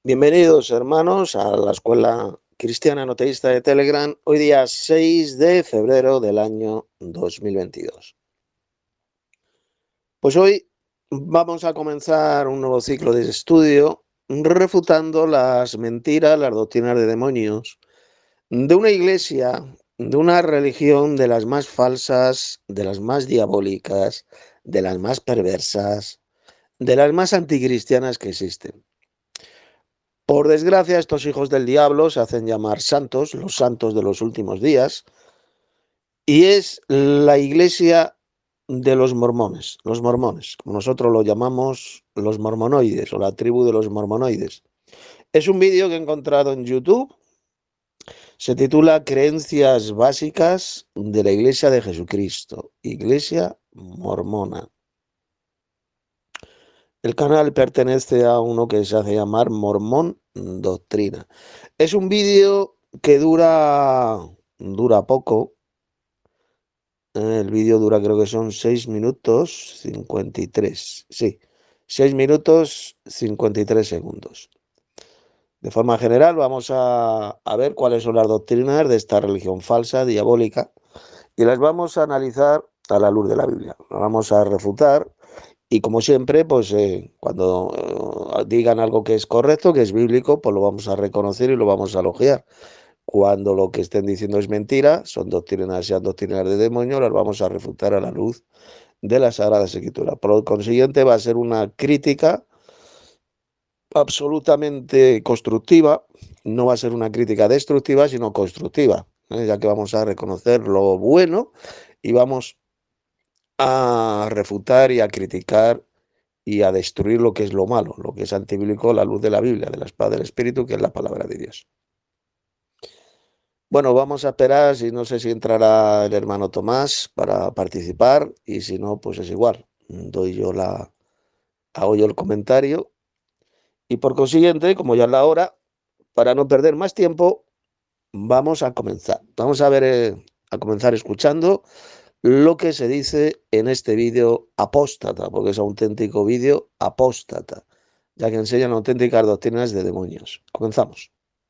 Bienvenidos, hermanos, a la Escuela Cristiana No Teísta de Telegram, hoy día 6 de febrero del año 2022. Pues hoy vamos a comenzar un nuevo ciclo de estudio refutando las mentiras, las doctrinas de demonios de una iglesia, de una religión de las más falsas, de las más diabólicas, de las más perversas, de las más anticristianas que existen. Por desgracia, estos hijos del diablo se hacen llamar santos, los santos de los últimos días, y es la iglesia de los mormones, como nosotros lo llamamos los mormonoides o la tribu de los mormonoides. Es un vídeo que he encontrado en YouTube, se titula Creencias básicas de la Iglesia de Jesucristo, Iglesia Mormona. El canal pertenece a uno que se hace llamar Mormón Doctrina. Es un vídeo que dura poco. El vídeo dura, creo que son 6 minutos 53. Sí, 6 minutos 53 segundos. De forma general, vamos a ver cuáles son las doctrinas de esta religión falsa, diabólica, y las vamos a analizar a la luz de la Biblia. Las vamos a refutar. Y como siempre, pues cuando digan algo que es correcto, que es bíblico, pues lo vamos a reconocer y lo vamos a elogiar. Cuando lo que estén diciendo es mentira, son doctrinas, sean doctrinas de demonio, las vamos a refutar a la luz de la Sagrada Escritura. Por lo consiguiente, va a ser una crítica absolutamente constructiva, no va a ser una crítica destructiva, sino constructiva, ya que vamos a reconocer lo bueno y vamos a refutar y a criticar y a destruir lo que es lo malo, lo que es antibíblico, la luz de la Biblia, de la espada del Espíritu, que es la palabra de Dios. Bueno, vamos a esperar, si no sé si entrará el hermano Tomás para participar y si no, pues es igual. Hago yo el comentario y por consiguiente, como ya es la hora, para no perder más tiempo, vamos a comenzar. Vamos a ver, a comenzar escuchando lo que se dice en este vídeo apóstata, porque es auténtico vídeo apóstata, ya que enseñan auténticas doctrinas de demonios. Comenzamos.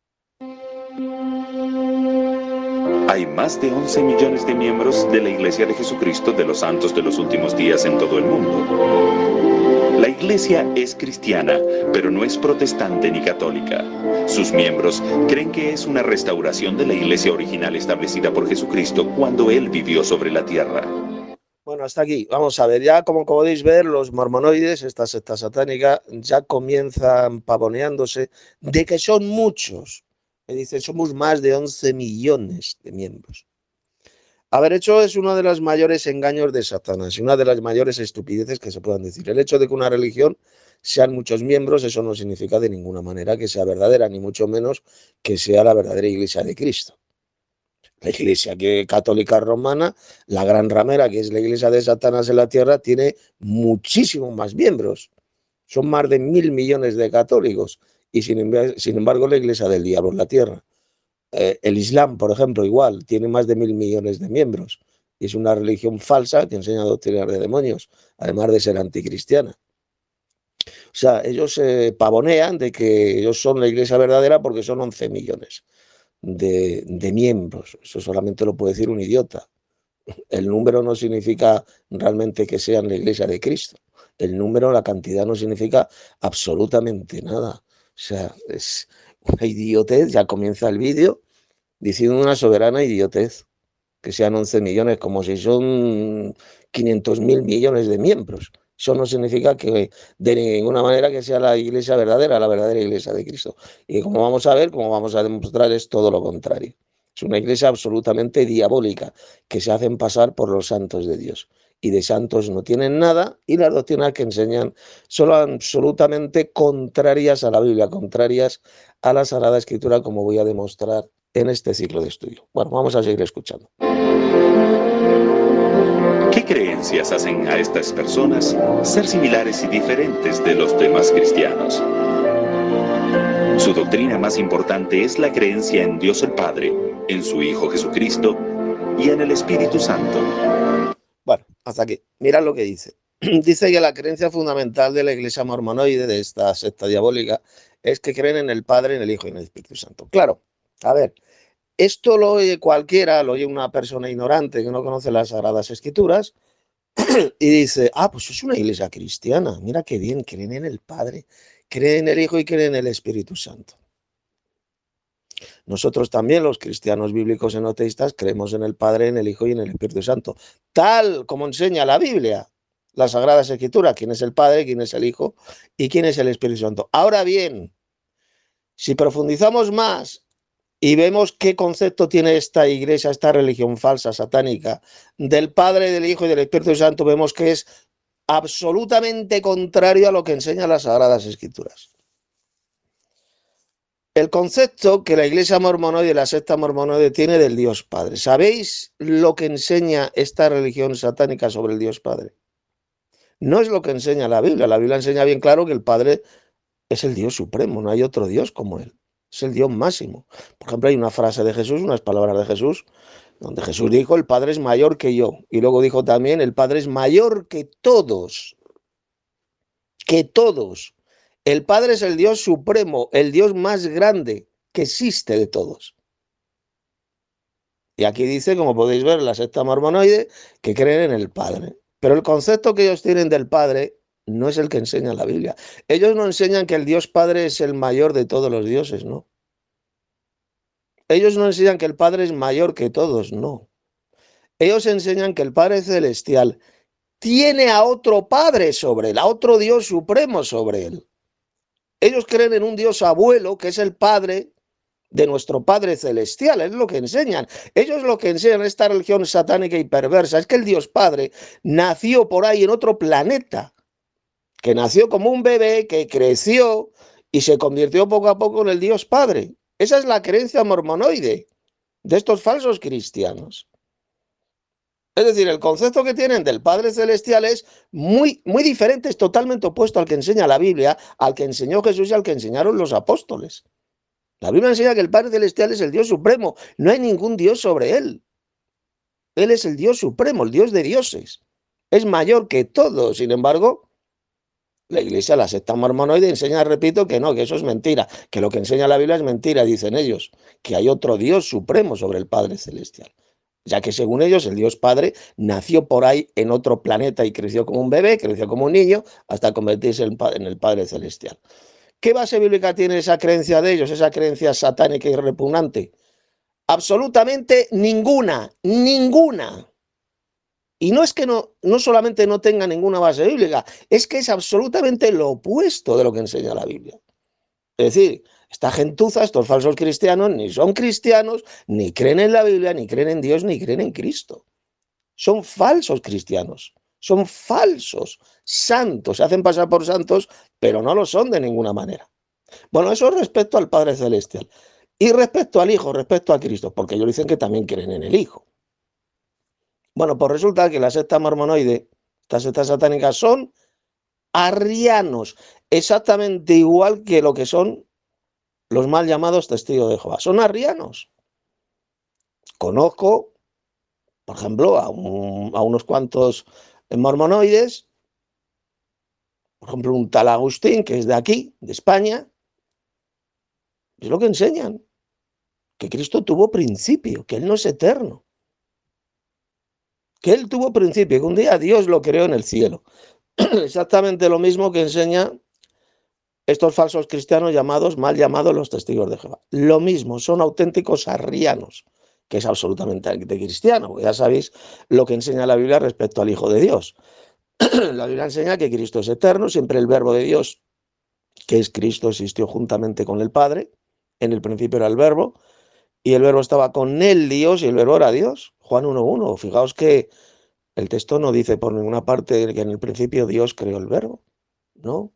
Hay más de 11 millones de miembros de la Iglesia de Jesucristo de los Santos de los Últimos Días en todo el mundo. La Iglesia es cristiana, pero no es protestante ni católica. Sus miembros creen que es una restauración de la Iglesia original establecida por Jesucristo cuando Él vivió sobre la tierra. Bueno, hasta aquí. Vamos a ver, ya como podéis ver, los mormonoides, esta secta satánica, ya comienzan pavoneándose de que son muchos. Me dicen, somos más de 11 millones de miembros. Haber hecho es uno de los mayores engaños de Satanás y una de las mayores estupideces que se puedan decir. El hecho de que una religión sean muchos miembros, eso no significa de ninguna manera que sea verdadera, ni mucho menos que sea la verdadera iglesia de Cristo. La iglesia católica romana, la gran ramera, que es la iglesia de Satanás en la tierra, tiene muchísimos más miembros. Son más de 1.000 millones de católicos y sin embargo la iglesia del diablo en la tierra. El Islam, por ejemplo, igual, tiene más de 1.000 millones de miembros y es una religión falsa que enseña doctrinas de demonios, además de ser anticristiana. O sea, ellos se pavonean de que ellos son la iglesia verdadera porque son 11 millones de miembros. Eso solamente lo puede decir un idiota. El número no significa realmente que sean la iglesia de Cristo. El número, la cantidad no significa absolutamente nada. O sea, es una idiotez. Ya comienza el vídeo diciendo una soberana idiotez, que sean 11 millones, como si son 500.000 millones de miembros. Eso no significa que de ninguna manera que sea la iglesia verdadera, la verdadera iglesia de Cristo. Y como vamos a ver, como vamos a demostrar, es todo lo contrario. Es una iglesia absolutamente diabólica, que se hacen pasar por los santos de Dios. Y de santos no tienen nada, y las doctrinas que enseñan son absolutamente contrarias a la Biblia, contrarias a la Sagrada Escritura, como voy a demostrar en este ciclo de estudio. Bueno, vamos a seguir escuchando. ¿Qué creencias hacen a estas personas ser similares y diferentes de los demás cristianos? Su doctrina más importante es la creencia en Dios el Padre, en su Hijo Jesucristo y en el Espíritu Santo. Bueno, hasta aquí. Mirad lo que dice. dice que la creencia fundamental de la iglesia mormonoide, de esta secta diabólica, es que creen en el Padre, en el Hijo y en el Espíritu Santo. Claro, a ver, esto lo oye cualquiera, lo oye una persona ignorante que no conoce las Sagradas Escrituras y dice, ah, pues es una iglesia cristiana, mira qué bien, creen en el Padre, creen en el Hijo y creen en el Espíritu Santo. Nosotros también, los cristianos bíblicos enoteístas, creemos en el Padre, en el Hijo y en el Espíritu Santo, tal como enseña la Biblia, la Sagrada Escritura, quién es el Padre, quién es el Hijo y quién es el Espíritu Santo. Ahora bien, si profundizamos más y vemos qué concepto tiene esta iglesia, esta religión falsa, satánica, del Padre, del Hijo y del Espíritu Santo, vemos que es absolutamente contrario a lo que enseñan las Sagradas Escrituras. El concepto que la iglesia mormonoide, la secta mormonoide, tiene del Dios Padre. ¿Sabéis lo que enseña esta religión satánica sobre el Dios Padre? No es lo que enseña la Biblia. La Biblia enseña bien claro que el Padre es el Dios supremo, no hay otro Dios como Él. Es el Dios máximo. Por ejemplo, hay una frase de Jesús, unas palabras de Jesús, donde Jesús dijo, el Padre es mayor que yo. Y luego dijo también, el Padre es mayor que todos. Que todos. El Padre es el Dios supremo, el Dios más grande que existe de todos. Y aquí dice, como podéis ver, la secta mormonoide, que creen en el Padre. Pero el concepto que ellos tienen del Padre no es el que enseña la Biblia. Ellos no enseñan que el Dios Padre es el mayor de todos los dioses, ¿no? Ellos no enseñan que el Padre es mayor que todos, no. Ellos enseñan que el Padre Celestial tiene a otro Padre sobre él, a otro Dios supremo sobre él. Ellos creen en un Dios abuelo, que es el Padre de nuestro Padre Celestial, es lo que enseñan. Ellos lo que enseñan, esta religión satánica y perversa, es que el Dios Padre nació por ahí en otro planeta, que nació como un bebé, que creció y se convirtió poco a poco en el Dios Padre. Esa es la creencia mormonoide de estos falsos cristianos. Es decir, el concepto que tienen del Padre Celestial es muy diferente, es totalmente opuesto al que enseña la Biblia, al que enseñó Jesús y al que enseñaron los apóstoles. La Biblia enseña que el Padre Celestial es el Dios supremo, no hay ningún Dios sobre él. Él es el Dios supremo, el Dios de dioses. Es mayor que todo, sin embargo, la iglesia, la secta mormonoide, enseña, repito, que no, que eso es mentira, que lo que enseña la Biblia es mentira, dicen ellos, que hay otro Dios supremo sobre el Padre Celestial. Ya que según ellos el Dios Padre nació por ahí en otro planeta y creció como un bebé, creció como un niño, hasta convertirse en el Padre Celestial. ¿Qué base bíblica tiene esa creencia de ellos, esa creencia satánica y repugnante? Absolutamente ninguna, ninguna. Y no es que no solamente no tenga ninguna base bíblica, es que es absolutamente lo opuesto de lo que enseña la Biblia. Es decir, esta gentuza, estos falsos cristianos, ni son cristianos, ni creen en la Biblia, ni creen en Dios, ni creen en Cristo. Son falsos cristianos, son falsos santos, se hacen pasar por santos, pero no lo son de ninguna manera. Bueno, eso respecto al Padre Celestial. Y respecto al Hijo, respecto a Cristo, porque ellos dicen que también creen en el Hijo. Bueno, pues resulta que la secta mormonoide, las sectas satánicas son arrianos, exactamente igual que lo que son los mal llamados testigos de Jehová. Son arrianos. Conozco, por ejemplo, a unos cuantos mormonoides, por ejemplo, un tal Agustín, que es de aquí, de España, es lo que enseñan, que Cristo tuvo principio, que Él no es eterno, que Él tuvo principio, que un día Dios lo creó en el cielo. Exactamente lo mismo que enseña estos falsos cristianos mal llamados los testigos de Jehová. Lo mismo, son auténticos arrianos, que es absolutamente anticristiano, porque ya sabéis lo que enseña la Biblia respecto al Hijo de Dios. La Biblia enseña que Cristo es eterno, siempre el verbo de Dios, que es Cristo, existió juntamente con el Padre, en el principio era el verbo, y el verbo estaba con el Dios, y el verbo era Dios. Juan 1:1, fijaos que el texto no dice por ninguna parte que en el principio Dios creó el verbo, no.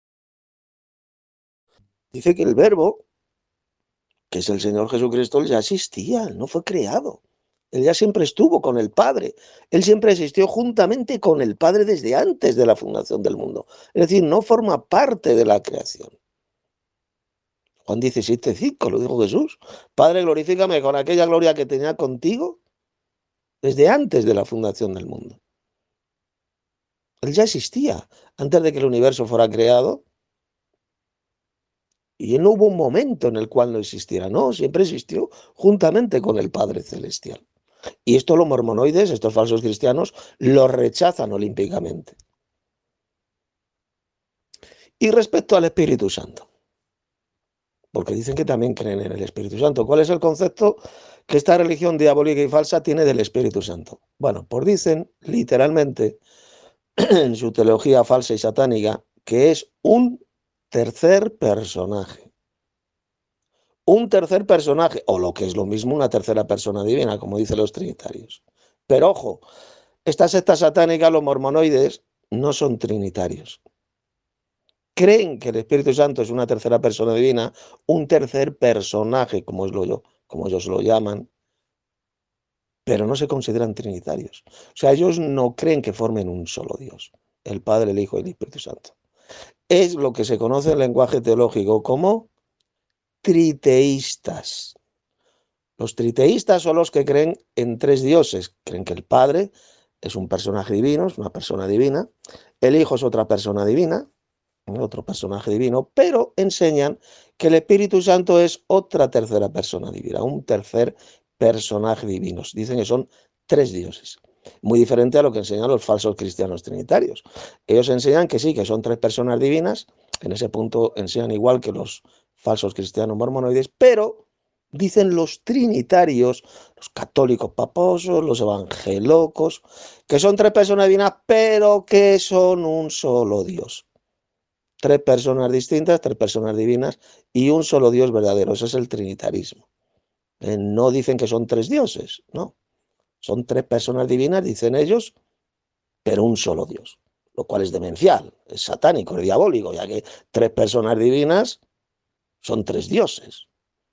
Dice que el verbo, que es el Señor Jesucristo, ya existía, no fue creado. Él ya siempre estuvo con el Padre. Él siempre existió juntamente con el Padre desde antes de la fundación del mundo. Es decir, no forma parte de la creación. Juan 17:5, lo dijo Jesús. Padre, glorifícame con aquella gloria que tenía contigo desde antes de la fundación del mundo. Él ya existía antes de que el universo fuera creado. Y no hubo un momento en el cual no existiera, no, siempre existió juntamente con el Padre Celestial. Y esto los mormonoides, estos falsos cristianos, lo rechazan olímpicamente. Y respecto al Espíritu Santo, porque dicen que también creen en el Espíritu Santo. ¿Cuál es el concepto que esta religión diabólica y falsa tiene del Espíritu Santo? Bueno, pues dicen literalmente en su teología falsa y satánica que es un tercer personaje. Un tercer personaje, o lo que es lo mismo, una tercera persona divina, como dicen los trinitarios. Pero ojo, esta secta satánica, los mormonoides, no son trinitarios. Creen que el Espíritu Santo es una tercera persona divina, un tercer personaje, como ellos lo llaman, pero no se consideran trinitarios. O sea, ellos no creen que formen un solo Dios, el Padre, el Hijo y el Espíritu Santo. Es lo que se conoce en lenguaje teológico como triteístas. Los triteístas son los que creen en tres dioses. Creen que el Padre es un personaje divino, es una persona divina. El Hijo es otra persona divina, otro personaje divino, pero enseñan que el Espíritu Santo es otra tercera persona divina, un tercer personaje divino. Dicen que son tres dioses. Muy diferente a lo que enseñan los falsos cristianos trinitarios. Ellos enseñan que sí, que son tres personas divinas. En ese punto enseñan igual que los falsos cristianos mormonoides, pero dicen los trinitarios, los católicos paposos, los evangelocos, que son tres personas divinas, pero que son un solo Dios. Tres personas distintas, tres personas divinas y un solo Dios verdadero. Ese es el trinitarismo. No dicen que son tres dioses, no. Son tres personas divinas, dicen ellos, pero un solo Dios. Lo cual es demencial, es satánico, es diabólico, ya que tres personas divinas son tres dioses.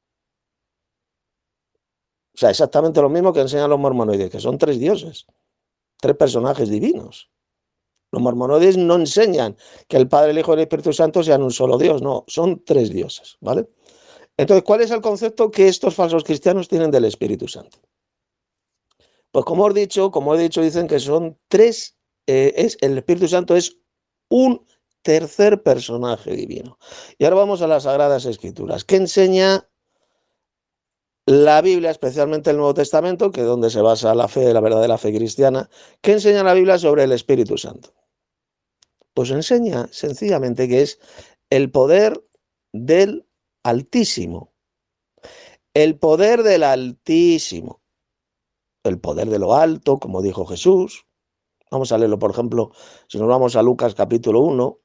O sea, exactamente lo mismo que enseñan los mormonoides, que son tres dioses, tres personajes divinos. Los mormonoides no enseñan que el Padre, el Hijo y el Espíritu Santo sean un solo Dios, no, son tres dioses, ¿vale? Entonces, ¿cuál es el concepto que estos falsos cristianos tienen del Espíritu Santo? Pues como he dicho, dicen que son tres, el Espíritu Santo es un tercer personaje divino. Y ahora vamos a las Sagradas Escrituras. ¿Qué enseña la Biblia, especialmente el Nuevo Testamento, que es donde se basa la fe, la verdadera fe cristiana? ¿Qué enseña la Biblia sobre el Espíritu Santo? Pues enseña sencillamente que es el poder del Altísimo. El poder del Altísimo. El poder de lo alto, como dijo Jesús. Vamos a leerlo, por ejemplo, si nos vamos a Lucas capítulo 1,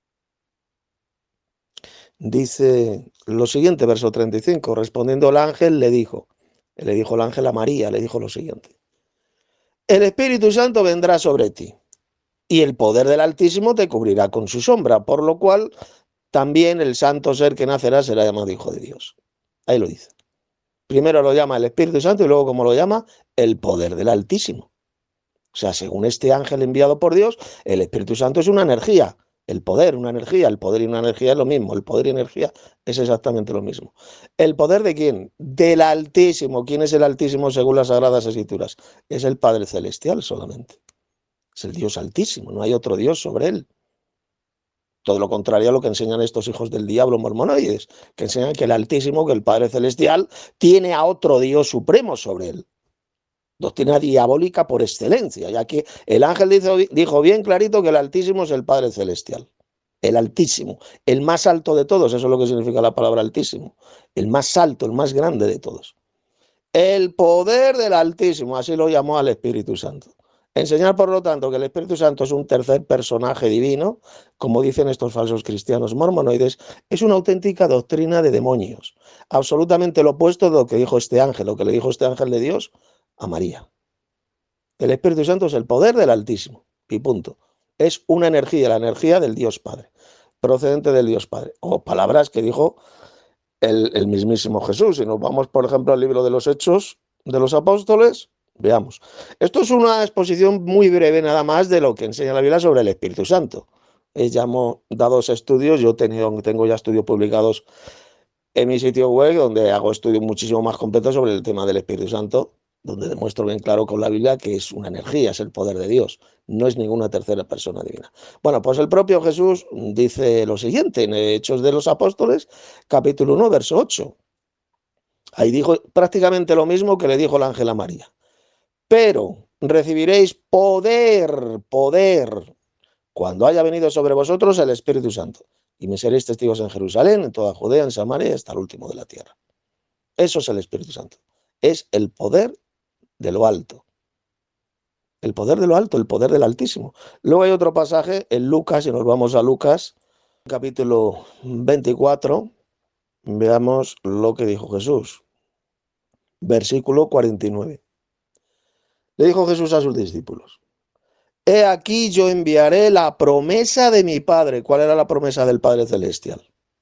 dice lo siguiente, verso 35, respondiendo el ángel le dijo el ángel a María, le dijo lo siguiente: el Espíritu Santo vendrá sobre ti y el poder del Altísimo te cubrirá con su sombra, por lo cual también el santo ser que nacerá será llamado Hijo de Dios. Ahí lo dice. Primero lo llama el Espíritu Santo y luego, como lo llama, el poder del Altísimo. O sea, según este ángel enviado por Dios, el Espíritu Santo es una energía. El poder y una energía es lo mismo. El poder y energía es exactamente lo mismo. ¿El poder de quién? Del Altísimo. ¿Quién es el Altísimo según las Sagradas Escrituras? Es el Padre Celestial solamente. Es el Dios Altísimo, no hay otro Dios sobre él. Todo lo contrario a lo que enseñan estos hijos del diablo mormonoides, que enseñan que el Altísimo, que el Padre Celestial, tiene a otro Dios supremo sobre él. Doctrina diabólica por excelencia, ya que el ángel dijo bien clarito que el Altísimo es el Padre Celestial. El Altísimo, el más alto de todos, eso es lo que significa la palabra Altísimo. El más alto, el más grande de todos. El poder del Altísimo, así lo llamó al Espíritu Santo. Enseñar, por lo tanto, que el Espíritu Santo es un tercer personaje divino, como dicen estos falsos cristianos mormonoides, es una auténtica doctrina de demonios. Absolutamente lo opuesto de lo que dijo este ángel, lo que le dijo este ángel de Dios a María. El Espíritu Santo es el poder del Altísimo, y punto. Es una energía, la energía del Dios Padre, procedente del Dios Padre. O palabras que dijo el mismísimo Jesús. Si nos vamos, por ejemplo, al libro de los Hechos de los Apóstoles, veamos. Esto es una exposición muy breve nada más de lo que enseña la Biblia sobre el Espíritu Santo. Ya hemos dado estudios, yo tengo ya estudios publicados en mi sitio web donde hago estudios muchísimo más completos sobre el tema del Espíritu Santo, donde demuestro bien claro con la Biblia que es una energía, es el poder de Dios, no es ninguna tercera persona divina. Bueno, pues el propio Jesús dice lo siguiente en Hechos de los Apóstoles, capítulo 1, verso 8. Ahí dijo prácticamente lo mismo que le dijo el ángel a María. Pero recibiréis poder, cuando haya venido sobre vosotros el Espíritu Santo. Y me seréis testigos en Jerusalén, en toda Judea, en Samaria, hasta el último de la tierra. Eso es el Espíritu Santo. Es el poder de lo alto. El poder de lo alto, el poder del Altísimo. Luego hay otro pasaje en Lucas, y nos vamos a Lucas, capítulo 24, veamos lo que dijo Jesús. Versículo 49. Le dijo Jesús a sus discípulos: He aquí yo enviaré la promesa de mi Padre. ¿Cuál era la promesa del Padre Celestial?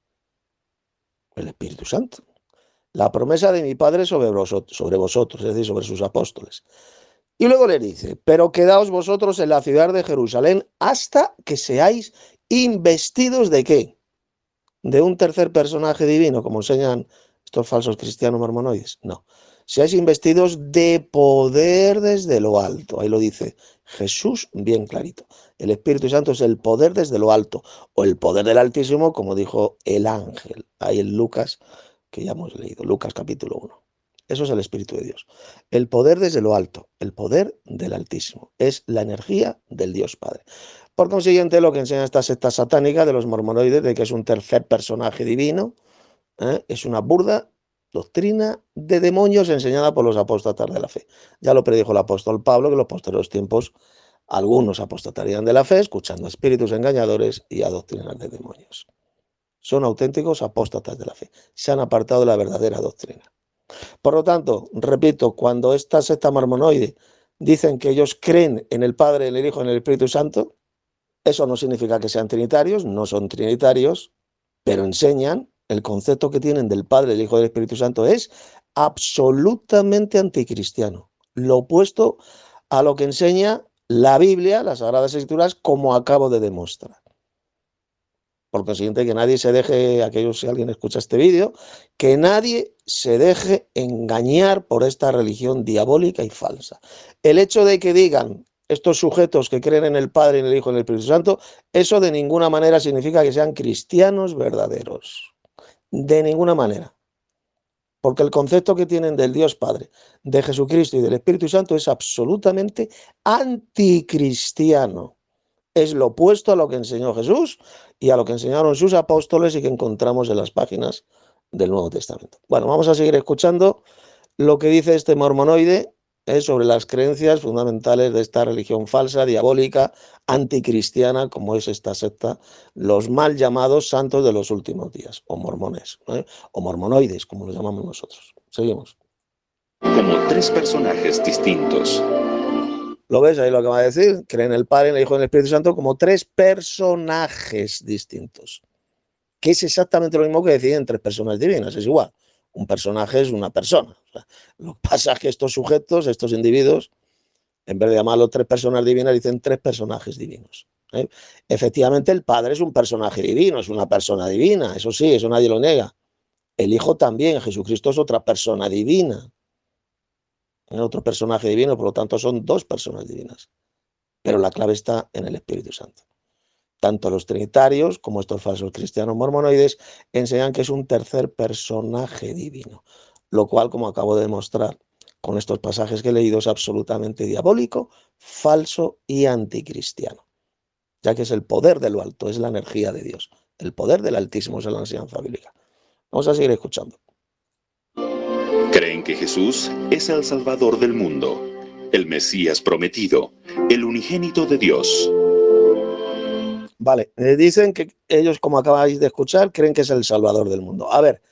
El Espíritu Santo. La promesa de mi Padre sobre vosotros, es decir, sobre sus apóstoles. Y luego le dice: pero quedaos vosotros en la ciudad de Jerusalén hasta que seáis investidos ¿de qué? De un tercer personaje divino, como enseñan estos falsos cristianos mormonoides. No. Seáis investidos de poder desde lo alto. Ahí lo dice Jesús bien clarito. El Espíritu Santo es el poder desde lo alto, o el poder del Altísimo, como dijo el ángel. Ahí en Lucas, que ya hemos leído, Lucas capítulo 1. Eso es el Espíritu de Dios. El poder desde lo alto, el poder del Altísimo. Es la energía del Dios Padre. Por consiguiente, lo que enseña esta secta satánica de los mormonoides, de que es un tercer personaje divino, es una burda doctrina de demonios enseñada por los apóstatas de la fe. Ya lo predijo el apóstol Pablo, que en los posteriores tiempos algunos apostatarían de la fe, escuchando a espíritus engañadores y a doctrinas de demonios. Son auténticos apóstatas de la fe. Se han apartado de la verdadera doctrina. Por lo tanto, repito, cuando esta secta mormonoide dicen que ellos creen en el Padre, en el Hijo y en el Espíritu Santo, eso no significa que sean trinitarios, no son trinitarios, pero enseñan el concepto que tienen del Padre, el Hijo y del Espíritu Santo es absolutamente anticristiano, lo opuesto a lo que enseña la Biblia, las Sagradas Escrituras, como acabo de demostrar. Por consiguiente, que nadie se deje, si alguien escucha este vídeo, que nadie se deje engañar por esta religión diabólica y falsa. El hecho de que digan estos sujetos que creen en el Padre, en el Hijo y en el Espíritu Santo, eso de ninguna manera significa que sean cristianos verdaderos. De ninguna manera. Porque el concepto que tienen del Dios Padre, de Jesucristo y del Espíritu Santo es absolutamente anticristiano. Es lo opuesto a lo que enseñó Jesús y a lo que enseñaron sus apóstoles y que encontramos en las páginas del Nuevo Testamento. Bueno, vamos a seguir escuchando lo que dice este mormonoide sobre las creencias fundamentales de esta religión falsa, diabólica, anticristiana, como es esta secta, los mal llamados santos de los últimos días, o mormones, o mormonoides, como los llamamos nosotros. Seguimos. Como tres personajes distintos. ¿Lo ves? Ahí lo acaba de decir. Creen en el Padre, en el Hijo y en el Espíritu Santo como tres personajes distintos. Que es exactamente lo mismo que decir en tres personas divinas. Es igual. Un personaje es una persona. O sea, lo que pasa es que estos sujetos, estos individuos, en vez de llamarlos tres personas divinas, dicen tres personajes divinos. Efectivamente, el Padre es un personaje divino, es una persona divina. Eso sí, eso nadie lo niega. El Hijo también. Jesucristo es otra persona divina. Otro personaje divino, por lo tanto son dos personas divinas. Pero la clave está en el Espíritu Santo. Tanto los trinitarios como estos falsos cristianos mormonoides enseñan que es un tercer personaje divino, lo cual, como acabo de demostrar con estos pasajes que he leído, es absolutamente diabólico, falso y anticristiano, ya que es el poder de lo alto, es la energía de Dios, el poder del Altísimo es la enseñanza bíblica. Vamos a seguir escuchando. Creen que Jesús es el Salvador del mundo, el Mesías prometido, el unigénito de Dios. Vale, dicen que ellos, como acabáis de escuchar, creen que es el Salvador del mundo. A ver,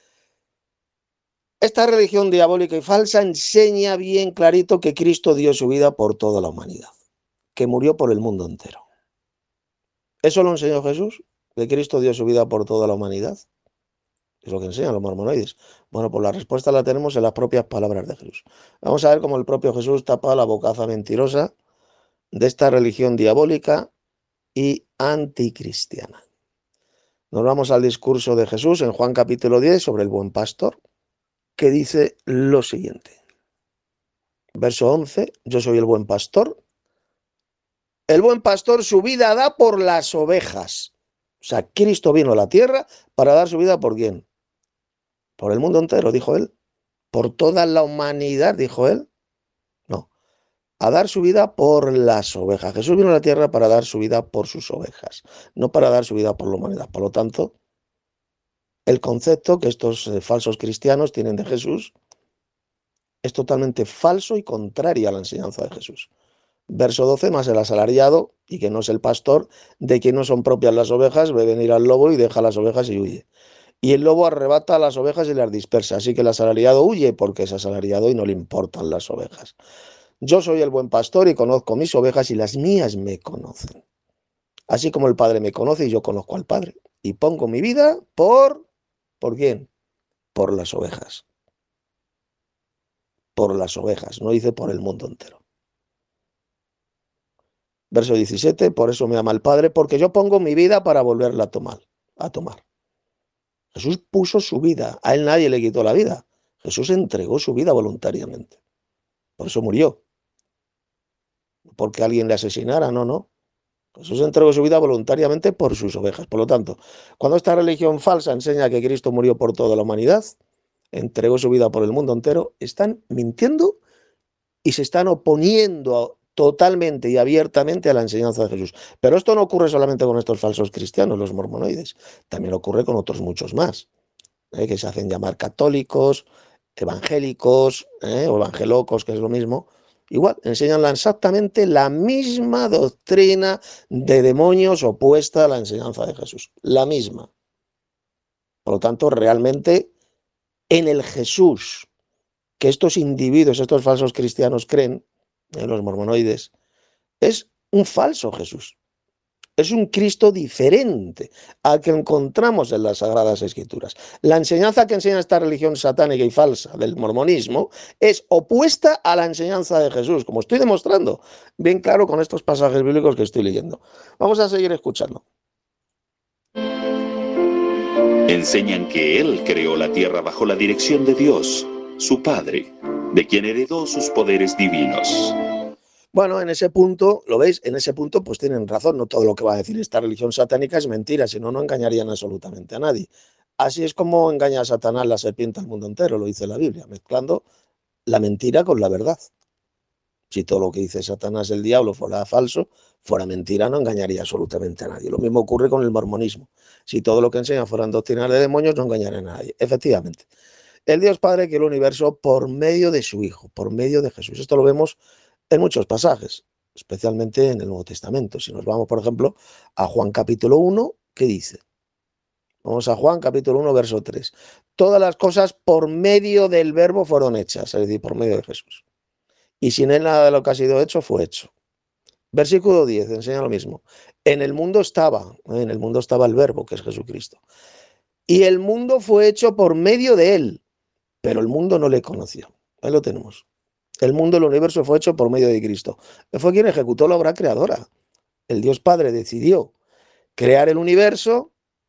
esta religión diabólica y falsa enseña bien clarito que Cristo dio su vida por toda la humanidad, que murió por el mundo entero. ¿Eso lo enseñó Jesús? ¿Que Cristo dio su vida por toda la humanidad? Es lo que enseñan los mormonoides. Bueno, pues la respuesta la tenemos en las propias palabras de Jesús. Vamos a ver cómo el propio Jesús tapa la bocaza mentirosa de esta religión diabólica y anticristiana. Nos vamos al discurso de Jesús en Juan capítulo 10 sobre el buen pastor, que dice lo siguiente. Verso 11, yo soy el buen pastor. El buen pastor su vida da por las ovejas. O sea, Cristo vino a la tierra para dar su vida ¿por quién? Por el mundo entero, dijo él. Por toda la humanidad, dijo él. No, a dar su vida por las ovejas. Jesús vino a la tierra para dar su vida por sus ovejas, no para dar su vida por la humanidad. Por lo tanto, el concepto que estos falsos cristianos tienen de Jesús es totalmente falso y contrario a la enseñanza de Jesús. Verso 12, más el asalariado, y que no es el pastor, de quien no son propias las ovejas, ve venir al lobo y deja las ovejas y huye. Y el lobo arrebata a las ovejas y las dispersa, así que el asalariado huye porque es asalariado y no le importan las ovejas. Yo soy el buen pastor y conozco mis ovejas y las mías me conocen. Así como el Padre me conoce y yo conozco al Padre. Y pongo mi vida ¿por quién? Por las ovejas. Por las ovejas, no dice por el mundo entero. Verso 17, por eso me ama el Padre, porque yo pongo mi vida para volverla a tomar. Jesús puso su vida, a él nadie le quitó la vida. Jesús entregó su vida voluntariamente. Por eso murió. Porque alguien le asesinara, no. Jesús entregó su vida voluntariamente por sus ovejas. Por lo tanto, cuando esta religión falsa enseña que Cristo murió por toda la humanidad, entregó su vida por el mundo entero, están mintiendo y se están oponiendo totalmente y abiertamente a la enseñanza de Jesús. Pero esto no ocurre solamente con estos falsos cristianos, los mormonoides, también ocurre con otros muchos más, que se hacen llamar católicos, evangélicos, o evangelocos, que es lo mismo. Igual, enseñan exactamente la misma doctrina de demonios opuesta a la enseñanza de Jesús. La misma. Por lo tanto, realmente, en el Jesús que estos individuos, estos falsos cristianos creen, los mormonoides, es un falso Jesús. Es un Cristo diferente al que encontramos en las Sagradas Escrituras. La enseñanza que enseña esta religión satánica y falsa del mormonismo es opuesta a la enseñanza de Jesús, como estoy demostrando bien claro con estos pasajes bíblicos que estoy leyendo. Vamos a seguir escuchando. Enseñan que Él creó la tierra bajo la dirección de Dios, su Padre, de quien heredó sus poderes divinos. Bueno, en ese punto, ¿lo veis? En ese punto pues tienen razón, no todo lo que va a decir esta religión satánica es mentira, si no, no engañarían absolutamente a nadie. Así es como engaña a Satanás la serpiente al mundo entero, lo dice la Biblia, mezclando la mentira con la verdad. Si todo lo que dice Satanás, el diablo, fuera falso, fuera mentira, no engañaría absolutamente a nadie. Lo mismo ocurre con el mormonismo. Si todo lo que enseña fueran doctrinas de demonios, no engañaría a nadie. Efectivamente, el Dios Padre creó el universo por medio de su Hijo, por medio de Jesús. Esto lo vemos en muchos pasajes, especialmente en el Nuevo Testamento. Si nos vamos, por ejemplo, a Juan capítulo 1, ¿qué dice? Vamos a Juan capítulo 1, verso 3. Todas las cosas por medio del Verbo fueron hechas, es decir, por medio de Jesús. Y sin él nada de lo que ha sido hecho fue hecho. Versículo 10, enseña lo mismo. En el mundo estaba el Verbo, que es Jesucristo. Y el mundo fue hecho por medio de él, pero el mundo no le conoció. Ahí lo tenemos. El mundo, el universo fue hecho por medio de Cristo. Él fue quien ejecutó la obra creadora. El Dios Padre decidió crear el universo,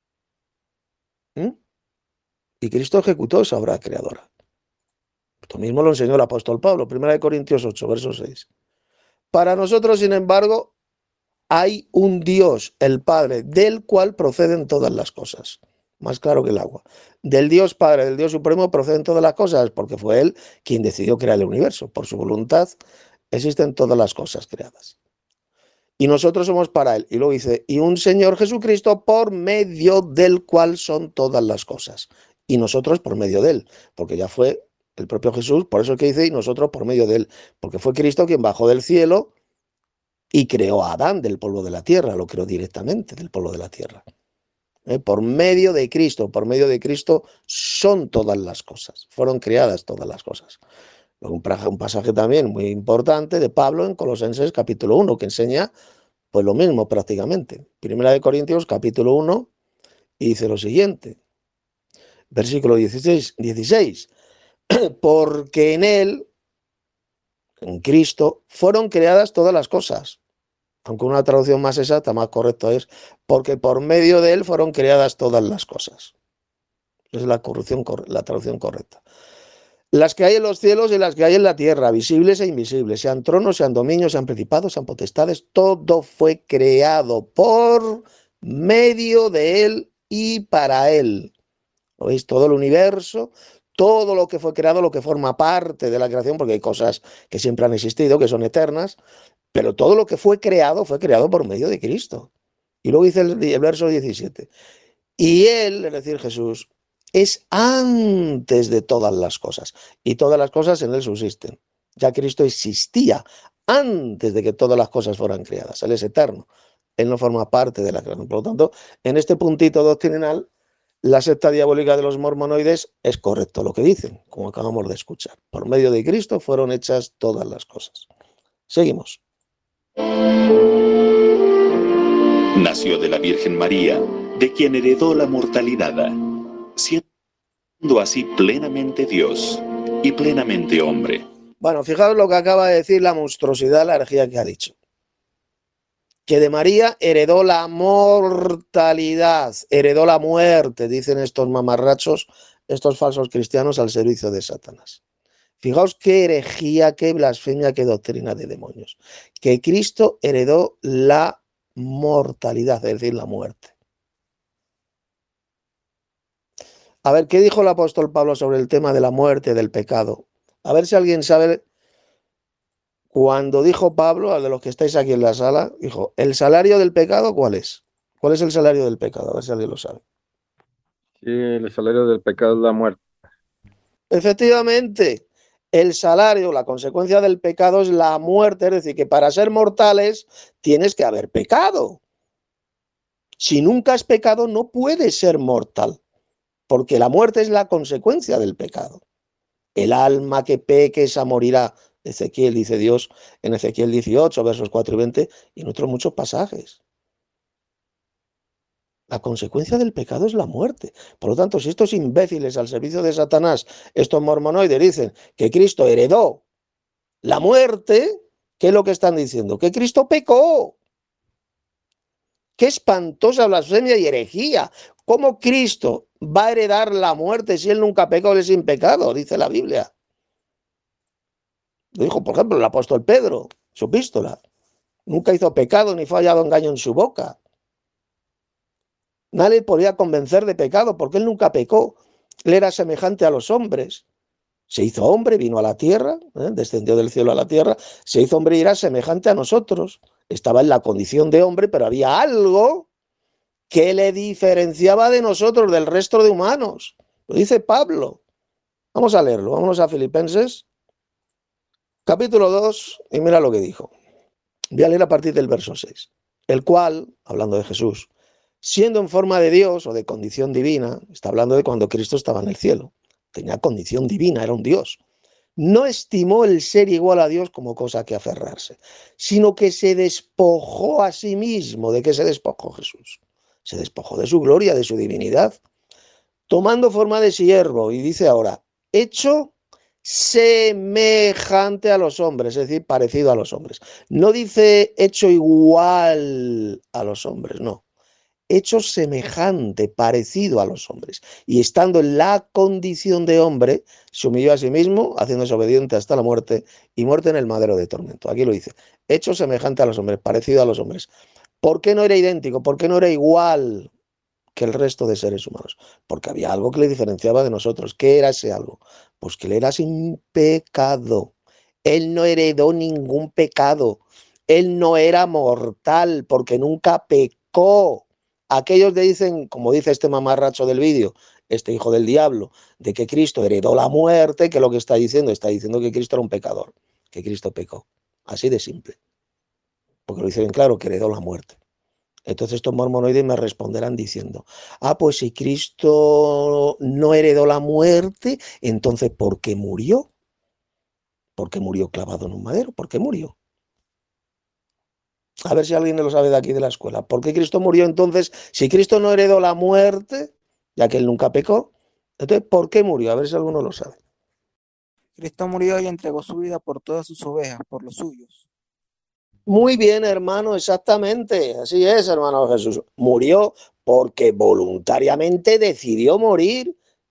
y Cristo ejecutó esa obra creadora. Esto mismo lo enseñó el apóstol Pablo, 1 Corintios 8, verso 6. Para nosotros, sin embargo, hay un Dios, el Padre, del cual proceden todas las cosas. Más claro que el agua. Del Dios Padre, del Dios Supremo, proceden todas las cosas, porque fue Él quien decidió crear el universo. Por su voluntad existen todas las cosas creadas. Y nosotros somos para Él. Y luego dice, y un Señor Jesucristo por medio del cual son todas las cosas. Y nosotros por medio de Él, porque ya fue el propio Jesús, por eso es que dice, y nosotros por medio de Él, porque fue Cristo quien bajó del cielo y creó a Adán del polvo de la tierra, lo creó directamente del polvo de la tierra. Por medio de Cristo son todas las cosas, fueron creadas todas las cosas. Un pasaje también muy importante de Pablo en Colosenses capítulo 1, que enseña pues lo mismo prácticamente. Primera de Corintios capítulo 1, y dice lo siguiente, versículo 16, porque en él, en Cristo, fueron creadas todas las cosas. Aunque una traducción más exacta, más correcta es, porque por medio de él fueron creadas todas las cosas. Esa es la traducción correcta. las que hay en los cielos y las que hay en la tierra, visibles e invisibles, sean tronos, sean dominios, sean principados, sean potestades, todo fue creado por medio de él y para él. ¿Lo veis? Todo el universo, todo lo que fue creado, lo que forma parte de la creación, porque hay cosas que siempre han existido, que son eternas, pero todo lo que fue creado por medio de Cristo. Y luego dice el verso 17, y él, es decir, Jesús, es antes de todas las cosas, y todas las cosas en él subsisten. Ya Cristo existía antes de que todas las cosas fueran creadas. Él es eterno. Él no forma parte de la creación. Por lo tanto, en este puntito doctrinal, la secta diabólica de los mormonoides es correcto lo que dicen, como acabamos de escuchar. Por medio de Cristo fueron hechas todas las cosas. Seguimos. Nació de la Virgen María, de quien heredó la mortalidad, siendo así plenamente Dios y plenamente hombre. Bueno, fijaos lo que acaba de decir la monstruosidad, la herejía que ha dicho. Que de María heredó la mortalidad, heredó la muerte, dicen estos mamarrachos, estos falsos cristianos al servicio de Satanás. Fijaos qué herejía, qué blasfemia, qué doctrina de demonios. Que Cristo heredó la mortalidad, es decir, la muerte. A ver, ¿qué dijo el apóstol Pablo sobre el tema de la muerte, del pecado? A ver si alguien sabe. Cuando dijo Pablo, a de los que estáis aquí en la sala, dijo, ¿el salario del pecado cuál es? ¿Cuál es el salario del pecado? A ver si alguien lo sabe. Sí, el salario del pecado es la muerte. Efectivamente, el salario, la consecuencia del pecado es la muerte, es decir, que para ser mortales tienes que haber pecado. Si nunca has pecado, no puedes ser mortal, porque la muerte es la consecuencia del pecado. El alma que peque, esa morirá. Ezequiel, dice Dios en Ezequiel 18, versos 4 y 20, y en otros muchos pasajes. La consecuencia del pecado es la muerte. Por lo tanto, si estos imbéciles al servicio de Satanás, estos mormonoides, dicen que Cristo heredó la muerte, ¿qué es lo que están diciendo? Que Cristo pecó. ¡Qué espantosa blasfemia y herejía! ¿Cómo Cristo va a heredar la muerte si él nunca pecó, él es sin pecado? Dice la Biblia. Lo dijo, por ejemplo, el apóstol Pedro, su epístola. Nunca hizo pecado ni fue hallado engaño en su boca. Nadie podía convencer de pecado porque él nunca pecó. Él era semejante a los hombres. Se hizo hombre, vino a la tierra, descendió del cielo a la tierra, se hizo hombre y era semejante a nosotros. Estaba en la condición de hombre, pero había algo que le diferenciaba de nosotros, del resto de humanos. Lo dice Pablo. Vamos a leerlo, vámonos a Filipenses, capítulo 2, y mira lo que dijo. Voy a leer a partir del verso 6. El cual, hablando de Jesús, siendo en forma de Dios o de condición divina, está hablando de cuando Cristo estaba en el cielo, tenía condición divina, era un Dios. No estimó el ser igual a Dios como cosa que aferrarse, sino que se despojó a sí mismo. ¿De qué se despojó Jesús? Se despojó de su gloria, de su divinidad, tomando forma de siervo, y dice ahora, hecho semejante a los hombres, es decir, parecido a los hombres. No dice hecho igual a los hombres, no. Hecho semejante, parecido a los hombres. Y estando en la condición de hombre, se humilló a sí mismo, haciéndose obediente hasta la muerte, y muerte en el madero de tormento. Aquí lo dice, hecho semejante a los hombres, parecido a los hombres. ¿Por qué no era idéntico? ¿Por qué no era igual que el resto de seres humanos? Porque había algo que le diferenciaba de nosotros. ¿Qué era ese algo? Pues que él era sin pecado. Él no heredó ningún pecado. Él no era mortal porque nunca pecó. Aquellos que dicen, como dice este mamarracho del vídeo, este hijo del diablo, de que Cristo heredó la muerte, que lo que está diciendo que Cristo era un pecador, que Cristo pecó. Así de simple. Porque lo dice bien claro, que heredó la muerte. Entonces estos mormonoides me responderán diciendo, pues si Cristo no heredó la muerte, entonces ¿por qué murió? ¿Por qué murió clavado en un madero? ¿Por qué murió? A ver si alguien lo sabe de aquí de la escuela. ¿Por qué Cristo murió entonces? Si Cristo no heredó la muerte, ya que él nunca pecó, entonces ¿por qué murió? A ver si alguno lo sabe. Cristo murió y entregó su vida por todas sus ovejas, por los suyos. Muy bien, hermano, exactamente. Así es, hermano Jesús. Murió porque voluntariamente decidió morir.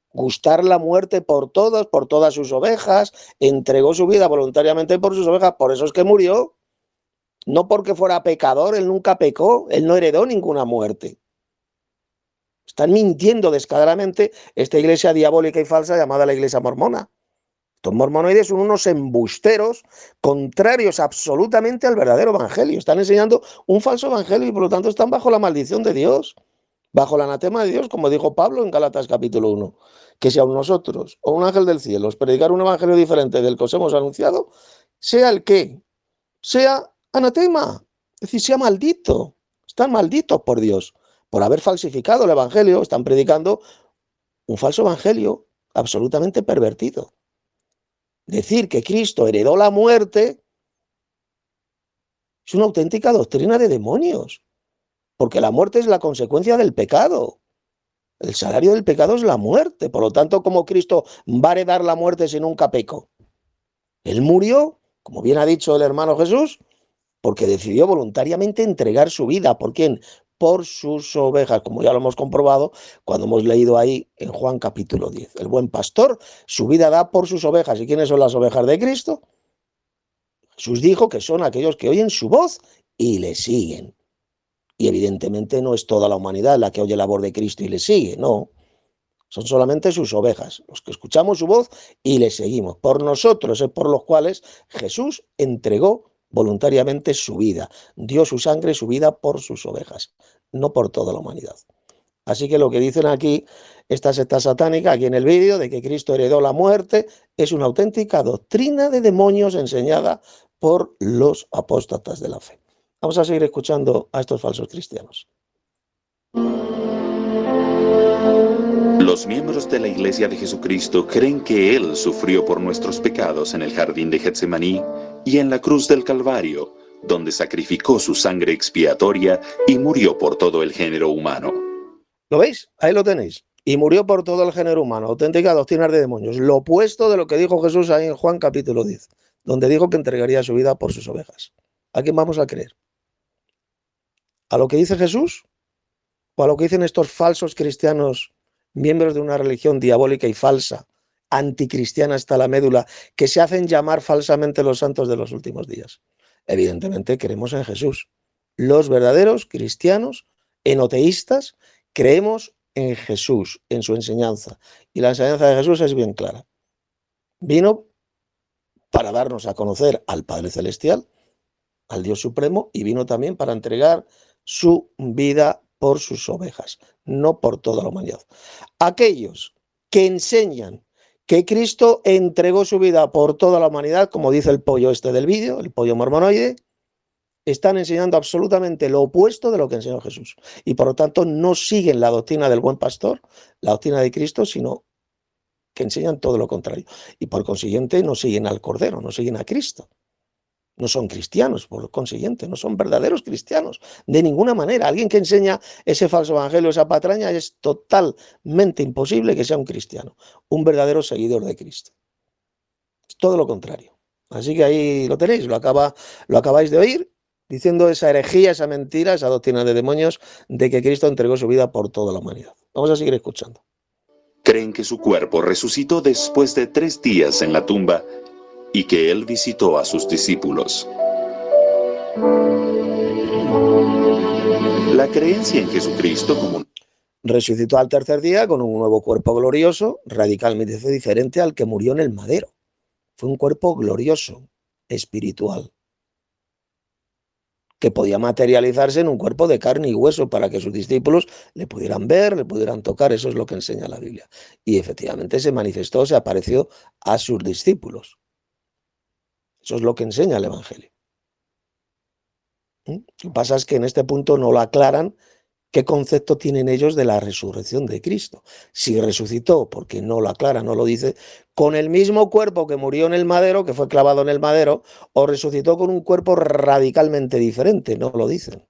gustar la muerte por todas sus ovejas, entregó su vida voluntariamente por sus ovejas, por eso es que murió, no porque fuera pecador, él nunca pecó, él no heredó ninguna muerte. Están mintiendo descaradamente esta iglesia diabólica y falsa llamada la iglesia mormona. Estos mormonoides son unos embusteros contrarios absolutamente al verdadero evangelio. Están enseñando un falso evangelio y por lo tanto están bajo la maldición de Dios, bajo el anatema de Dios, como dijo Pablo en Gálatas capítulo 1, que si a nosotros o un ángel del cielo os predicar un evangelio diferente del que os hemos anunciado, sea el que sea anatema, es decir, sea maldito. Están malditos por Dios por haber falsificado el evangelio, están predicando un falso evangelio absolutamente pervertido. Decir que Cristo heredó la muerte es una auténtica doctrina de demonios, porque la muerte es la consecuencia del pecado. El salario del pecado es la muerte, por lo tanto, ¿cómo Cristo va a heredar la muerte si nunca pecó? Él murió, como bien ha dicho el hermano Jesús, porque decidió voluntariamente entregar su vida. ¿Por quién? Por sus ovejas, como ya lo hemos comprobado cuando hemos leído ahí en Juan capítulo 10. El buen pastor su vida da por sus ovejas. ¿Y quiénes son las ovejas de Cristo? Jesús dijo que son aquellos que oyen su voz y le siguen. Y evidentemente no es toda la humanidad la que oye la voz de Cristo y le sigue, no. Son solamente sus ovejas, los que escuchamos su voz y le seguimos. Por nosotros es por los cuales Jesús entregó voluntariamente su vida, dio su sangre, su vida por sus ovejas, no por toda la humanidad. Así que lo que dicen aquí esta secta satánica, aquí en el vídeo, de que Cristo heredó la muerte, es una auténtica doctrina de demonios enseñada por los apóstatas de la fe. Vamos a seguir escuchando a estos falsos cristianos. Los miembros de la Iglesia de Jesucristo creen que Él sufrió por nuestros pecados en el jardín de Getsemaní y en la cruz del Calvario, donde sacrificó su sangre expiatoria y murió por todo el género humano. ¿Lo veis? Ahí lo tenéis. Y murió por todo el género humano. Auténtica doctrina de demonios. Lo opuesto de lo que dijo Jesús ahí en Juan capítulo 10, donde dijo que entregaría su vida por sus ovejas. ¿A quién vamos a creer? ¿A lo que dice Jesús? ¿O a lo que dicen estos falsos cristianos, miembros de una religión diabólica y falsa, anticristiana hasta la médula, que se hacen llamar falsamente los santos de los últimos días? Evidentemente creemos en Jesús. Los verdaderos cristianos, enoteístas, creemos en Jesús, en su enseñanza. Y la enseñanza de Jesús es bien clara. Vino para darnos a conocer al Padre Celestial, al Dios Supremo, y vino también para entregar su vida por sus ovejas, no por toda la humanidad. Aquellos que enseñan que Cristo entregó su vida por toda la humanidad, como dice el pollo este del vídeo, el pollo mormonoide, están enseñando absolutamente lo opuesto de lo que enseñó Jesús. Y por lo tanto no siguen la doctrina del buen pastor, la doctrina de Cristo, sino que enseñan todo lo contrario. Y por consiguiente no siguen al Cordero, no siguen a Cristo. No son cristianos, por consiguiente, no son verdaderos cristianos, de ninguna manera. Alguien que enseña ese falso evangelio, esa patraña, es totalmente imposible que sea un cristiano, un verdadero seguidor de Cristo. Es todo lo contrario. Así que ahí lo tenéis, lo acabáis de oír, diciendo esa herejía, esa mentira, esa doctrina de demonios de que Cristo entregó su vida por toda la humanidad. Vamos a seguir escuchando. Creen que su cuerpo resucitó después de 3 días en la tumba y que Él visitó a sus discípulos. La creencia en Jesucristo como resucitó al tercer día con un nuevo cuerpo glorioso, radicalmente diferente al que murió en el madero. Fue un cuerpo glorioso, espiritual, que podía materializarse en un cuerpo de carne y hueso para que sus discípulos le pudieran ver, le pudieran tocar. Eso es lo que enseña la Biblia. Y efectivamente se manifestó, se apareció a sus discípulos. Eso es lo que enseña el Evangelio. Lo que pasa es que en este punto no lo aclaran qué concepto tienen ellos de la resurrección de Cristo. Si resucitó, porque no lo aclara, no lo dice, con el mismo cuerpo que murió en el madero, que fue clavado en el madero, o resucitó con un cuerpo radicalmente diferente, no lo dicen.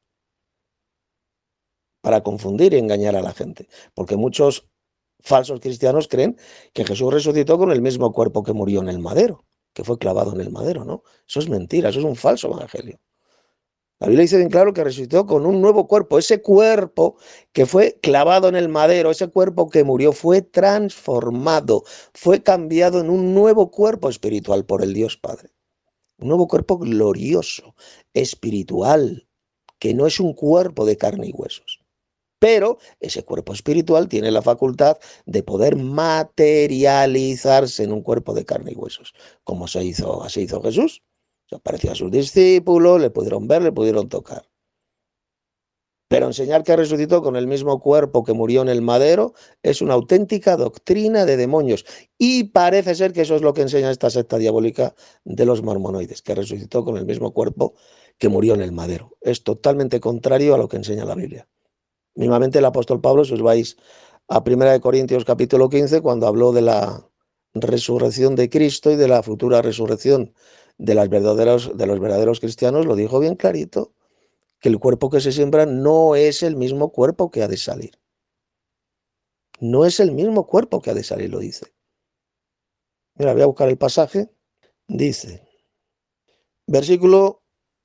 Para confundir y engañar a la gente. Porque muchos falsos cristianos creen que Jesús resucitó con el mismo cuerpo que murió en el madero, que fue clavado en el madero, ¿no? Eso es mentira, eso es un falso evangelio. La Biblia dice bien claro que resucitó con un nuevo cuerpo. Ese cuerpo que fue clavado en el madero, ese cuerpo que murió, fue transformado, fue cambiado en un nuevo cuerpo espiritual por el Dios Padre. Un nuevo cuerpo glorioso, espiritual, que no es un cuerpo de carne y huesos. Pero ese cuerpo espiritual tiene la facultad de poder materializarse en un cuerpo de carne y huesos, como así hizo Jesús. Se apareció a sus discípulos, le pudieron ver, le pudieron tocar. Pero enseñar que resucitó con el mismo cuerpo que murió en el madero es una auténtica doctrina de demonios. Y parece ser que eso es lo que enseña esta secta diabólica de los mormonoides, que resucitó con el mismo cuerpo que murió en el madero. Es totalmente contrario a lo que enseña la Biblia. Mismamente el apóstol Pablo, si os vais a 1 Corintios capítulo 15, cuando habló de la resurrección de Cristo y de la futura resurrección de los verdaderos cristianos, lo dijo bien clarito, que el cuerpo que se siembra no es el mismo cuerpo que ha de salir. No es el mismo cuerpo que ha de salir, lo dice. Mira, voy a buscar el pasaje. Dice, versículo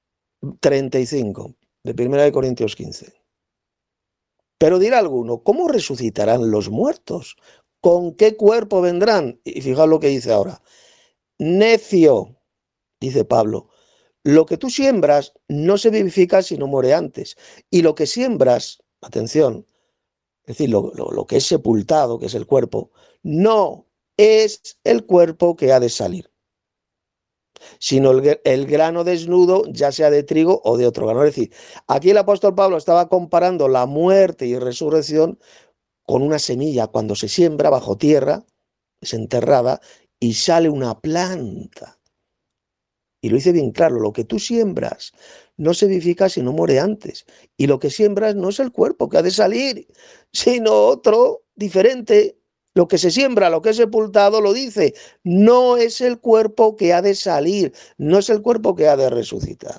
35 de 1 Corintios 15. Pero dirá alguno, ¿cómo resucitarán los muertos? ¿Con qué cuerpo vendrán? Y fijaos lo que dice ahora. Necio, dice Pablo, lo que tú siembras no se vivifica si no muere antes. Y lo que siembras, atención, es decir, lo que es sepultado, que es el cuerpo, no es el cuerpo que ha de salir, sino el grano desnudo, ya sea de trigo o de otro grano. Es decir, aquí el apóstol Pablo estaba comparando la muerte y resurrección con una semilla. Cuando se siembra bajo tierra, es enterrada y sale una planta. Y lo dice bien claro, lo que tú siembras no se vivifica si no muere antes. Y lo que siembras no es el cuerpo que ha de salir, sino otro diferente. Lo que se siembra, lo que es sepultado, lo dice, no es el cuerpo que ha de salir, no es el cuerpo que ha de resucitar.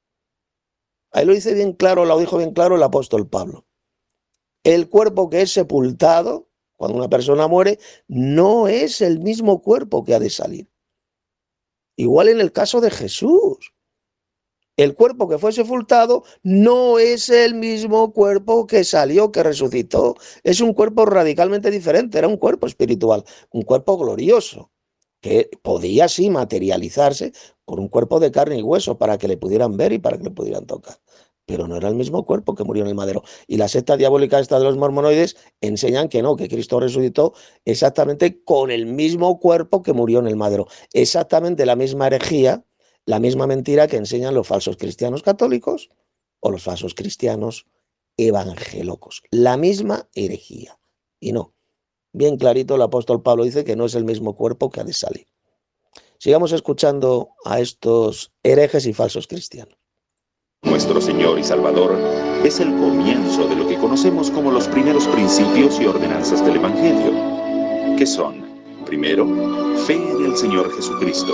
Ahí lo dice bien claro, lo dijo bien claro el apóstol Pablo. El cuerpo que es sepultado, cuando una persona muere, no es el mismo cuerpo que ha de salir. Igual en el caso de Jesús. El cuerpo que fue sepultado no es el mismo cuerpo que salió, que resucitó. Es un cuerpo radicalmente diferente, era un cuerpo espiritual, un cuerpo glorioso, que podía sí materializarse con un cuerpo de carne y hueso para que le pudieran ver y para que le pudieran tocar. Pero no era el mismo cuerpo que murió en el madero. Y la secta diabólica esta de los mormonoides enseñan que no, que Cristo resucitó exactamente con el mismo cuerpo que murió en el madero. Exactamente la misma herejía, la misma mentira que enseñan los falsos cristianos católicos o los falsos cristianos evangelocos. La misma herejía. Y no, bien clarito el apóstol Pablo dice que no es el mismo cuerpo que ha de salir. Sigamos escuchando a estos herejes y falsos cristianos. Nuestro Señor y Salvador es el comienzo de lo que conocemos como los primeros principios y ordenanzas del Evangelio, que son, primero, fe en el Señor Jesucristo.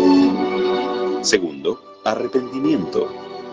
Segundo, arrepentimiento.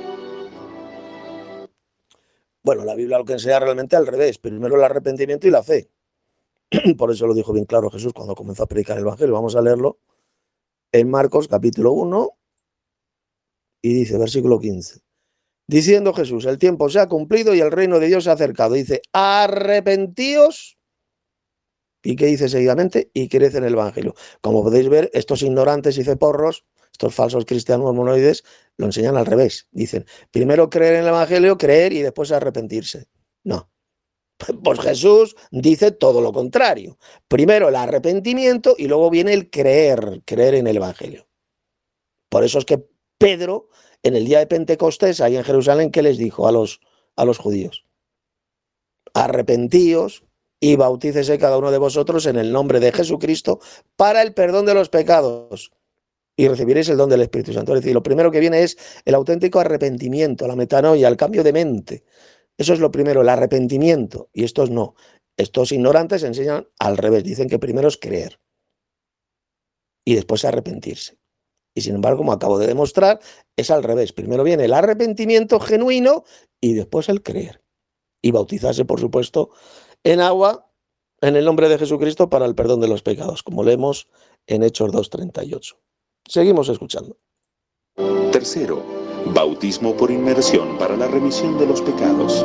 Bueno, la Biblia lo que enseña realmente al revés. Primero el arrepentimiento y la fe. Por eso lo dijo bien claro Jesús cuando comenzó a predicar el Evangelio. Vamos a leerlo en Marcos capítulo 1 y dice, versículo 15. Diciendo Jesús, el tiempo se ha cumplido y el reino de Dios se ha acercado. Dice, arrepentíos. ¿Y qué dice seguidamente? Y creed en el Evangelio. Como podéis ver, estos ignorantes y ceporros, estos falsos cristianos mormonoides, lo enseñan al revés. Dicen, primero creer en el Evangelio, creer y después arrepentirse. No. Pues Jesús dice todo lo contrario. Primero el arrepentimiento y luego viene el creer en el Evangelio. Por eso es que Pedro, en el día de Pentecostés, ahí en Jerusalén, ¿qué les dijo a los judíos? Arrepentíos y bautícese cada uno de vosotros en el nombre de Jesucristo para el perdón de los pecados y recibiréis el don del Espíritu Santo. Es decir, lo primero que viene es el auténtico arrepentimiento, la metanoia, el cambio de mente. Eso es lo primero, el arrepentimiento. Y estos no. Estos ignorantes enseñan al revés. Dicen que primero es creer y después arrepentirse. Y sin embargo, como acabo de demostrar, es al revés. Primero viene el arrepentimiento genuino y después el creer. Y bautizarse, por supuesto, en agua, en el nombre de Jesucristo, para el perdón de los pecados, como leemos en Hechos 2:38. Seguimos escuchando. Tercero, Bautismo por inmersión para la remisión de los pecados.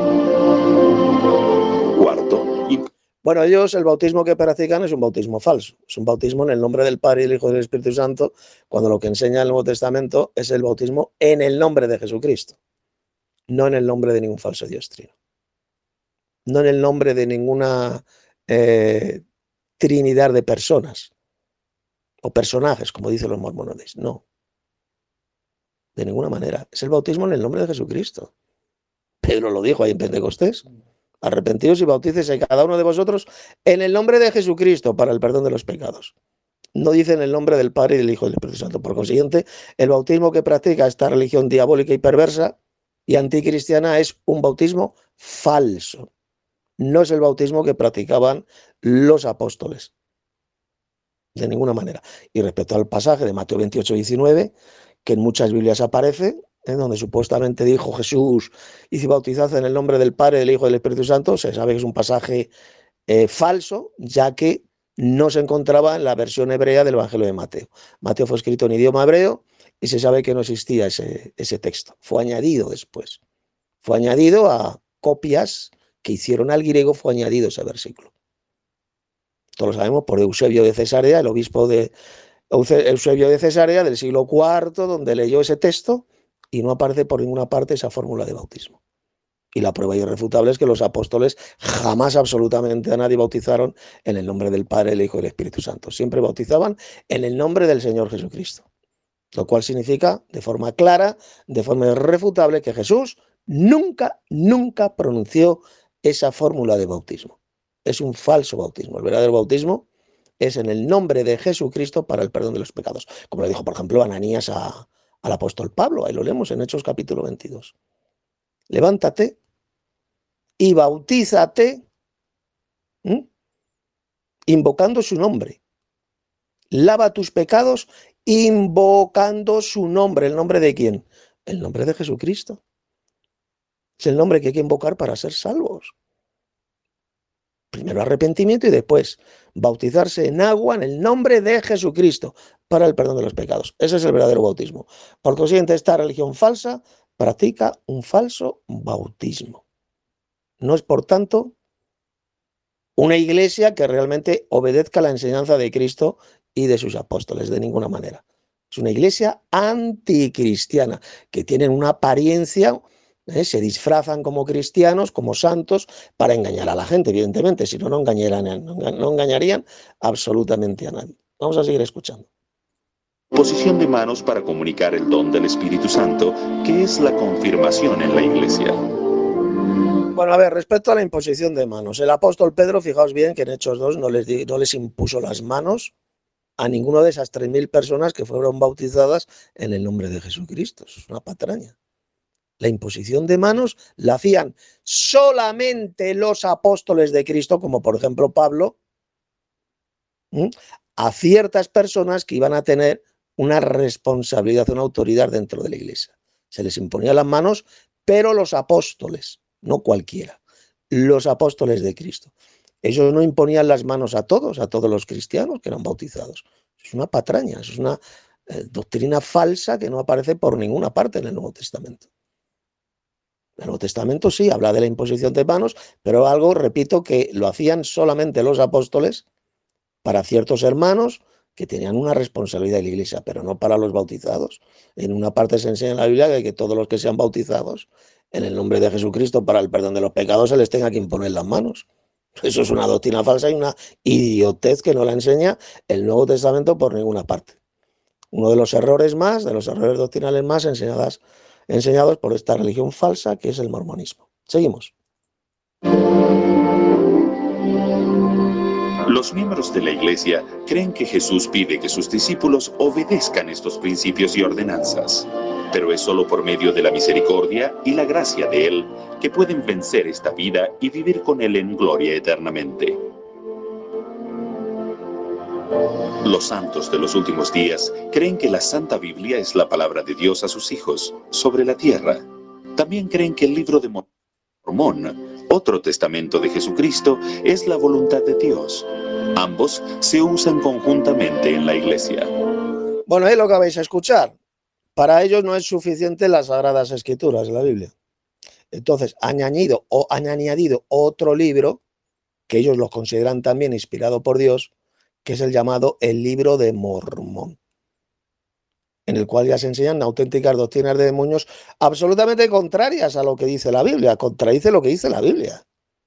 Cuarto, Bueno, ellos el bautismo que practican es un bautismo falso. Es un bautismo en el nombre del Padre, del Hijo y del Espíritu Santo, cuando lo que enseña el Nuevo Testamento es el bautismo en el nombre de Jesucristo, no en el nombre de ningún falso dios trino, no en el nombre de ninguna trinidad de personas o personajes, como dicen los mormones. No, de ninguna manera. Es el bautismo en el nombre de Jesucristo. Pedro lo dijo ahí en Pentecostés. Arrepentíos y bautícese cada uno de vosotros en el nombre de Jesucristo para el perdón de los pecados. No dice en el nombre del Padre y del Hijo y del Espíritu Santo. Por consiguiente, el bautismo que practica esta religión diabólica y perversa y anticristiana es un bautismo falso. No es el bautismo que practicaban los apóstoles. De ninguna manera. Y respecto al pasaje de Mateo 28-19, que en muchas Biblias aparece, donde supuestamente dijo Jesús, hice bautizad en el nombre del Padre, del Hijo y del Espíritu Santo, se sabe que es un pasaje falso, ya que no se encontraba en la versión hebrea del Evangelio de Mateo. Mateo fue escrito en idioma hebreo y se sabe que no existía ese texto. Fue añadido después. Fue añadido a copias que hicieron al griego, fue añadido ese versículo. Todos lo sabemos por Eusebio de Cesarea, el obispo de Eusebio de Cesarea del siglo IV, donde leyó ese texto y no aparece por ninguna parte esa fórmula de bautismo. Y la prueba irrefutable es que los apóstoles jamás absolutamente a nadie bautizaron en el nombre del Padre, el Hijo y el Espíritu Santo. Siempre bautizaban en el nombre del Señor Jesucristo. Lo cual significa, de forma clara, de forma irrefutable, que Jesús nunca pronunció esa fórmula de bautismo. Es un falso bautismo. El verdadero bautismo es en el nombre de Jesucristo para el perdón de los pecados. Como le dijo, por ejemplo, Ananías al apóstol Pablo. Ahí lo leemos en Hechos capítulo 22. Levántate y bautízate invocando su nombre. Lava tus pecados invocando su nombre. ¿El nombre de quién? El nombre de Jesucristo. Es el nombre que hay que invocar para ser salvos. Primero arrepentimiento y después bautizarse en agua en el nombre de Jesucristo para el perdón de los pecados. Ese es el verdadero bautismo. Por consiguiente, esta religión falsa practica un falso bautismo. No es, por tanto, una iglesia que realmente obedezca la enseñanza de Cristo y de sus apóstoles, de ninguna manera. Es una iglesia anticristiana, que tienen una apariencia, se disfrazan como cristianos, como santos, para engañar a la gente, evidentemente, si no, no engañarían absolutamente a nadie. Vamos a seguir escuchando. Posición de manos para comunicar el don del Espíritu Santo, que es la confirmación en la iglesia. Bueno, a ver, respecto a la imposición de manos, el apóstol Pedro, fijaos bien que en Hechos 2 no les impuso las manos a ninguno de esas 3.000 personas que fueron bautizadas en el nombre de Jesucristo. Eso es una patraña. La imposición de manos la hacían solamente los apóstoles de Cristo, como por ejemplo Pablo, a ciertas personas que iban a tener una responsabilidad, una autoridad dentro de la iglesia. Se les imponía las manos, pero los apóstoles, no cualquiera, los apóstoles de Cristo. Ellos no imponían las manos a todos los cristianos que eran bautizados. Es una patraña, es una doctrina falsa que no aparece por ninguna parte en el Nuevo Testamento. El Nuevo Testamento sí habla de la imposición de manos, pero algo, repito, que lo hacían solamente los apóstoles para ciertos hermanos que tenían una responsabilidad en la iglesia, pero no para los bautizados. En una parte se enseña en la Biblia que todos los que sean bautizados en el nombre de Jesucristo para el perdón de los pecados se les tenga que imponer las manos. Eso es una doctrina falsa y una idiotez que no la enseña el Nuevo Testamento por ninguna parte. Uno de los errores doctrinales más enseñados por esta religión falsa que es el mormonismo. Seguimos. Los miembros de la Iglesia creen que Jesús pide que sus discípulos obedezcan estos principios y ordenanzas, pero es solo por medio de la misericordia y la gracia de Él que pueden vencer esta vida y vivir con Él en gloria eternamente. Los santos de los últimos días creen que la Santa Biblia es la palabra de Dios a sus hijos sobre la tierra. También creen que el libro de Mormón, otro testamento de Jesucristo, es la voluntad de Dios. Ambos se usan conjuntamente en la iglesia. Bueno, ahí lo que vais a escuchar. Para ellos no es suficiente las Sagradas Escrituras, la Biblia. Entonces han añadido otro libro que ellos lo consideran también inspirado por Dios, que es el llamado el Libro de Mormón, en el cual ya se enseñan auténticas doctrinas de demonios absolutamente contrarias a lo que dice la Biblia, contradice lo que dice la Biblia.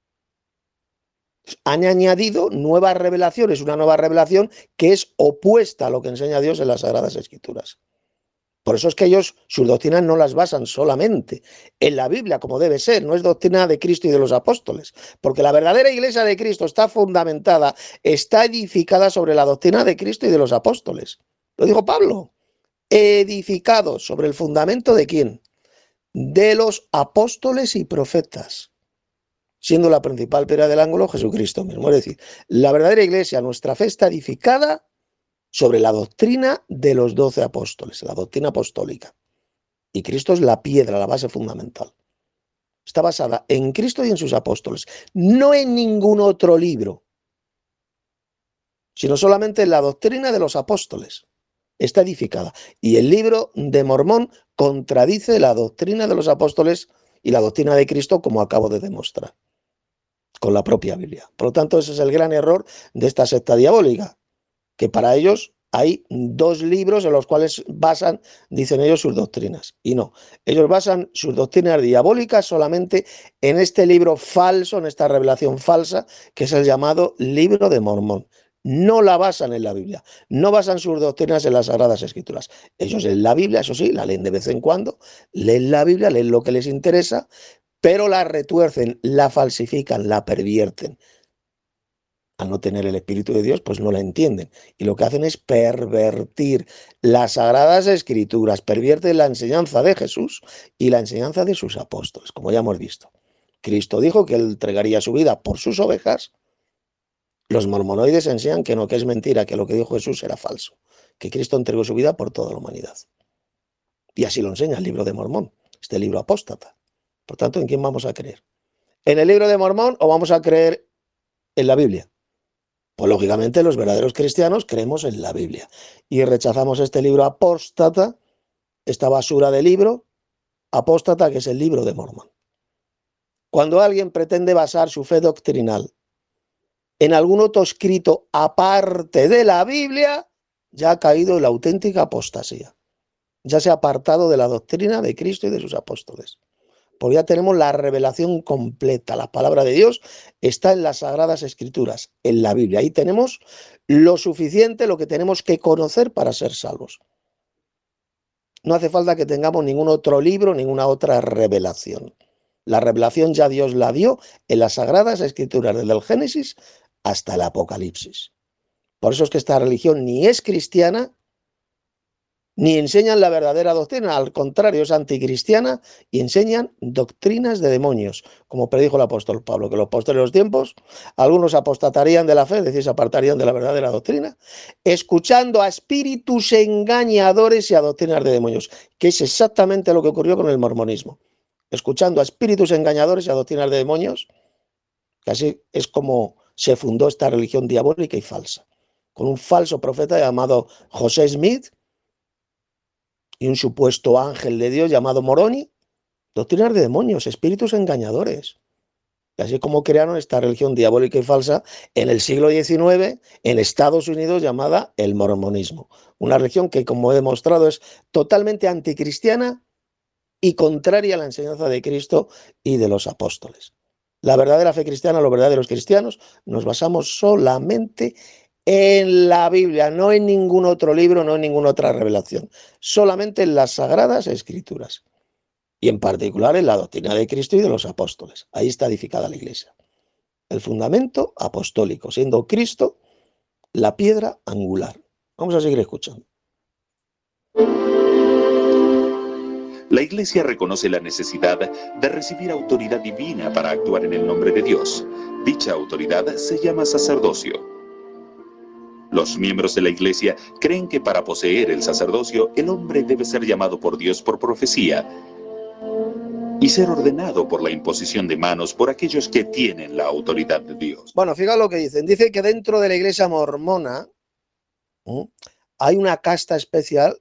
Han añadido nuevas revelaciones, una nueva revelación que es opuesta a lo que enseña Dios en las Sagradas Escrituras. Por eso es que ellos sus doctrinas no las basan solamente en la Biblia, como debe ser, no es doctrina de Cristo y de los apóstoles, porque la verdadera iglesia de Cristo está fundamentada, está edificada sobre la doctrina de Cristo y de los apóstoles. Lo dijo Pablo, edificado sobre el fundamento ¿de quién? De los apóstoles y profetas, siendo la principal piedra del ángulo Jesucristo mismo. Es decir, la verdadera iglesia, nuestra fe está edificada sobre la doctrina de los 12 apóstoles, la doctrina apostólica. Y Cristo es la piedra, la base fundamental. Está basada en Cristo y en sus apóstoles, no en ningún otro libro, sino solamente en la doctrina de los apóstoles. Está edificada. Y el Libro de Mormón contradice la doctrina de los apóstoles y la doctrina de Cristo, como acabo de demostrar, con la propia Biblia. Por lo tanto, ese es el gran error de esta secta diabólica, que para ellos hay dos libros en los cuales basan, dicen ellos, sus doctrinas. Y no, ellos basan sus doctrinas diabólicas solamente en este libro falso, en esta revelación falsa, que es el llamado Libro de Mormón. No la basan en la Biblia, no basan sus doctrinas en las Sagradas Escrituras. Ellos leen la Biblia, eso sí, la leen de vez en cuando, leen la Biblia, leen lo que les interesa, pero la retuercen, la falsifican, la pervierten. Al no tener el Espíritu de Dios, pues no la entienden. Y lo que hacen es pervertir las Sagradas Escrituras, pervierten la enseñanza de Jesús y la enseñanza de sus apóstoles, como ya hemos visto. Cristo dijo que él entregaría su vida por sus ovejas. Los mormonoides enseñan que no, que es mentira, que lo que dijo Jesús era falso, que Cristo entregó su vida por toda la humanidad. Y así lo enseña el Libro de Mormón, este libro apóstata. Por tanto, ¿en quién vamos a creer? ¿En el Libro de Mormón o vamos a creer en la Biblia? Pues lógicamente los verdaderos cristianos creemos en la Biblia y rechazamos este libro apóstata, esta basura de libro apóstata que es el Libro de Mormón. Cuando alguien pretende basar su fe doctrinal en algún otro escrito aparte de la Biblia, ya ha caído en la auténtica apostasía. Ya se ha apartado de la doctrina de Cristo y de sus apóstoles. Porque ya tenemos la revelación completa. La palabra de Dios está en las Sagradas Escrituras, en la Biblia. Ahí tenemos lo suficiente, lo que tenemos que conocer para ser salvos. No hace falta que tengamos ningún otro libro, ninguna otra revelación. La revelación ya Dios la dio en las Sagradas Escrituras, desde el Génesis hasta el Apocalipsis. Por eso es que esta religión ni es cristiana, ni enseñan la verdadera doctrina, al contrario, es anticristiana y enseñan doctrinas de demonios, como predijo el apóstol Pablo, que los posteriores tiempos, algunos apostatarían de la fe, es decir, se apartarían de la verdadera doctrina, escuchando a espíritus engañadores y a doctrinas de demonios, que es exactamente lo que ocurrió con el mormonismo. Escuchando a espíritus engañadores y a doctrinas de demonios, que así es como se fundó esta religión diabólica y falsa, con un falso profeta llamado José Smith, y un supuesto ángel de Dios llamado Moroni, doctrinas de demonios, espíritus engañadores. Y así como crearon esta religión diabólica y falsa en el siglo XIX en Estados Unidos llamada el mormonismo. Una religión que, como he demostrado, es totalmente anticristiana y contraria a la enseñanza de Cristo y de los apóstoles. La verdadera fe cristiana, los verdaderos cristianos, nos basamos solamente en la Biblia, no en ningún otro libro, no en ninguna otra revelación, solamente en las Sagradas Escrituras y en particular en la doctrina de Cristo y de los apóstoles. Ahí está edificada la Iglesia. El fundamento apostólico, siendo Cristo la piedra angular. Vamos a seguir escuchando. La Iglesia reconoce la necesidad de recibir autoridad divina para actuar en el nombre de Dios. Dicha autoridad se llama sacerdocio. Los miembros de la Iglesia creen que para poseer el sacerdocio, el hombre debe ser llamado por Dios por profecía y ser ordenado por la imposición de manos por aquellos que tienen la autoridad de Dios. Bueno, fíjate lo que dicen. Dice que dentro de la Iglesia mormona hay una casta especial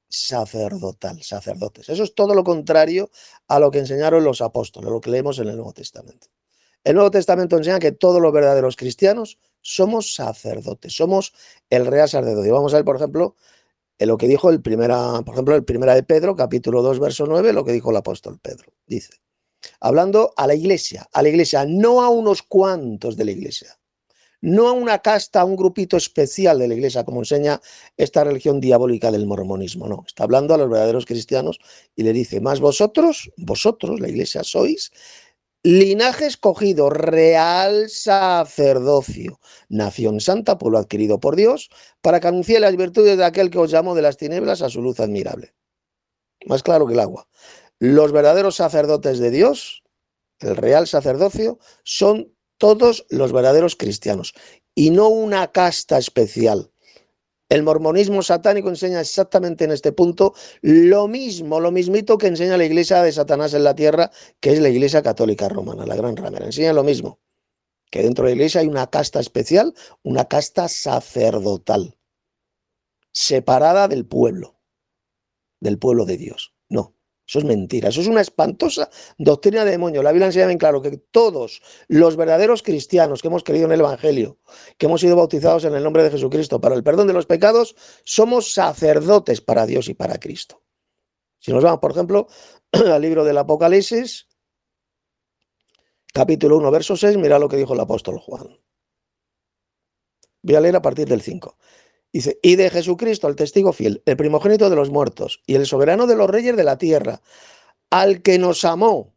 sacerdotal, sacerdotes. Eso es todo lo contrario a lo que enseñaron los apóstoles, lo que leemos en el Nuevo Testamento. El Nuevo Testamento enseña que todos los verdaderos cristianos somos sacerdotes, somos el real sacerdocio. Vamos a ver, por ejemplo, en lo que dijo el primera de Pedro, capítulo 2, verso 9, lo que dijo el apóstol Pedro. Dice, hablando a la iglesia, no a unos cuantos de la iglesia, no a una casta, a un grupito especial de la iglesia, como enseña esta religión diabólica del mormonismo, no. Está hablando a los verdaderos cristianos y le dice, más vosotros, la iglesia, sois linaje escogido, real sacerdocio, nación santa, pueblo adquirido por Dios, para que anuncie las virtudes de aquel que os llamó de las tinieblas a su luz admirable. Más claro que el agua. Los verdaderos sacerdotes de Dios, el real sacerdocio, son todos los verdaderos cristianos y no una casta especial. El mormonismo satánico enseña exactamente en este punto lo mismito que enseña la iglesia de Satanás en la tierra, que es la iglesia católica romana, la gran ramera. Enseña lo mismo, que dentro de la iglesia hay una casta especial, una casta sacerdotal, separada del pueblo de Dios. No. Eso es mentira, eso es una espantosa doctrina de demonio. La Biblia enseña bien claro que todos los verdaderos cristianos que hemos creído en el Evangelio, que hemos sido bautizados en el nombre de Jesucristo para el perdón de los pecados, somos sacerdotes para Dios y para Cristo. Si nos vamos, por ejemplo, al libro del Apocalipsis, capítulo 1, verso 6, mira lo que dijo el apóstol Juan. Voy a leer a partir del 5. Dice, y de Jesucristo, el testigo fiel, el primogénito de los muertos y el soberano de los reyes de la tierra, al que nos amó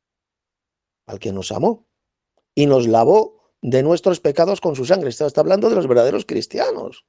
y nos lavó de nuestros pecados con su sangre. Está hablando de los verdaderos cristianos,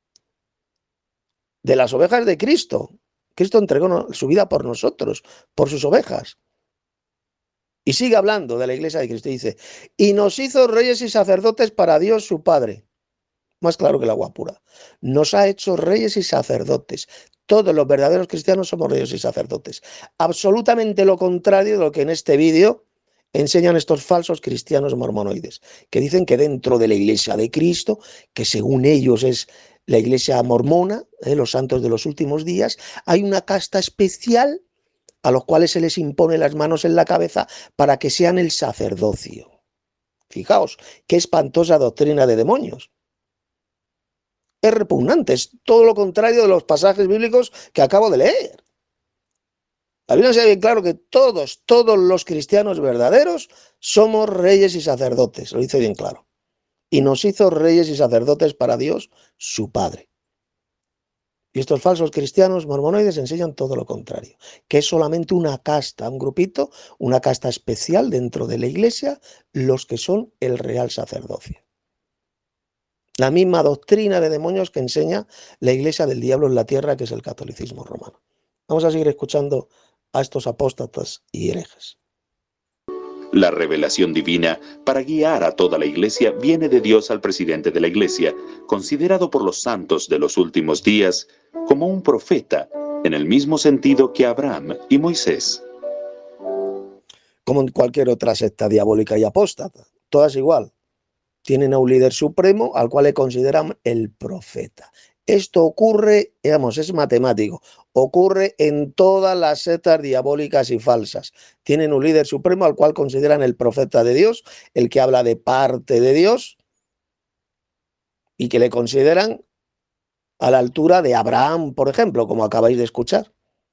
de las ovejas de Cristo. Cristo entregó su vida por nosotros, por sus ovejas. Y sigue hablando de la iglesia de Cristo. Dice, y nos hizo reyes y sacerdotes para Dios su Padre. Más claro que el agua pura. Nos ha hecho reyes y sacerdotes. Todos los verdaderos cristianos somos reyes y sacerdotes. Absolutamente lo contrario de lo que en este vídeo enseñan estos falsos cristianos mormonoides, que dicen que dentro de la iglesia de Cristo, que según ellos es la iglesia mormona, los santos de los últimos días, hay una casta especial a los cuales se les impone las manos en la cabeza para que sean el sacerdocio. Fijaos, qué espantosa doctrina de demonios. Es repugnante, es todo lo contrario de los pasajes bíblicos que acabo de leer. La Biblia enseña bien claro que todos los cristianos verdaderos somos reyes y sacerdotes, lo dice bien claro. Y nos hizo reyes y sacerdotes para Dios, su Padre. Y estos falsos cristianos mormonoides enseñan todo lo contrario, que es solamente una casta, un grupito, una casta especial dentro de la iglesia, los que son el real sacerdocio. La misma doctrina de demonios que enseña la iglesia del diablo en la tierra, que es el catolicismo romano. Vamos a seguir escuchando a estos apóstatas y herejes. La revelación divina para guiar a toda la iglesia viene de Dios al presidente de la iglesia, considerado por los santos de los últimos días como un profeta, en el mismo sentido que Abraham y Moisés. Como en cualquier otra secta diabólica y apóstata, todas igual. Tienen a un líder supremo al cual le consideran el profeta. Esto ocurre, digamos, es matemático, ocurre en todas las sectas diabólicas y falsas. Tienen un líder supremo al cual consideran el profeta de Dios, el que habla de parte de Dios, y que le consideran a la altura de Abraham, por ejemplo, como acabáis de escuchar.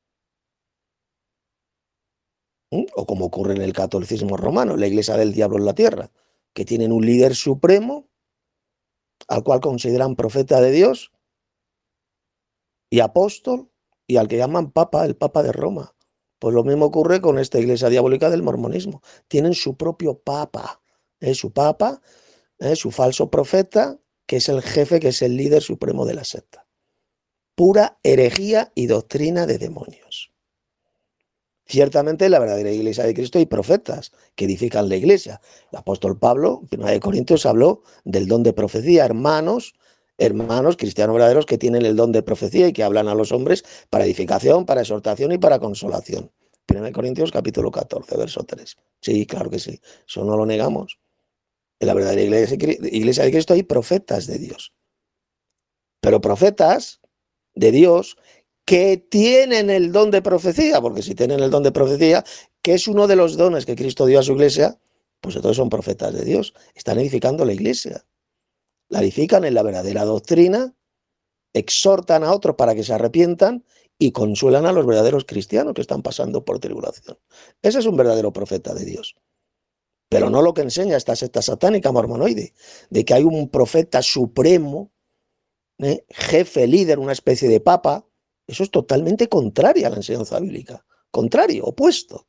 O como ocurre en el catolicismo romano, la iglesia del diablo en la tierra, que tienen un líder supremo al cual consideran profeta de Dios y apóstol, y al que llaman papa, el papa de Roma. Pues lo mismo ocurre con esta iglesia diabólica del mormonismo. Tienen su propio papa, su falso profeta, que es el jefe, que es el líder supremo de la secta. Pura herejía y doctrina de demonios. Ciertamente en la verdadera iglesia de Cristo hay profetas que edifican la iglesia. El apóstol Pablo, en 1 Corintios, habló del don de profecía, hermanos cristianos verdaderos que tienen el don de profecía y que hablan a los hombres para edificación, para exhortación y para consolación. 1 Corintios capítulo 14, verso 3. Sí, claro que sí, eso no lo negamos. En la verdadera iglesia de Cristo hay profetas de Dios. Pero profetas de Dios que tienen el don de profecía, porque si tienen el don de profecía, que es uno de los dones que Cristo dio a su iglesia, pues entonces son profetas de Dios, están edificando la iglesia, la edifican en la verdadera doctrina, exhortan a otros para que se arrepientan y consuelan a los verdaderos cristianos que están pasando por tribulación. Ese es un verdadero profeta de Dios. Pero no lo que enseña esta secta satánica mormonoide, de que hay un profeta supremo, jefe, líder, una especie de papa. Eso es totalmente contrario a la enseñanza bíblica. Contrario, opuesto.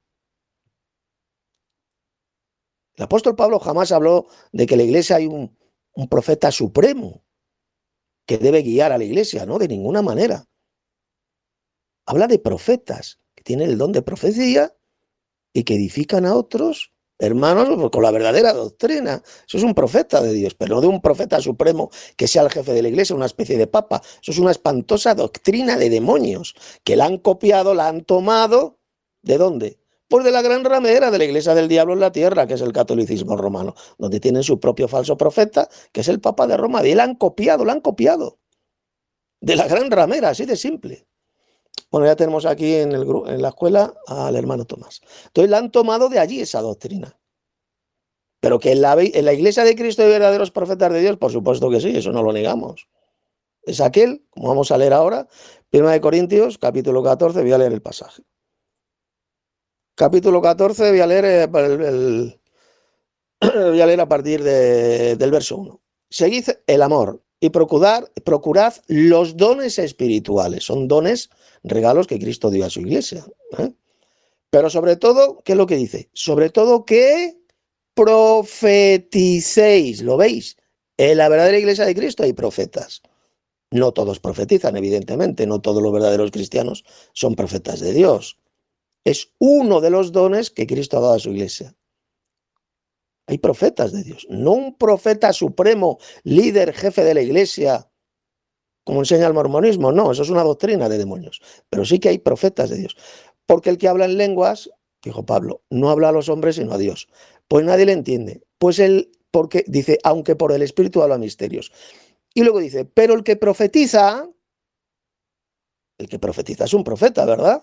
El apóstol Pablo jamás habló de que en la iglesia hay un profeta supremo que debe guiar a la iglesia, ¿no? De ninguna manera. Habla de profetas que tienen el don de profecía y que edifican a otros hermanos con la verdadera doctrina. Eso es un profeta de Dios, pero no de un profeta supremo que sea el jefe de la iglesia, una especie de papa. Eso es una espantosa doctrina de demonios que la han copiado, la han tomado. ¿De dónde? Pues de la gran ramera de la iglesia del diablo en la tierra, que es el catolicismo romano, donde tienen su propio falso profeta, que es el Papa de Roma. Y la han copiado, de la gran ramera, así de simple. Bueno, ya tenemos aquí en la escuela al hermano Tomás. Entonces la han tomado de allí esa doctrina. Pero que en la iglesia de Cristo hay verdaderos profetas de Dios, por supuesto que sí, eso no lo negamos. Es aquel, como vamos a leer ahora, 1 Corintios, capítulo 14, voy a leer el pasaje. Capítulo 14, voy a leer, voy a leer a partir del verso 1. Seguid el amor y procurad los dones espirituales. Son dones, regalos que Cristo dio a su iglesia. Pero sobre todo, ¿qué es lo que dice? Sobre todo que profeticéis. ¿Lo veis? En la verdadera iglesia de Cristo hay profetas. No todos profetizan, evidentemente. No todos los verdaderos cristianos son profetas de Dios. Es uno de los dones que Cristo ha dado a su iglesia. Hay profetas de Dios, no un profeta supremo, líder, jefe de la iglesia, como enseña el mormonismo. No, eso es una doctrina de demonios. Pero sí que hay profetas de Dios. Porque el que habla en lenguas, dijo Pablo, no habla a los hombres sino a Dios. Pues nadie le entiende. Pues él, porque dice, aunque por el Espíritu habla misterios. Y luego dice, pero el que profetiza es un profeta, ¿verdad?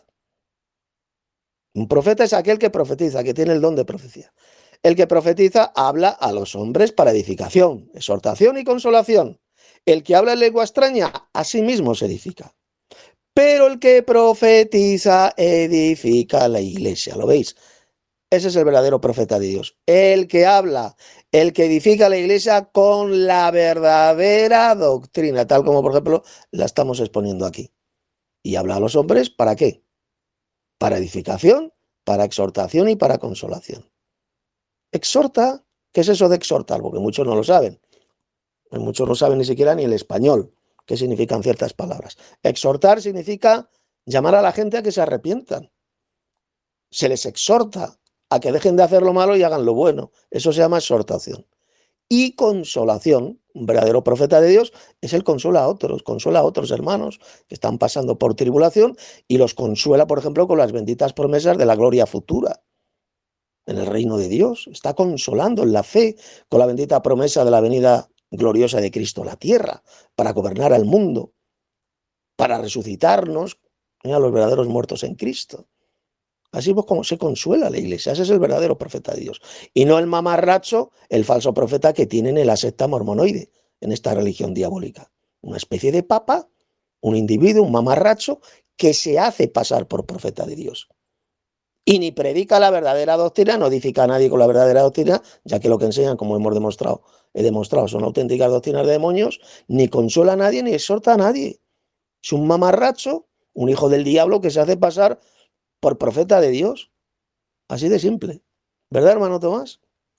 Un profeta es aquel que profetiza, que tiene el don de profecía. El que profetiza habla a los hombres para edificación, exhortación y consolación. El que habla en lengua extraña, a sí mismo se edifica. Pero el que profetiza edifica la iglesia. ¿Lo veis? Ese es el verdadero profeta de Dios. El que habla, el que edifica la iglesia con la verdadera doctrina, tal como, por ejemplo, la estamos exponiendo aquí. Y habla a los hombres, ¿para qué? Para edificación, para exhortación y para consolación. Exhorta, ¿qué es eso de exhortar? Porque muchos no lo saben. Muchos no saben ni siquiera ni el español, qué significan ciertas palabras. Exhortar significa llamar a la gente a que se arrepientan. Se les exhorta a que dejen de hacer lo malo y hagan lo bueno. Eso se llama exhortación. Y consolación, un verdadero profeta de Dios, es el consuela a otros hermanos que están pasando por tribulación y los consuela, por ejemplo, con las benditas promesas de la gloria futura en el reino de Dios. Está consolando en la fe con la bendita promesa de la venida gloriosa de Cristo a la tierra para gobernar al mundo, para resucitarnos a los verdaderos muertos en Cristo. Así pues como se consuela la iglesia. Ese es el verdadero profeta de Dios. Y no el mamarracho, el falso profeta que tienen en la secta mormonoide, en esta religión diabólica. Una especie de papa, un individuo, un mamarracho, que se hace pasar por profeta de Dios. Y ni predica la verdadera doctrina, no edifica a nadie con la verdadera doctrina, ya que lo que enseñan, como he demostrado, son auténticas doctrinas de demonios, ni consuela a nadie, ni exhorta a nadie. Es un mamarracho, un hijo del diablo que se hace pasar por profeta de Dios. Así de simple. ¿Verdad, hermano Tomás?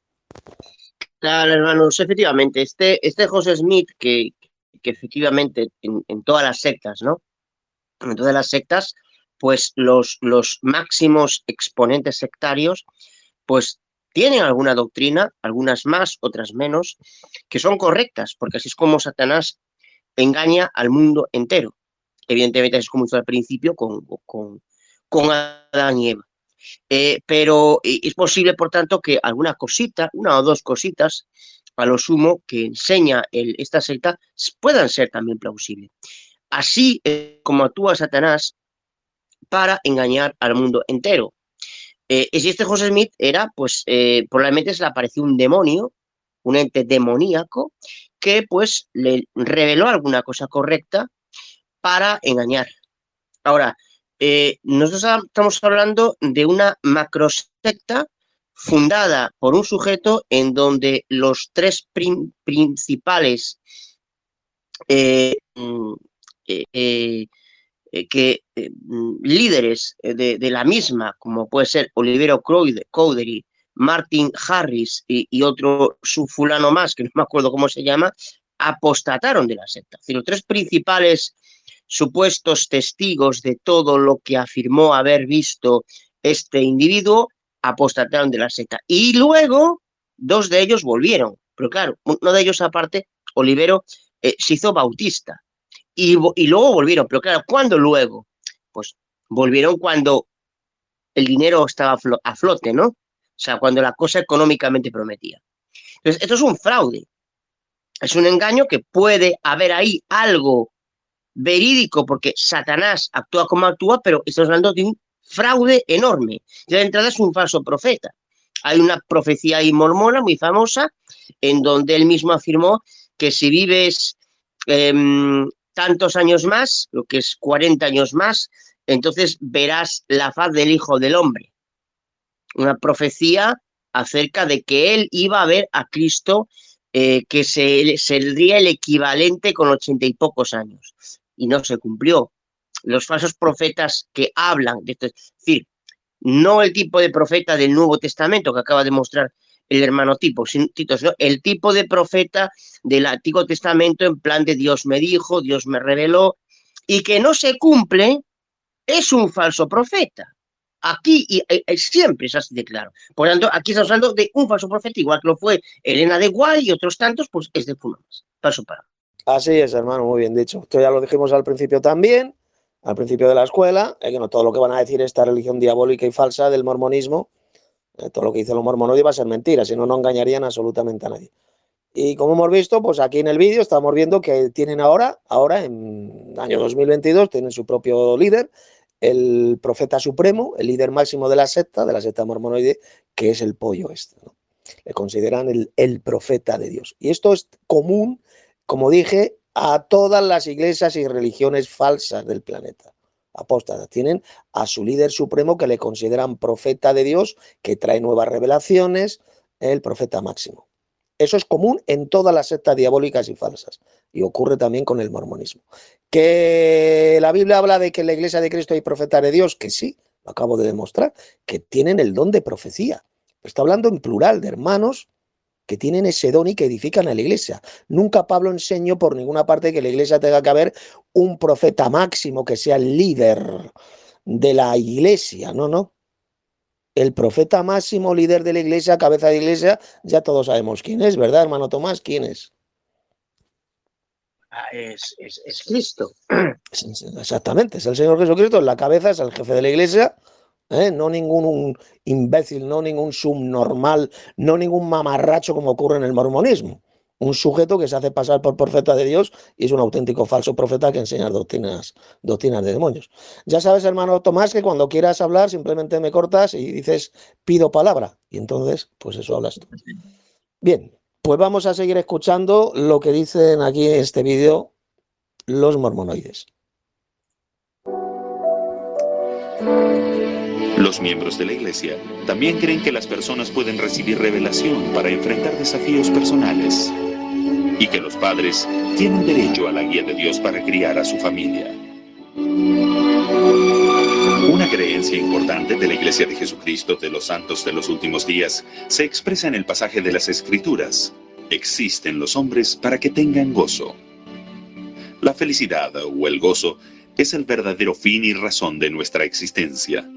Claro, hermanos, efectivamente, este José Smith, que efectivamente en todas las sectas, ¿no? En todas las sectas, pues los máximos exponentes sectarios, pues tienen alguna doctrina, algunas más, otras menos, que son correctas, porque así es como Satanás engaña al mundo entero. Evidentemente, así es como hizo al principio con Adán y Eva. Pero es posible, por tanto, que alguna cosita, una o dos cositas, a lo sumo, que enseña esta secta, puedan ser también plausibles. Así es como actúa Satanás para engañar al mundo entero. Y si este José Smith era, pues probablemente se le apareció un demonio, un ente demoníaco, que pues le reveló alguna cosa correcta para engañar. Ahora, nosotros estamos hablando de una macrosecta fundada por un sujeto en donde los tres principales líderes de la misma, como puede ser Olivero Cowdery, Martin Harris y otro su fulano más, que no me acuerdo cómo se llama, apostataron de la secta. Es decir, los tres principales supuestos testigos de todo lo que afirmó haber visto este individuo apostataron de la secta. Y luego, dos de ellos volvieron. Pero claro, uno de ellos aparte, Olivero, se hizo bautista. Y luego volvieron. Pero claro, ¿cuándo luego? Pues volvieron cuando el dinero estaba a flote, ¿no? O sea, cuando la cosa económicamente prometía. Entonces, esto es un fraude. Es un engaño que puede haber ahí algo verídico, porque Satanás actúa como actúa, pero estamos hablando de un fraude enorme. Ya de entrada es un falso profeta. Hay una profecía ahí mormona muy famosa, en donde él mismo afirmó que si vives tantos años más, lo que es 40 años más, entonces verás la faz del Hijo del Hombre. Una profecía acerca de que él iba a ver a Cristo, que sería el equivalente con 80 y pocos años. Y no se cumplió. Los falsos profetas que hablan de esto, es decir, no el tipo de profeta del Nuevo Testamento que acaba de mostrar el hermano Tito, sino el tipo de profeta del Antiguo Testamento en plan de Dios me dijo, Dios me reveló, y que no se cumple, es un falso profeta. Aquí siempre es así de claro. Por lo tanto, aquí estamos hablando de un falso profeta, igual que lo fue Elena de Guay y otros tantos, pues es de uno más. Paso para. Así es, hermano, muy bien dicho. Esto ya lo dijimos al principio también, al principio de la escuela, que no todo lo que van a decir esta religión diabólica y falsa del mormonismo, todo lo que dicen los mormones va a ser mentira, si no, no engañarían absolutamente a nadie. Y como hemos visto, pues aquí en el vídeo estamos viendo que tienen ahora en el año 2022, tienen su propio líder, el profeta supremo, el líder máximo de la secta mormonoide, que es el pollo este, ¿no? Le consideran el profeta de Dios. Y esto es común, como dije, a todas las iglesias y religiones falsas del planeta. Apóstatas. Tienen a su líder supremo que le consideran profeta de Dios, que trae nuevas revelaciones, el profeta máximo. Eso es común en todas las sectas diabólicas y falsas. Y ocurre también con el mormonismo. ¿Que la Biblia habla de que en la iglesia de Cristo hay profetas de Dios? Que sí, lo acabo de demostrar, que tienen el don de profecía. Está hablando en plural de hermanos que tienen ese don y que edifican a la iglesia. Nunca Pablo enseñó por ninguna parte que la iglesia tenga que haber un profeta máximo que sea el líder de la iglesia. No, no. El profeta máximo, líder de la iglesia, cabeza de iglesia, ya todos sabemos quién es, ¿verdad, hermano Tomás? ¿Quién es? Es Cristo. Exactamente, es el Señor Jesucristo, la cabeza, es el jefe de la iglesia, no ningún imbécil, no ningún subnormal, no ningún mamarracho como ocurre en el mormonismo. Un sujeto que se hace pasar por profeta de Dios y es un auténtico falso profeta que enseña doctrinas de demonios. Ya sabes, hermano Tomás, que cuando quieras hablar simplemente me cortas y dices pido palabra. Y entonces, pues eso hablas tú. Bien, pues vamos a seguir escuchando lo que dicen aquí en este vídeo los mormonoides. Los miembros de la Iglesia también creen que las personas pueden recibir revelación para enfrentar desafíos personales y que los padres tienen derecho a la guía de Dios para criar a su familia. Una creencia importante de la Iglesia de Jesucristo de los Santos de los Últimos Días se expresa en el pasaje de las Escrituras: existen los hombres para que tengan gozo. La felicidad o el gozo es el verdadero fin y razón de nuestra existencia.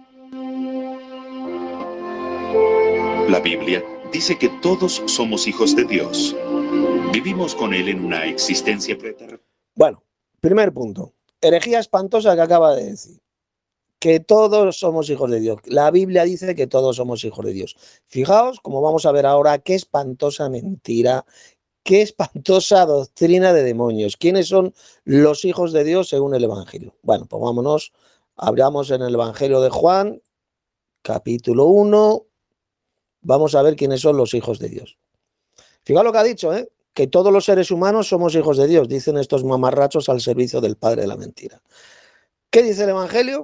La Biblia dice que todos somos hijos de Dios. Vivimos con Él en una existencia preeterna. Bueno, primer punto. Herejía espantosa que acaba de decir. Que todos somos hijos de Dios. La Biblia dice que todos somos hijos de Dios. Fijaos, como vamos a ver ahora, qué espantosa mentira, Qué espantosa doctrina de demonios. ¿Quiénes son los hijos de Dios según el Evangelio? Bueno, pues vámonos, abramos en el Evangelio de Juan, capítulo 1, vamos a ver quiénes son los hijos de Dios. Fijaos lo que ha dicho, que todos los seres humanos somos hijos de Dios, dicen estos mamarrachos al servicio del padre de la mentira. ¿Qué dice el Evangelio?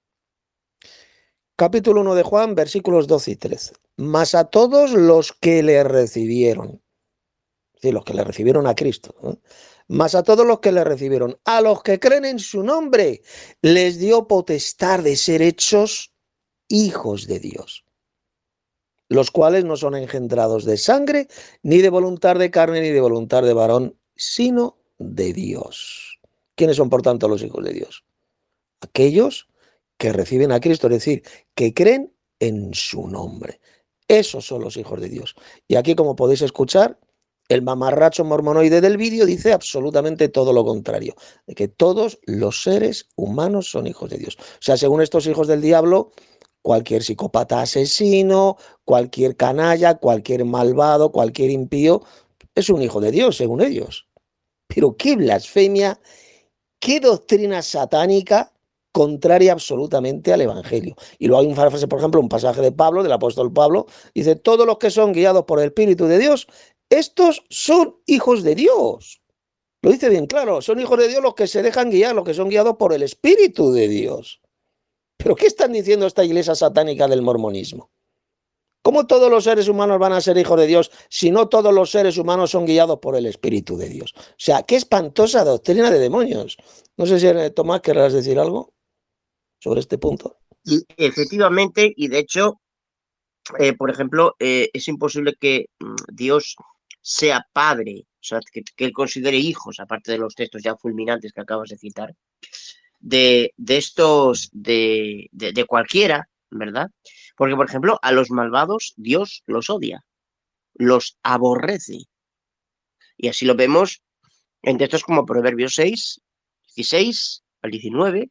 Capítulo 1 de Juan, versículos 12 y 13. Mas a todos los que le recibieron, es decir, los que le recibieron a Cristo, mas a todos los que le recibieron, a los que creen en su nombre, les dio potestad de ser hechos hijos de Dios, los cuales no son engendrados de sangre, ni de voluntad de carne, ni de voluntad de varón, sino de Dios. ¿Quiénes son, por tanto, los hijos de Dios? Aquellos que reciben a Cristo, es decir, que creen en su nombre. Esos son los hijos de Dios. Y aquí, como podéis escuchar, el mamarracho mormonoide del vídeo dice absolutamente todo lo contrario, de que todos los seres humanos son hijos de Dios. O sea, según estos hijos del diablo, cualquier psicópata asesino, cualquier canalla, cualquier malvado, cualquier impío, es un hijo de Dios, según ellos. Pero qué blasfemia, qué doctrina satánica contraria absolutamente al Evangelio. Y luego hay una frase, por ejemplo, un pasaje de Pablo, del apóstol Pablo, dice, todos los que son guiados por el Espíritu de Dios, estos son hijos de Dios. Lo dice bien claro, son hijos de Dios los que se dejan guiar, los que son guiados por el Espíritu de Dios. ¿Pero qué están diciendo esta iglesia satánica del mormonismo? ¿Cómo todos los seres humanos van a ser hijos de Dios si no todos los seres humanos son guiados por el Espíritu de Dios? O sea, qué espantosa doctrina de demonios. No sé si Tomás querrás decir algo sobre este punto. Y efectivamente, y de hecho, por ejemplo, es imposible que Dios sea padre, o sea, que él considere hijos, aparte de los textos ya fulminantes que acabas de citar, de estos, de cualquiera, ¿verdad? Porque, por ejemplo, a los malvados Dios los odia, los aborrece. Y así lo vemos en textos como Proverbios 6, 16 al 19,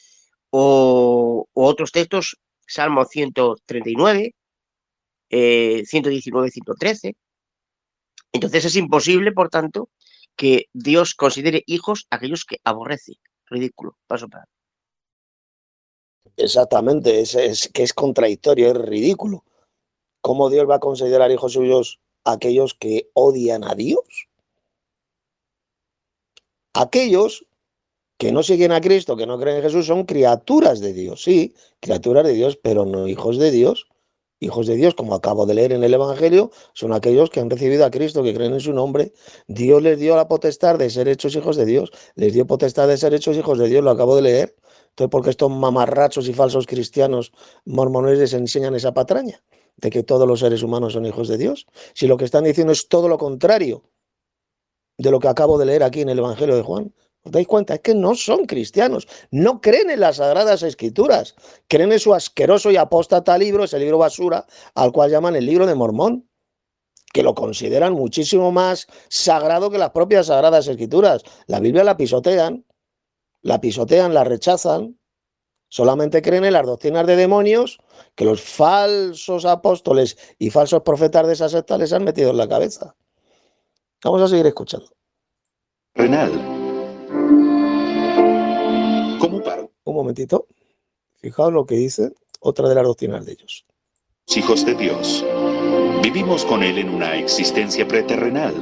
o otros textos, Salmo 139, 119, 113. Entonces es imposible, por tanto, que Dios considere hijos a aquellos que aborrece. Ridículo, paso para. Exactamente, que es contradictorio, es ridículo. ¿Cómo Dios va a considerar hijos suyos a aquellos que odian a Dios? Aquellos que no siguen a Cristo, que no creen en Jesús, son criaturas de Dios, sí, criaturas de Dios, pero no hijos de Dios. Hijos de Dios, como acabo de leer en el Evangelio, son aquellos que han recibido a Cristo, que creen en su nombre. Dios les dio la potestad de ser hechos hijos de Dios. Les dio potestad de ser hechos hijos de Dios, lo acabo de leer. Entonces, ¿por qué estos mamarrachos y falsos cristianos mormones enseñan esa patraña de que todos los seres humanos son hijos de Dios? Si lo que están diciendo es todo lo contrario de lo que acabo de leer aquí en el Evangelio de Juan. ¿Os dais cuenta? Es que no son cristianos, no creen en las Sagradas Escrituras, creen en su asqueroso y apóstata libro, ese libro basura, al cual llaman el libro de Mormón, que lo consideran muchísimo más sagrado que las propias Sagradas Escrituras. La Biblia la pisotean, la rechazan, solamente creen en las doctrinas de demonios que los falsos apóstoles y falsos profetas de esa secta les han metido en la cabeza. Vamos a seguir escuchando. Renal. ¿Cómo para Un momentito. Fijaos lo que dice otra de las doctrinas de ellos. los hijos de Dios? Vivimos con Él en una existencia preterrenal.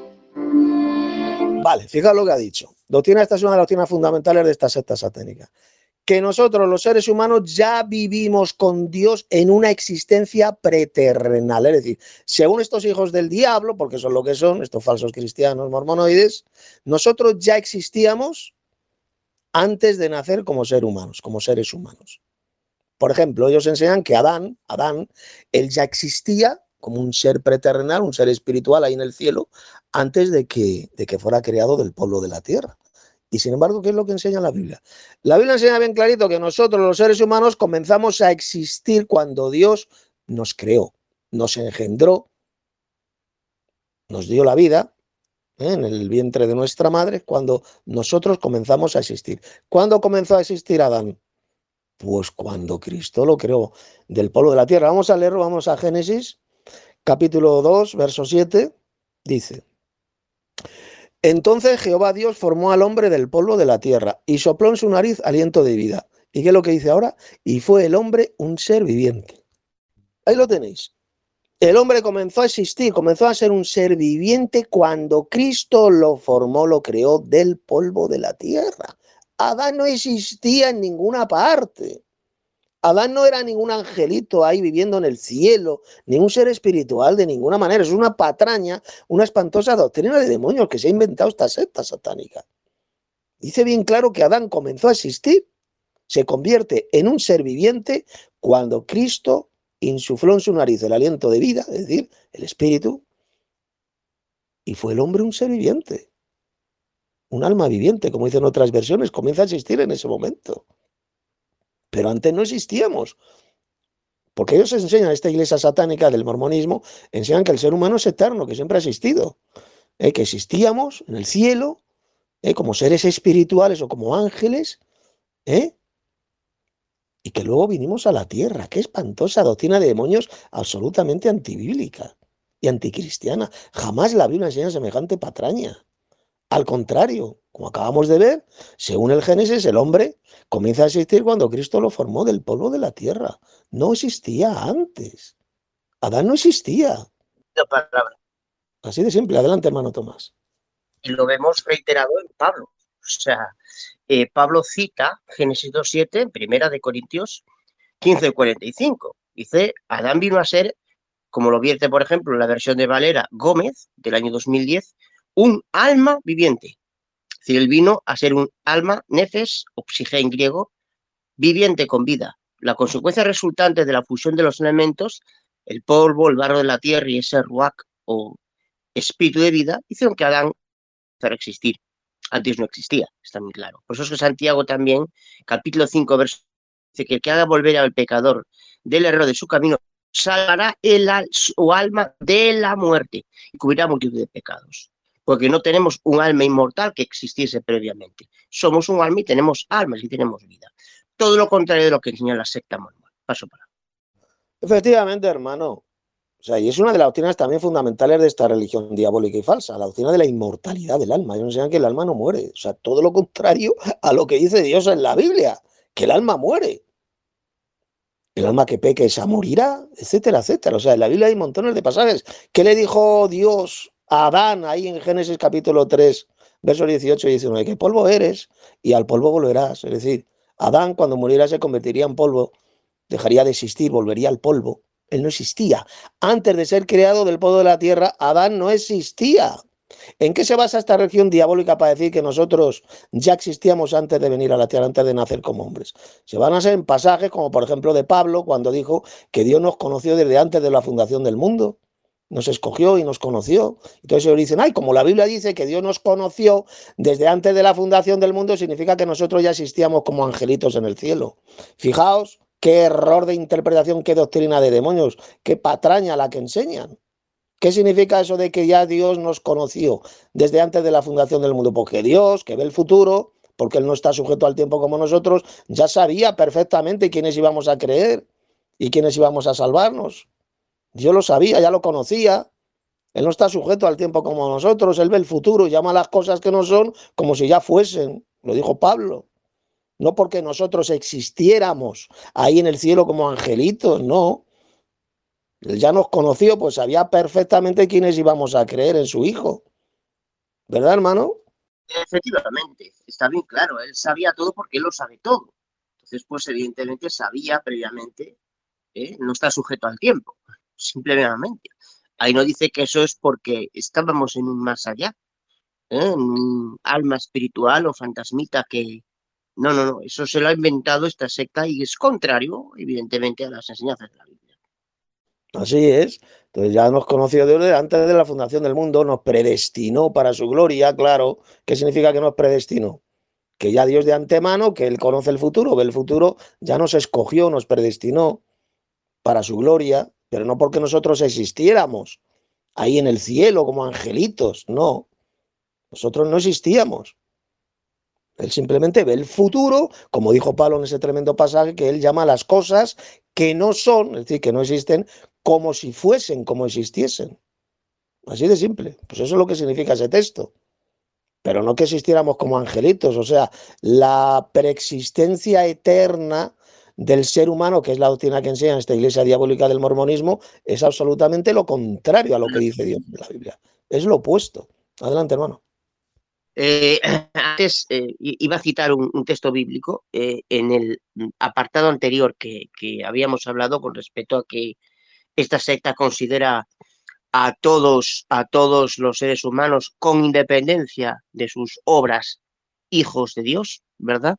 Vale, fijaos lo que ha dicho. Esta es una de las doctrinas fundamentales de esta secta satánica. Que nosotros, los seres humanos, ya vivimos con Dios en una existencia preterrenal. Es decir, según estos hijos del diablo, porque son lo que son, estos falsos cristianos mormonoides, nosotros ya existíamos antes de nacer como seres humanos. Por ejemplo, ellos enseñan que Adán, él ya existía como un ser preterrenal, un ser espiritual ahí en el cielo, antes de que fuera creado del polvo de la tierra. Y sin embargo, ¿qué es lo que enseña la Biblia? La Biblia enseña bien clarito que nosotros, los seres humanos, comenzamos a existir cuando Dios nos creó, nos engendró, nos dio la vida, en el vientre de nuestra madre, cuando nosotros comenzamos a existir. ¿Cuándo comenzó a existir Adán? Pues cuando Cristo lo creó del polvo de la tierra. Vamos a leerlo, vamos a Génesis, capítulo 2, verso 7, dice: Entonces Jehová Dios formó al hombre del polvo de la tierra y sopló en su nariz aliento de vida. ¿Y qué es lo que dice ahora? Y fue el hombre un ser viviente. Ahí lo tenéis. El hombre comenzó a existir, comenzó a ser un ser viviente cuando Cristo lo formó, lo creó del polvo de la tierra. Adán no existía en ninguna parte. Adán no era ningún angelito ahí viviendo en el cielo, ni un ser espiritual de ninguna manera. Es una patraña, una espantosa doctrina de demonios que se ha inventado esta secta satánica. Dice bien claro que Adán comenzó a existir, se convierte en un ser viviente cuando Cristo insufló en su nariz el aliento de vida, es decir, el espíritu, y fue el hombre un ser viviente, un alma viviente, como dicen otras versiones, comienza a existir en ese momento. Pero antes no existíamos. Porque ellos enseñan, esta iglesia satánica del mormonismo, enseñan que el ser humano es eterno, que siempre ha existido, que existíamos en el cielo, como seres espirituales o como ángeles, y que luego vinimos a la tierra. Qué espantosa doctrina de demonios, absolutamente antibíblica y anticristiana. Jamás la Biblia enseña semejante patraña. Al contrario, como acabamos de ver, según el Génesis, el hombre comienza a existir cuando Cristo lo formó del polvo de la tierra. No existía antes. Adán no existía. La palabra. Así de simple. Adelante, hermano Tomás. Y lo vemos reiterado en Pablo. O sea, Pablo cita Génesis 2:7 en Primera de Corintios 15:45. Dice, Adán vino a ser, como lo vierte, por ejemplo, en la versión de Valera Gómez del año 2010, un alma viviente. Es decir, él vino a ser un alma, nefes, o psige en griego, viviente con vida. La consecuencia resultante de la fusión de los elementos, el polvo, el barro de la tierra y ese ruach o espíritu de vida, hicieron que Adán empezara a existir. Antes no existía, está muy claro. Por eso es que Santiago también, capítulo 5, verso, dice que el que haga volver al pecador del error de su camino, salvará su alma de la muerte y cubrirá multitud de pecados. Porque no tenemos un alma inmortal que existiese previamente. Somos un alma y tenemos almas y tenemos vida. Todo lo contrario de lo que enseña la secta mormona. Paso para. Efectivamente, hermano. O sea, y es una de las doctrinas también fundamentales de esta religión diabólica y falsa, la doctrina de la inmortalidad del alma. Ellos enseñan que el alma no muere. O sea, todo lo contrario a lo que dice Dios en la Biblia, que el alma muere. El alma que peque esa morirá, etcétera, etcétera. O sea, en la Biblia hay montones de pasajes. ¿Qué le dijo Dios a Adán ahí en Génesis capítulo 3, versos 18 y 19? Que polvo eres y al polvo volverás. Es decir, Adán cuando muriera se convertiría en polvo, dejaría de existir, volvería al polvo. Él no existía. Antes de ser creado del polvo de la tierra, Adán no existía. ¿En qué se basa esta religión diabólica para decir que nosotros ya existíamos antes de venir a la tierra, antes de nacer como hombres? Se van a hacer en pasajes como por ejemplo de Pablo, cuando dijo que Dios nos conoció desde antes de la fundación del mundo. Nos escogió y nos conoció. Entonces ellos dicen, ay, como la Biblia dice que Dios nos conoció desde antes de la fundación del mundo, significa que nosotros ya existíamos como angelitos en el cielo. Fijaos qué error de interpretación, qué doctrina de demonios, qué patraña la que enseñan. ¿Qué significa eso de que ya Dios nos conoció desde antes de la fundación del mundo? Porque Dios, que ve el futuro, porque Él no está sujeto al tiempo como nosotros, ya sabía perfectamente quiénes íbamos a creer y quiénes íbamos a salvarnos. Dios lo sabía, ya lo conocía. Él no está sujeto al tiempo como nosotros, Él ve el futuro, llama las cosas que no son como si ya fuesen. Lo dijo Pablo. No porque nosotros existiéramos ahí en el cielo como angelitos, no. Él ya nos conoció, pues sabía perfectamente quiénes íbamos a creer en su Hijo. ¿Verdad, hermano? Efectivamente, está bien claro, él sabía todo porque él lo sabe todo. Entonces, pues evidentemente sabía previamente, no está sujeto al tiempo, simplemente. Ahí no dice que eso es porque estábamos en un más allá, en un alma espiritual o fantasmita que... No, eso se lo ha inventado esta secta y es contrario, evidentemente, a las enseñanzas de la Biblia. Así es. Entonces ya nos conoció desde antes de la fundación del mundo, nos predestinó para su gloria, claro. ¿Qué significa que nos predestinó? Que ya Dios de antemano, que Él conoce el futuro, ve el futuro, ya nos escogió, nos predestinó para su gloria, pero no porque nosotros existiéramos ahí en el cielo como angelitos, no. Nosotros no existíamos. Él simplemente ve el futuro, como dijo Pablo en ese tremendo pasaje, que él llama a las cosas que no son, es decir, que no existen, como si fuesen, como existiesen. Así de simple. Pues eso es lo que significa ese texto. pero no que existiéramos como angelitos. O sea, la preexistencia eterna del ser humano, que es la doctrina que enseña esta iglesia diabólica del mormonismo, es absolutamente lo contrario a lo que dice Dios en la Biblia. Es lo opuesto. Adelante, hermano. Antes iba a citar un texto bíblico en el apartado anterior que habíamos hablado con respecto a que esta secta considera a todos los seres humanos, con independencia de sus obras, hijos de Dios, ¿verdad?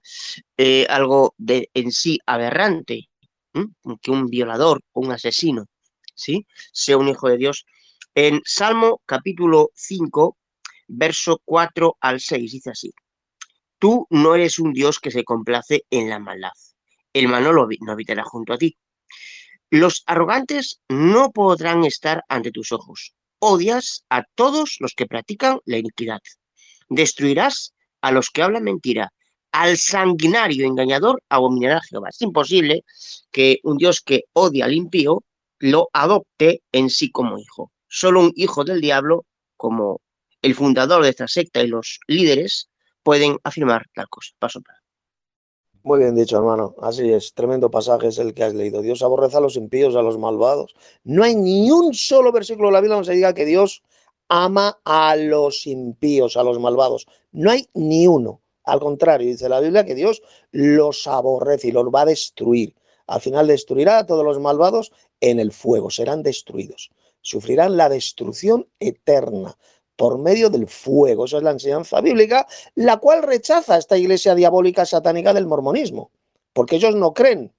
Algo de en sí aberrante, ¿m? Que un violador o un asesino, ¿sí? Sea un hijo de Dios. En Salmo capítulo 5, verso 4 al 6, dice así: Tú no eres un Dios que se complace en la maldad. El mal no habitará junto a ti. Los arrogantes no podrán estar ante tus ojos. Odias a todos los que practican la iniquidad. Destruirás a los que hablan mentira. Al sanguinario engañador abominará Jehová. Es imposible que un Dios que odia al impío lo adopte en sí como hijo. Solo un hijo del diablo, como el fundador de esta secta y los líderes, pueden afirmar tal cosa. Paso para. Muy bien dicho, hermano. Así es. Tremendo pasaje es el que has leído. Dios aborrece a los impíos, a los malvados. No hay ni un solo versículo de la Biblia donde se diga que Dios ama a los impíos, a los malvados. No hay ni uno. Al contrario, dice la Biblia que Dios los aborrece y los va a destruir. Al final destruirá a todos los malvados en el fuego. Serán destruidos. Sufrirán la destrucción eterna por medio del fuego. Esa es la enseñanza bíblica, la cual rechaza esta iglesia diabólica satánica del mormonismo, porque ellos no creen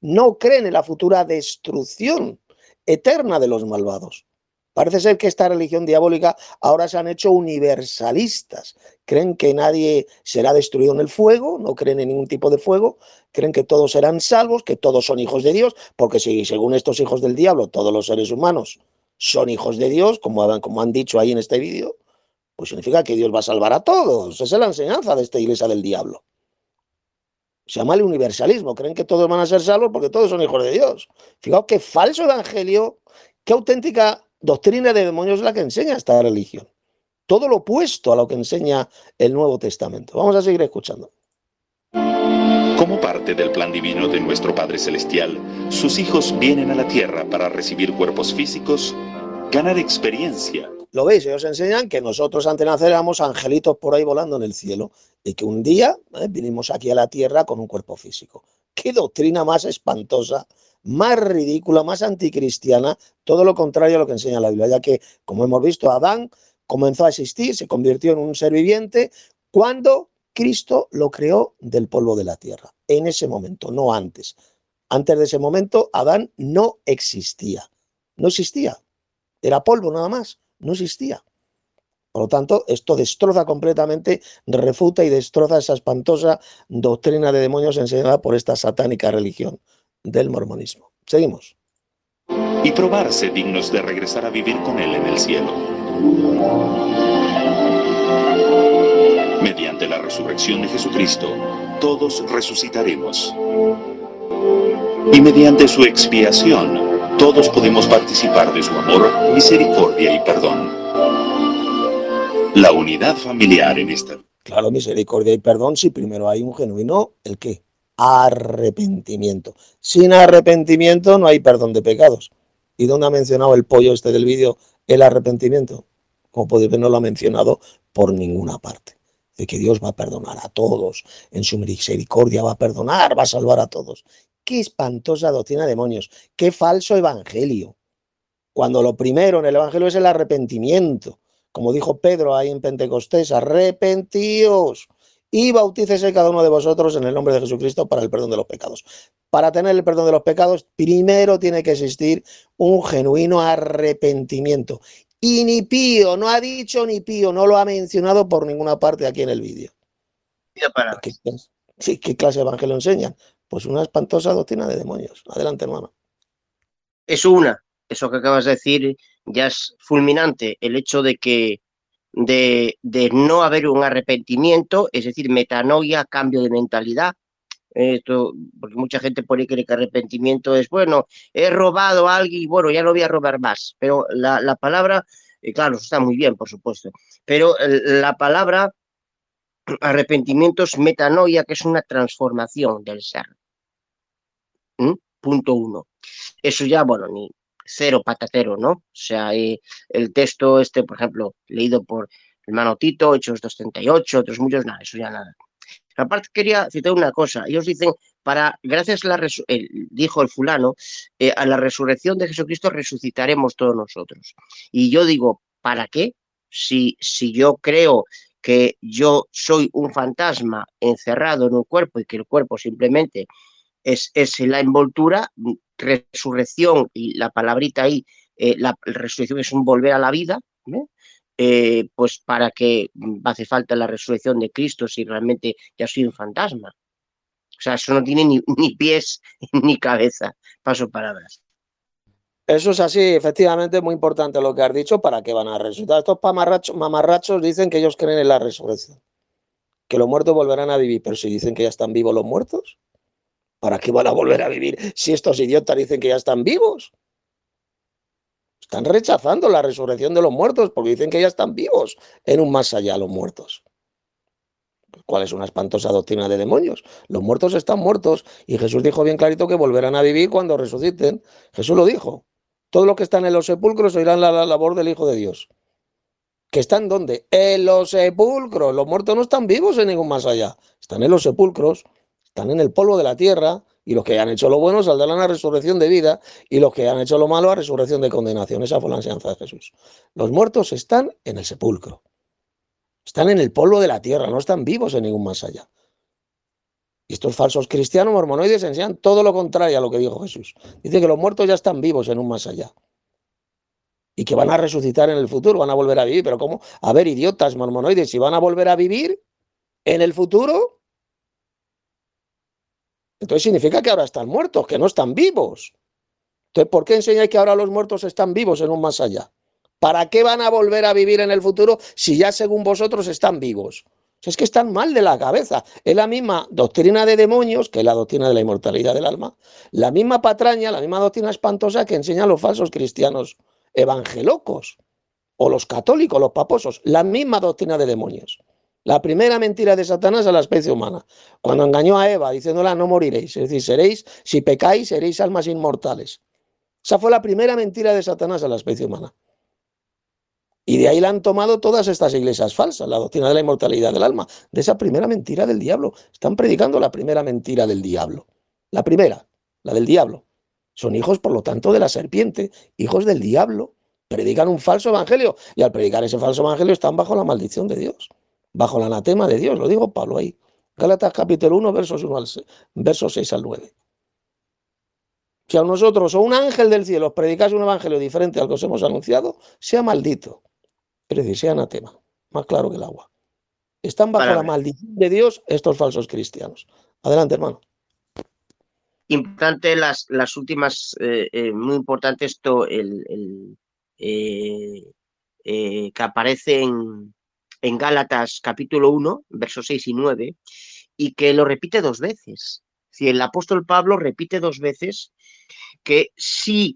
en la futura destrucción eterna de los malvados. Parece ser que esta religión diabólica ahora se han hecho universalistas. Creen que nadie será destruido en el fuego, no creen en ningún tipo de fuego, creen que todos serán salvos, que todos son hijos de Dios, porque si según estos hijos del diablo todos los seres humanos son hijos de Dios, como han dicho ahí en este vídeo, pues significa que Dios va a salvar a todos. Esa es la enseñanza de esta iglesia del diablo. Se llama el universalismo. Creen que todos van a ser salvos porque todos son hijos de Dios. Fijaos qué falso evangelio, qué auténtica doctrina de demonios es la que enseña esta religión. Todo lo opuesto a lo que enseña el Nuevo Testamento. Vamos a seguir escuchando. Como parte del plan divino de nuestro Padre Celestial, sus hijos vienen a la tierra para recibir cuerpos físicos, ganar experiencia. ¿Lo veis? Ellos enseñan que nosotros antes de nacer éramos angelitos por ahí volando en el cielo y que un día vinimos aquí a la tierra con un cuerpo físico. ¡Qué doctrina más espantosa, más ridícula, más anticristiana! Todo lo contrario a lo que enseña la Biblia, ya que, como hemos visto, Adán comenzó a existir, se convirtió en un ser viviente cuando Cristo lo creó del polvo de la tierra. En ese momento, no antes. Antes de ese momento, Adán no existía. No existía. Era polvo nada más. No existía. Por lo tanto, esto destroza completamente, refuta y destroza esa espantosa doctrina de demonios enseñada por esta satánica religión del mormonismo. Seguimos. Y probarse dignos de regresar a vivir con Él en el cielo. Mediante la resurrección de Jesucristo, todos resucitaremos. Y mediante su expiación, todos podemos participar de su amor, misericordia y perdón. La unidad familiar en esta. Claro, misericordia y perdón si primero hay un genuino, ¿el qué? Arrepentimiento. Sin arrepentimiento no hay perdón de pecados. ¿Y dónde ha mencionado el pollo este del vídeo el arrepentimiento? Como podéis ver, no lo ha mencionado por ninguna parte. De que Dios va a perdonar a todos, en su misericordia va a perdonar, va a salvar a todos. Qué espantosa doctrina de demonios, qué falso evangelio. Cuando lo primero en el evangelio es el arrepentimiento. Como dijo Pedro ahí en Pentecostés, arrepentíos y bautícese cada uno de vosotros en el nombre de Jesucristo para el perdón de los pecados. Para tener el perdón de los pecados, primero tiene que existir un genuino arrepentimiento. Y ni pío, no ha dicho ni pío, no lo ha mencionado por ninguna parte aquí en el vídeo. ¿Qué clase de evangelio enseñan? Pues una espantosa doctrina de demonios. Adelante, hermano. Eso que acabas de decir ya es fulminante, el hecho de que de no haber un arrepentimiento, es decir, metanoia, cambio de mentalidad. Esto, porque mucha gente pone que el arrepentimiento es, bueno, he robado a alguien y bueno, ya no voy a robar más. Pero la palabra, claro, está muy bien, por supuesto, pero la palabra Arrepentimiento es metanoia, que es una transformación del ser. Punto 1. Eso ya, bueno, ni cero patatero, ¿no? O sea, el texto por ejemplo, leído por el hermano Tito, Hechos 2:38, otros muchos, nada, eso ya nada. Aparte quería citar una cosa. Ellos dicen, gracias a la dijo el fulano, a la resurrección de Jesucristo resucitaremos todos nosotros. Y yo digo, ¿para qué? Si yo creo que yo soy un fantasma encerrado en un cuerpo y que el cuerpo simplemente es la envoltura, resurrección, y la palabrita ahí, la resurrección es un volver a la vida, pues para qué hace falta la resurrección de Cristo si realmente ya soy un fantasma. O sea, eso no tiene ni pies ni cabeza. Paso palabras. Eso es así, efectivamente, muy importante lo que has dicho. ¿Para qué van a resucitar? Estos mamarrachos dicen que ellos creen en la resurrección, que los muertos volverán a vivir, pero si dicen que ya están vivos los muertos, ¿para qué van a volver a vivir si estos idiotas dicen que ya están vivos? Están rechazando la resurrección de los muertos porque dicen que ya están vivos en un más allá los muertos. ¿Cuál es una espantosa doctrina de demonios? Los muertos están muertos y Jesús dijo bien clarito que volverán a vivir cuando resuciten. Jesús lo dijo. Todos los que están en los sepulcros oirán la labor del Hijo de Dios. ¿Que están dónde? En los sepulcros. Los muertos no están vivos en ningún más allá. Están en los sepulcros, están en el polvo de la tierra, y los que han hecho lo bueno saldrán a resurrección de vida, y los que han hecho lo malo a resurrección de condenación. Esa fue la enseñanza de Jesús. Los muertos están en el sepulcro. Están en el polvo de la tierra, no están vivos en ningún más allá. Y estos falsos cristianos mormonoides enseñan todo lo contrario a lo que dijo Jesús. Dice que los muertos ya están vivos en un más allá. Y que van a resucitar en el futuro, van a volver a vivir. Pero ¿cómo? A ver, idiotas mormonoides, si van a volver a vivir en el futuro, entonces significa que ahora están muertos, que no están vivos. Entonces, ¿por qué enseñáis que ahora los muertos están vivos en un más allá? ¿Para qué van a volver a vivir en el futuro si ya según vosotros están vivos? Es que están mal de la cabeza. Es la misma doctrina de demonios, que es la doctrina de la inmortalidad del alma, la misma patraña, la misma doctrina espantosa que enseñan los falsos cristianos evangelocos o los católicos, los paposos, la misma doctrina de demonios. La primera mentira de Satanás a la especie humana, cuando engañó a Eva diciéndola no moriréis, es decir, si pecáis, seréis almas inmortales. Esa fue la primera mentira de Satanás a la especie humana. Y de ahí la han tomado todas estas iglesias falsas, la doctrina de la inmortalidad del alma, de esa primera mentira del diablo. Están predicando la primera mentira del diablo. La primera, la del diablo. Son hijos, por lo tanto, de la serpiente, hijos del diablo. Predican un falso evangelio y al predicar ese falso evangelio están bajo la maldición de Dios, bajo el anatema de Dios. Lo digo Pablo ahí. Gálatas capítulo 1, versos 6 al 9. Si a nosotros o un ángel del cielo os predicase un evangelio diferente al que os hemos anunciado, sea maldito. Es decir, sea anatema, más claro que el agua. Están bajo la maldición de Dios estos falsos cristianos. Adelante, hermano. Importante las últimas, muy importante esto, que aparece en Gálatas capítulo 1, versos 6 y 9, y que lo repite dos veces. Si el apóstol Pablo repite dos veces que si,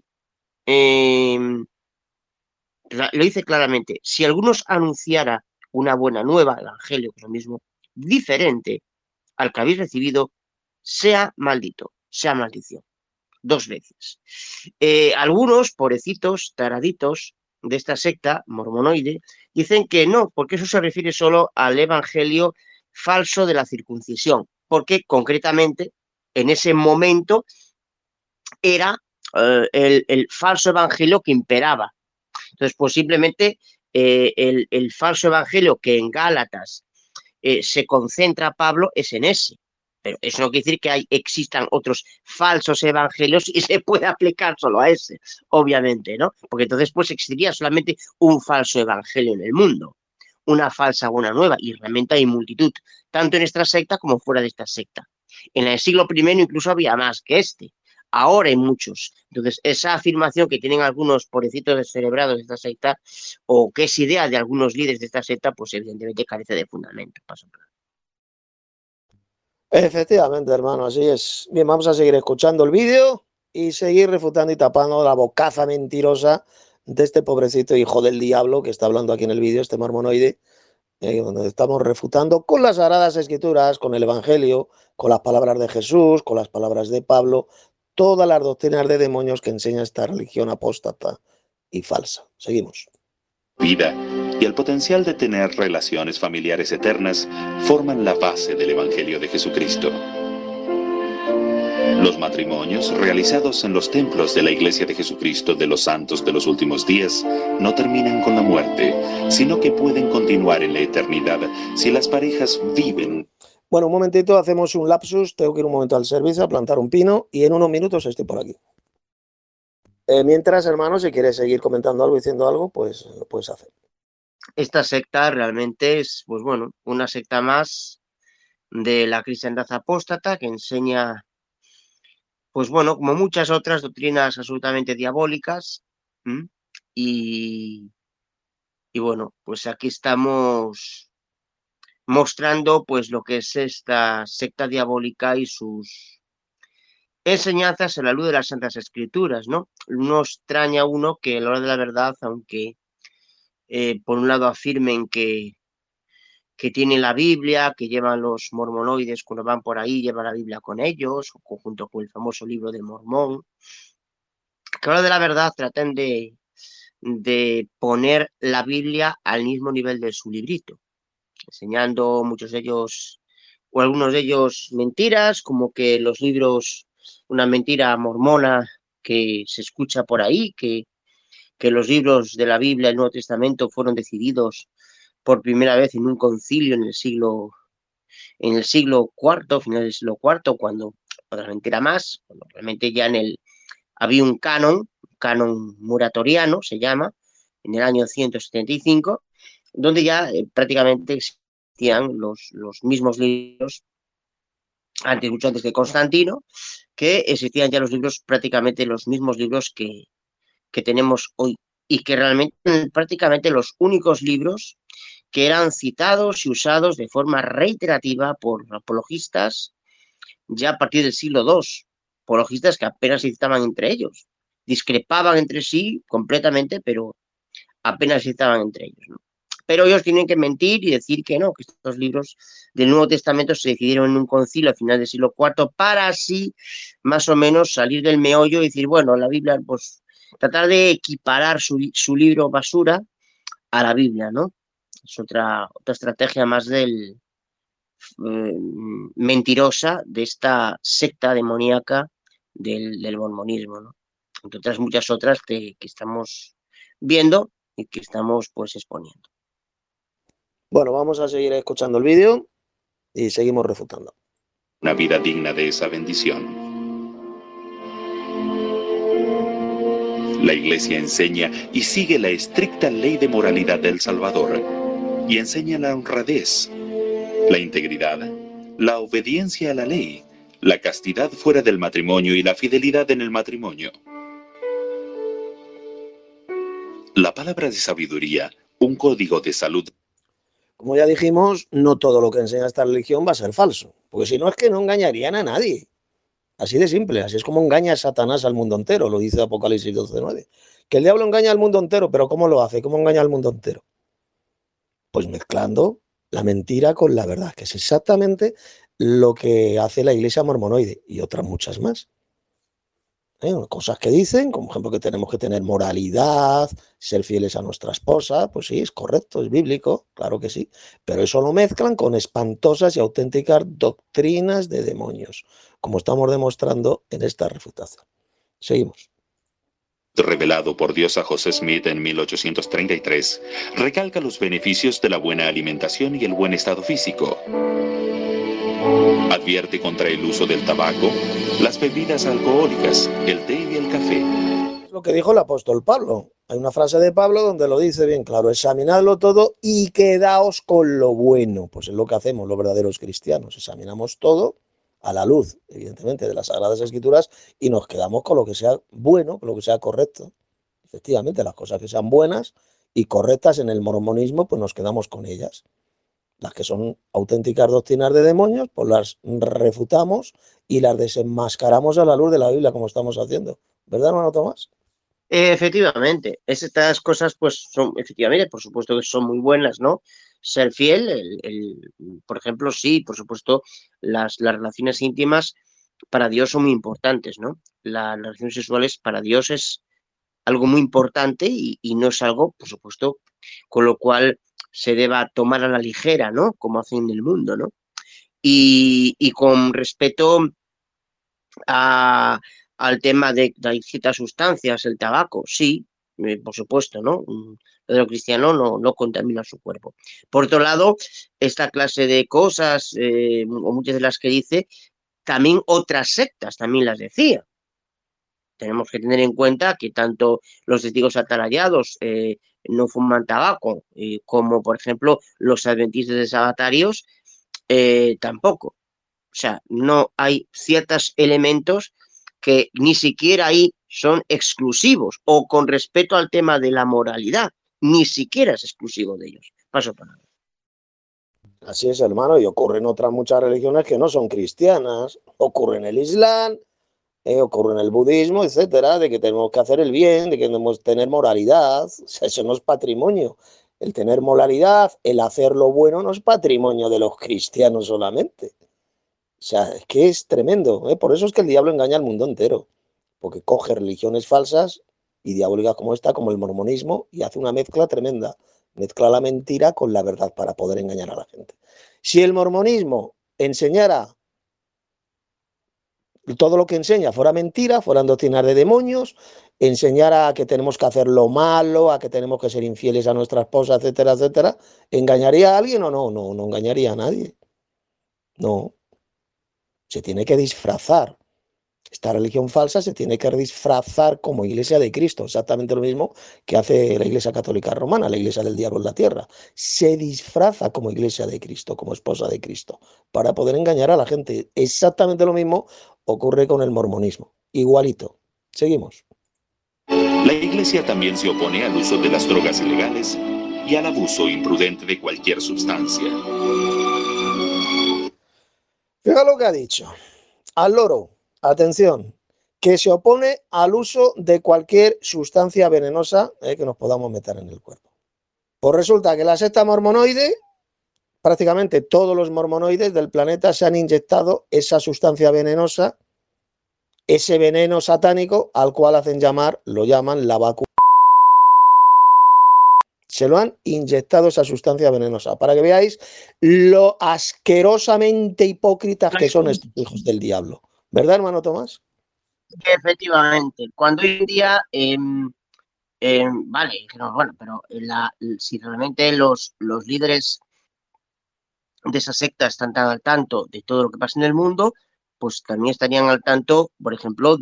lo dice claramente, si algunos anunciara una buena nueva, el evangelio, que es lo mismo, diferente al que habéis recibido, sea maldito, sea maldición. Dos veces. Algunos pobrecitos, taraditos de esta secta mormonoide, dicen que no, porque eso se refiere solo al evangelio falso de la circuncisión, porque concretamente en ese momento era el falso evangelio que imperaba. Entonces, pues simplemente el falso evangelio que en Gálatas se concentra Pablo es en ese. Pero eso no quiere decir que existan otros falsos evangelios y se puede aplicar solo a ese, obviamente, ¿no? Porque entonces pues existiría solamente un falso evangelio en el mundo, una falsa buena nueva, y realmente hay multitud, tanto en esta secta como fuera de esta secta. En el siglo I incluso había más que este. Ahora hay muchos. Entonces, esa afirmación que tienen algunos pobrecitos descerebrados de esta secta, o que es idea de algunos líderes de esta secta, pues evidentemente carece de fundamento. Paso por ahí. Efectivamente, hermano, así es. Bien, vamos a seguir escuchando el vídeo y seguir refutando y tapando la bocaza mentirosa de este pobrecito hijo del diablo que está hablando aquí en el vídeo, este mormonoide, donde estamos refutando con las Sagradas Escrituras, con el Evangelio, con las palabras de Jesús, con las palabras de Pablo, todas las doctrinas de demonios que enseña esta religión apóstata y falsa. Seguimos. Vida y el potencial de tener relaciones familiares eternas forman la base del Evangelio de Jesucristo. Los matrimonios realizados en los templos de la Iglesia de Jesucristo de los Santos de los Últimos Días no terminan con la muerte, sino que pueden continuar en la eternidad si las parejas viven. Bueno, un momentito, hacemos un lapsus, tengo que ir un momento al servicio a plantar un pino y en unos minutos estoy por aquí. Mientras, hermano, si quieres seguir comentando algo, diciendo algo, pues lo puedes hacer. Esta secta realmente es, pues bueno, una secta más de la cristiandad apóstata que enseña, pues bueno, como muchas otras doctrinas absolutamente diabólicas. Y bueno, pues aquí estamos mostrando pues lo que es esta secta diabólica y sus enseñanzas a la luz de las Santas Escrituras, ¿no? No extraña uno que a la hora de la verdad, aunque por un lado afirmen que tienen la Biblia, que llevan los mormonoides cuando van por ahí, llevan la Biblia con ellos, o junto con el famoso libro del Mormón, que a la hora de la verdad traten de poner la Biblia al mismo nivel de su librito, enseñando muchos de ellos, o algunos de ellos mentiras, como que los libros, una mentira mormona que se escucha por ahí, que los libros de la Biblia, el Nuevo Testamento, fueron decididos por primera vez en un concilio en el siglo IV, final del siglo IV, cuando otra mentira más, cuando realmente ya había un canon muratoriano, se llama, en el año 175, donde ya prácticamente existían los mismos libros, mucho antes que Constantino, que existían ya los libros, prácticamente los mismos libros que tenemos hoy, y que realmente prácticamente los únicos libros que eran citados y usados de forma reiterativa por apologistas ya a partir del siglo II, apologistas que apenas se citaban entre ellos, discrepaban entre sí completamente, pero apenas se citaban entre ellos, ¿no? Pero ellos tienen que mentir y decir que no, que estos libros del Nuevo Testamento se decidieron en un concilio al final del siglo IV para así más o menos salir del meollo y decir, bueno, la Biblia, pues tratar de equiparar su libro basura a la Biblia, ¿no? Es otra estrategia más mentirosa de esta secta demoníaca del mormonismo, ¿no? Entre otras muchas otras que estamos viendo y que estamos pues exponiendo. Bueno, vamos a seguir escuchando el vídeo y seguimos refutando. Una vida digna de esa bendición. La Iglesia enseña y sigue la estricta ley de moralidad del Salvador y enseña la honradez, la integridad, la obediencia a la ley, la castidad fuera del matrimonio y la fidelidad en el matrimonio. La palabra de sabiduría, un código de salud. Como ya dijimos, no todo lo que enseña esta religión va a ser falso, porque si no es que no engañarían a nadie. Así de simple, así es como engaña a Satanás al mundo entero, lo dice Apocalipsis 12:9. Que el diablo engaña al mundo entero, pero ¿cómo lo hace? ¿Cómo engaña al mundo entero? Pues mezclando la mentira con la verdad, que es exactamente lo que hace la iglesia mormonoide y otras muchas más. Cosas que dicen, como ejemplo que tenemos que tener moralidad, ser fieles a nuestra esposa, pues sí, es correcto, es bíblico, claro que sí, pero eso lo mezclan con espantosas y auténticas doctrinas de demonios, como estamos demostrando en esta refutación. Seguimos. Revelado por Dios a José Smith en 1833, recalca los beneficios de la buena alimentación y el buen estado físico. Advierte contra el uso del tabaco, las bebidas alcohólicas, el té y el café. Es lo que dijo el apóstol Pablo. Hay una frase de Pablo donde lo dice bien claro: examinadlo todo y quedaos con lo bueno. Pues es lo que hacemos los verdaderos cristianos. Examinamos todo a la luz, evidentemente, de las Sagradas Escrituras y nos quedamos con lo que sea bueno, con lo que sea correcto. Efectivamente, las cosas que sean buenas y correctas en el mormonismo, pues nos quedamos con ellas. Las que son auténticas doctrinas de demonios, pues las refutamos y las desenmascaramos a la luz de la Biblia, como estamos haciendo. ¿Verdad, hermano Tomás? Efectivamente, estas cosas pues son, efectivamente, por supuesto que son muy buenas, ¿no? ser fiel, por ejemplo, sí, por supuesto, las relaciones íntimas para Dios son muy importantes, ¿no? Las relaciones sexuales para Dios es algo muy importante y no es algo, por supuesto, con lo cual se deba tomar a la ligera, ¿no? Como hacen en el mundo, ¿no? Y con respecto al tema de ciertas sustancias, el tabaco, sí, por supuesto, ¿no? Lo cristiano no contamina su cuerpo. Por otro lado, esta clase de cosas, o muchas de las que dice, también otras sectas también las decía. Tenemos que tener en cuenta que tanto los testigos atalayados no fuman tabaco, como por ejemplo los adventistas de sabatarios tampoco. O sea, no hay ciertos elementos que ni siquiera ahí son exclusivos o con respecto al tema de la moralidad, ni siquiera es exclusivo de ellos. Paso palabra. Así es, hermano, y ocurre en otras muchas religiones que no son cristianas, ocurre en el Islam, ocurre en el budismo, etcétera, de que tenemos que hacer el bien, de que debemos tener moralidad. O sea, eso no es patrimonio. El tener moralidad, el hacer lo bueno, no es patrimonio de los cristianos solamente. O sea, es que es tremendo, ¿eh? Por eso es que el diablo engaña al mundo entero, porque coge religiones falsas y diabólicas como esta, como el mormonismo, y hace una mezcla tremenda. Mezcla la mentira con la verdad para poder engañar a la gente. Si el mormonismo enseñara todo lo que enseña fuera mentira, fueran doctrinas de demonios, enseñara a que tenemos que hacer lo malo, a que tenemos que ser infieles a nuestra esposa, etcétera, etcétera, ¿engañaría a alguien o no? No, no engañaría a nadie. No, se tiene que disfrazar. Esta religión falsa se tiene que disfrazar como iglesia de Cristo, exactamente lo mismo que hace la iglesia católica romana, la iglesia del diablo en la tierra. Se disfraza como iglesia de Cristo, como esposa de Cristo, para poder engañar a la gente. Exactamente lo mismo ocurre con el mormonismo. Igualito. Seguimos. La Iglesia también se opone al uso de las drogas ilegales y al abuso imprudente de cualquier sustancia. Fíjate lo que ha dicho. Al loro, atención, que se opone al uso de cualquier sustancia venenosa que nos podamos meter en el cuerpo. Pues resulta que la secta mormonoide, prácticamente todos los mormonoides del planeta se han inyectado esa sustancia venenosa, ese veneno satánico al cual lo llaman la vacuna. Se lo han inyectado esa sustancia venenosa, para que veáis lo asquerosamente hipócritas que son estos hijos del diablo. ¿Verdad, hermano Tomás? Efectivamente, cuando hoy en día, vale, no, bueno, pero si realmente los líderes de esa secta están tan al tanto de todo lo que pasa en el mundo, pues también estarían al tanto, por ejemplo,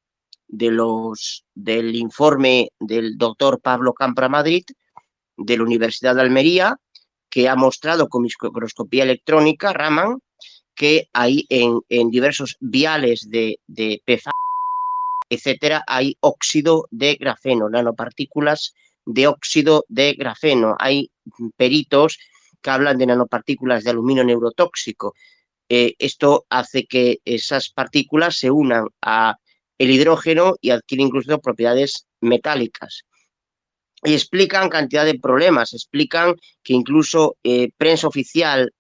del informe del doctor Pablo Campra Madrid de la Universidad de Almería, que ha mostrado con microscopía electrónica, Raman, que hay en diversos viales de PFAS, etcétera, hay óxido de grafeno, nanopartículas de óxido de grafeno. Hay peritos que hablan de nanopartículas de aluminio neurotóxico. Esto hace que esas partículas se unan a el hidrógeno y adquieren incluso propiedades metálicas. Y explican cantidad de problemas, explican que incluso prensa oficial,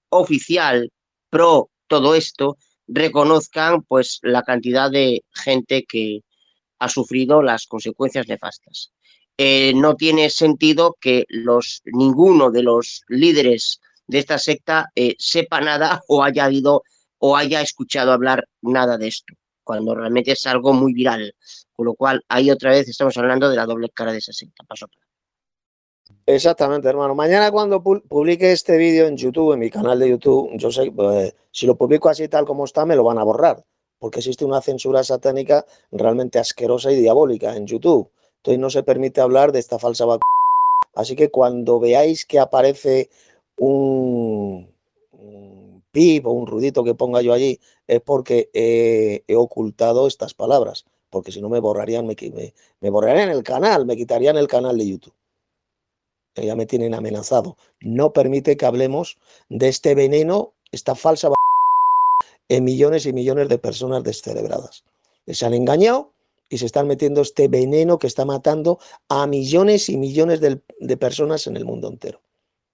pro todo esto, reconozcan pues la cantidad de gente que ha sufrido las consecuencias nefastas. No tiene sentido que ninguno de los líderes de esta secta sepa nada o haya escuchado hablar nada de esto, cuando realmente es algo muy viral. Con lo cual, ahí otra vez estamos hablando de la doble cara de esa secta. Paso. Exactamente, hermano. Mañana cuando publique este vídeo en YouTube, en mi canal de YouTube, yo sé, si lo publico así tal como está, me lo van a borrar, porque existe una censura satánica realmente asquerosa y diabólica en YouTube. Entonces no se permite hablar de esta falsa vacuna. Así que cuando veáis que aparece un pip o un rudito que ponga yo allí, es porque he ocultado estas palabras, porque si no me borrarían, me borrarían el canal, me quitarían el canal de YouTube. Ya me tienen amenazado. No permite que hablemos de este veneno, esta falsa en millones y millones de personas descerebradas. Les han engañado y se están metiendo este veneno que está matando a millones y millones de personas en el mundo entero.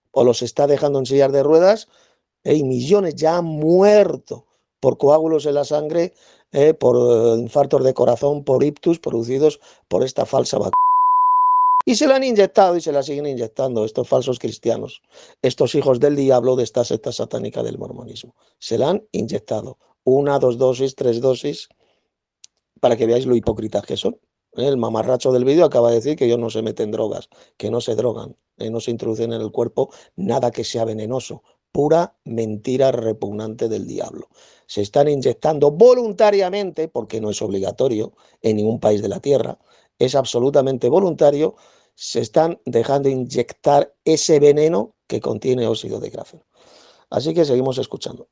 o los está dejando en sillas de ruedas, y millones ya han muerto por coágulos en la sangre, por infartos de corazón, por ictus producidos por esta falsa vacuna. Y se la han inyectado y se la siguen inyectando estos falsos cristianos, estos hijos del diablo de esta secta satánica del mormonismo. Se la han inyectado 1, 2 dosis, 3 dosis, para que veáis lo hipócritas que son. El mamarracho del vídeo acaba de decir que ellos no se meten drogas, que no se drogan, no se introducen en el cuerpo nada que sea venenoso. Pura mentira repugnante del diablo. Se están inyectando voluntariamente, porque no es obligatorio en ningún país de la tierra, es absolutamente voluntario, se están dejando inyectar ese veneno que contiene óxido de grafeno. Así que seguimos escuchando.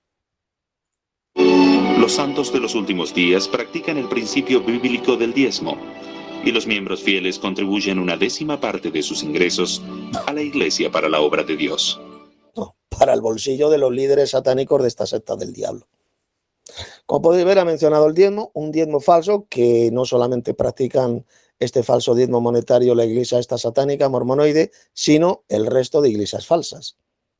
Los santos de los últimos días practican el principio bíblico del diezmo, y los miembros fieles contribuyen 1/10 parte de sus ingresos a la iglesia para la obra de Dios. No, para el bolsillo de los líderes satánicos de esta secta del diablo. Como podéis ver, ha mencionado el diezmo, un diezmo falso que no solamente practican este falso diezmo monetario la iglesia esta satánica mormonoide, sino el resto de iglesias falsas.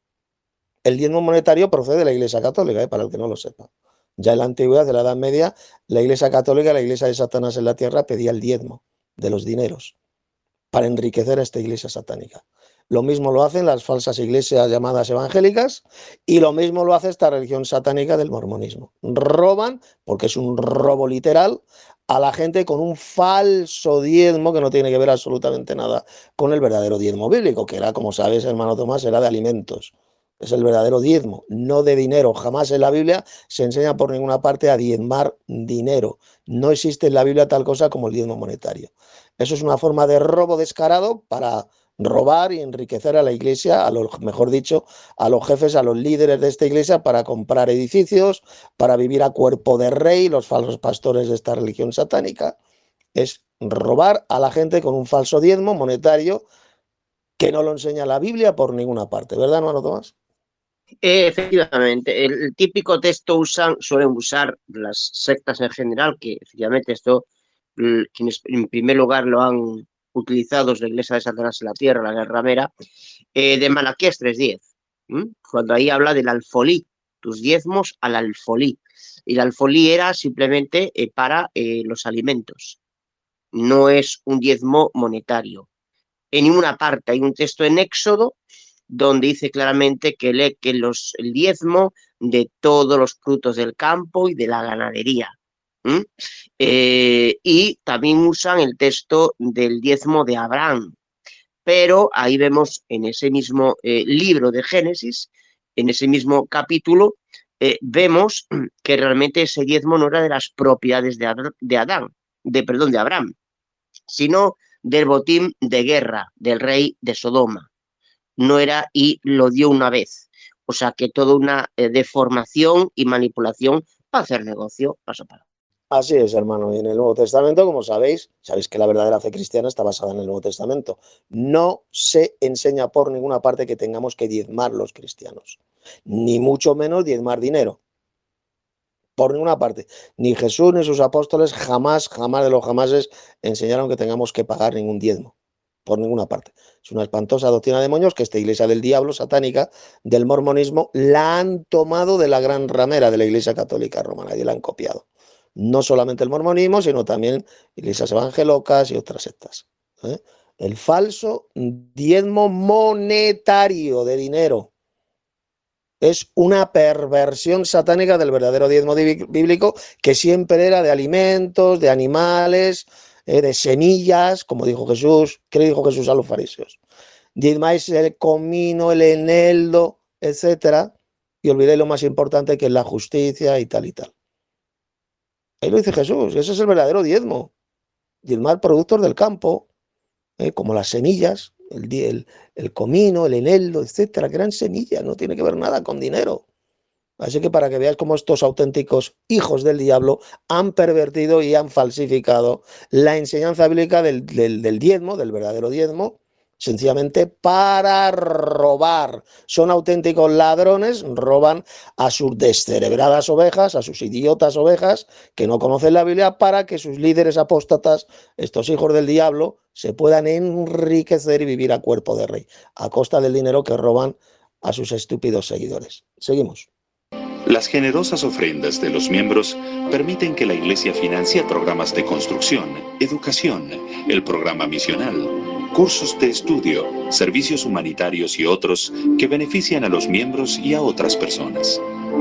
El diezmo monetario procede de la iglesia católica, para el que no lo sepa. Ya en la antigüedad, de la Edad Media, la iglesia católica, la iglesia de Satanás en la tierra, pedía el diezmo de los dineros para enriquecer a esta iglesia satánica. Lo mismo lo hacen las falsas iglesias llamadas evangélicas y lo mismo lo hace esta religión satánica del mormonismo. Roban, porque es un robo literal, a la gente con un falso diezmo que no tiene que ver absolutamente nada con el verdadero diezmo bíblico, que era, como sabes, hermano Tomás, era de alimentos. Es el verdadero diezmo, no de dinero. Jamás en la Biblia se enseña por ninguna parte a diezmar dinero. No existe en la Biblia tal cosa como el diezmo monetario. Eso es una forma de robo descarado para robar y enriquecer a la iglesia, mejor dicho, a los jefes, a los líderes de esta iglesia, para comprar edificios, para vivir a cuerpo de rey, los falsos pastores de esta religión satánica. Es robar a la gente con un falso diezmo monetario que no lo enseña la Biblia por ninguna parte, ¿verdad, hermano Tomás? Efectivamente, el típico texto suelen usar las sectas en general, que efectivamente esto, quienes en primer lugar lo han utilizado es la iglesia de Satanás en la tierra, la guerra ramera, de Malaquías 3:10, cuando ahí habla del alfolí, tus diezmos al alfolí. Y el alfolí era simplemente para los alimentos, no es un diezmo monetario. En ninguna parte hay un texto en Éxodo donde dice claramente que el diezmo de todos los frutos del campo y de la ganadería. Y también usan el texto del diezmo de Abraham, pero ahí vemos en ese mismo libro de Génesis, en ese mismo capítulo, vemos que realmente ese diezmo no era de las propiedades de Abraham, sino del botín de guerra del rey de Sodoma. No era, y lo dio una vez. O sea que toda una deformación y manipulación para hacer negocio. Paso para. Así es, hermano. Y en el Nuevo Testamento, como sabéis que la verdadera fe cristiana está basada en el Nuevo Testamento. No se enseña por ninguna parte que tengamos que diezmar los cristianos, ni mucho menos diezmar dinero. Por ninguna parte. Ni Jesús ni sus apóstoles jamás de los jamases enseñaron que tengamos que pagar ningún diezmo. Por ninguna parte. Es una espantosa doctrina de demonios que esta iglesia del diablo satánica, del mormonismo, la han tomado de la gran ramera de la iglesia católica romana y la han copiado. No solamente el mormonismo, sino también iglesias evangelocas y otras sectas. El falso diezmo monetario de dinero es una perversión satánica del verdadero diezmo bíblico, que siempre era de alimentos, de animales, de semillas, como dijo Jesús. ¿Qué le dijo Jesús a los fariseos? Diezmáis el comino, el eneldo, etcétera, y olvidéis lo más importante, que es la justicia y tal y tal. Ahí lo dice Jesús, ese es el verdadero diezmo. Diezmar productos del campo, como las semillas, el comino, el eneldo, etcétera, que eran semillas, no tiene que ver nada con dinero. Así que para que veáis cómo estos auténticos hijos del diablo han pervertido y han falsificado la enseñanza bíblica del diezmo, del verdadero diezmo, sencillamente para robar. Son auténticos ladrones, roban a sus descerebradas ovejas, a sus idiotas ovejas que no conocen la Biblia, para que sus líderes apóstatas, estos hijos del diablo, se puedan enriquecer y vivir a cuerpo de rey, a costa del dinero que roban a sus estúpidos seguidores. Seguimos. Las generosas ofrendas de los miembros permiten que la Iglesia financie programas de construcción, educación, el programa misional, cursos de estudio, servicios humanitarios y otros que benefician a los miembros y a otras personas.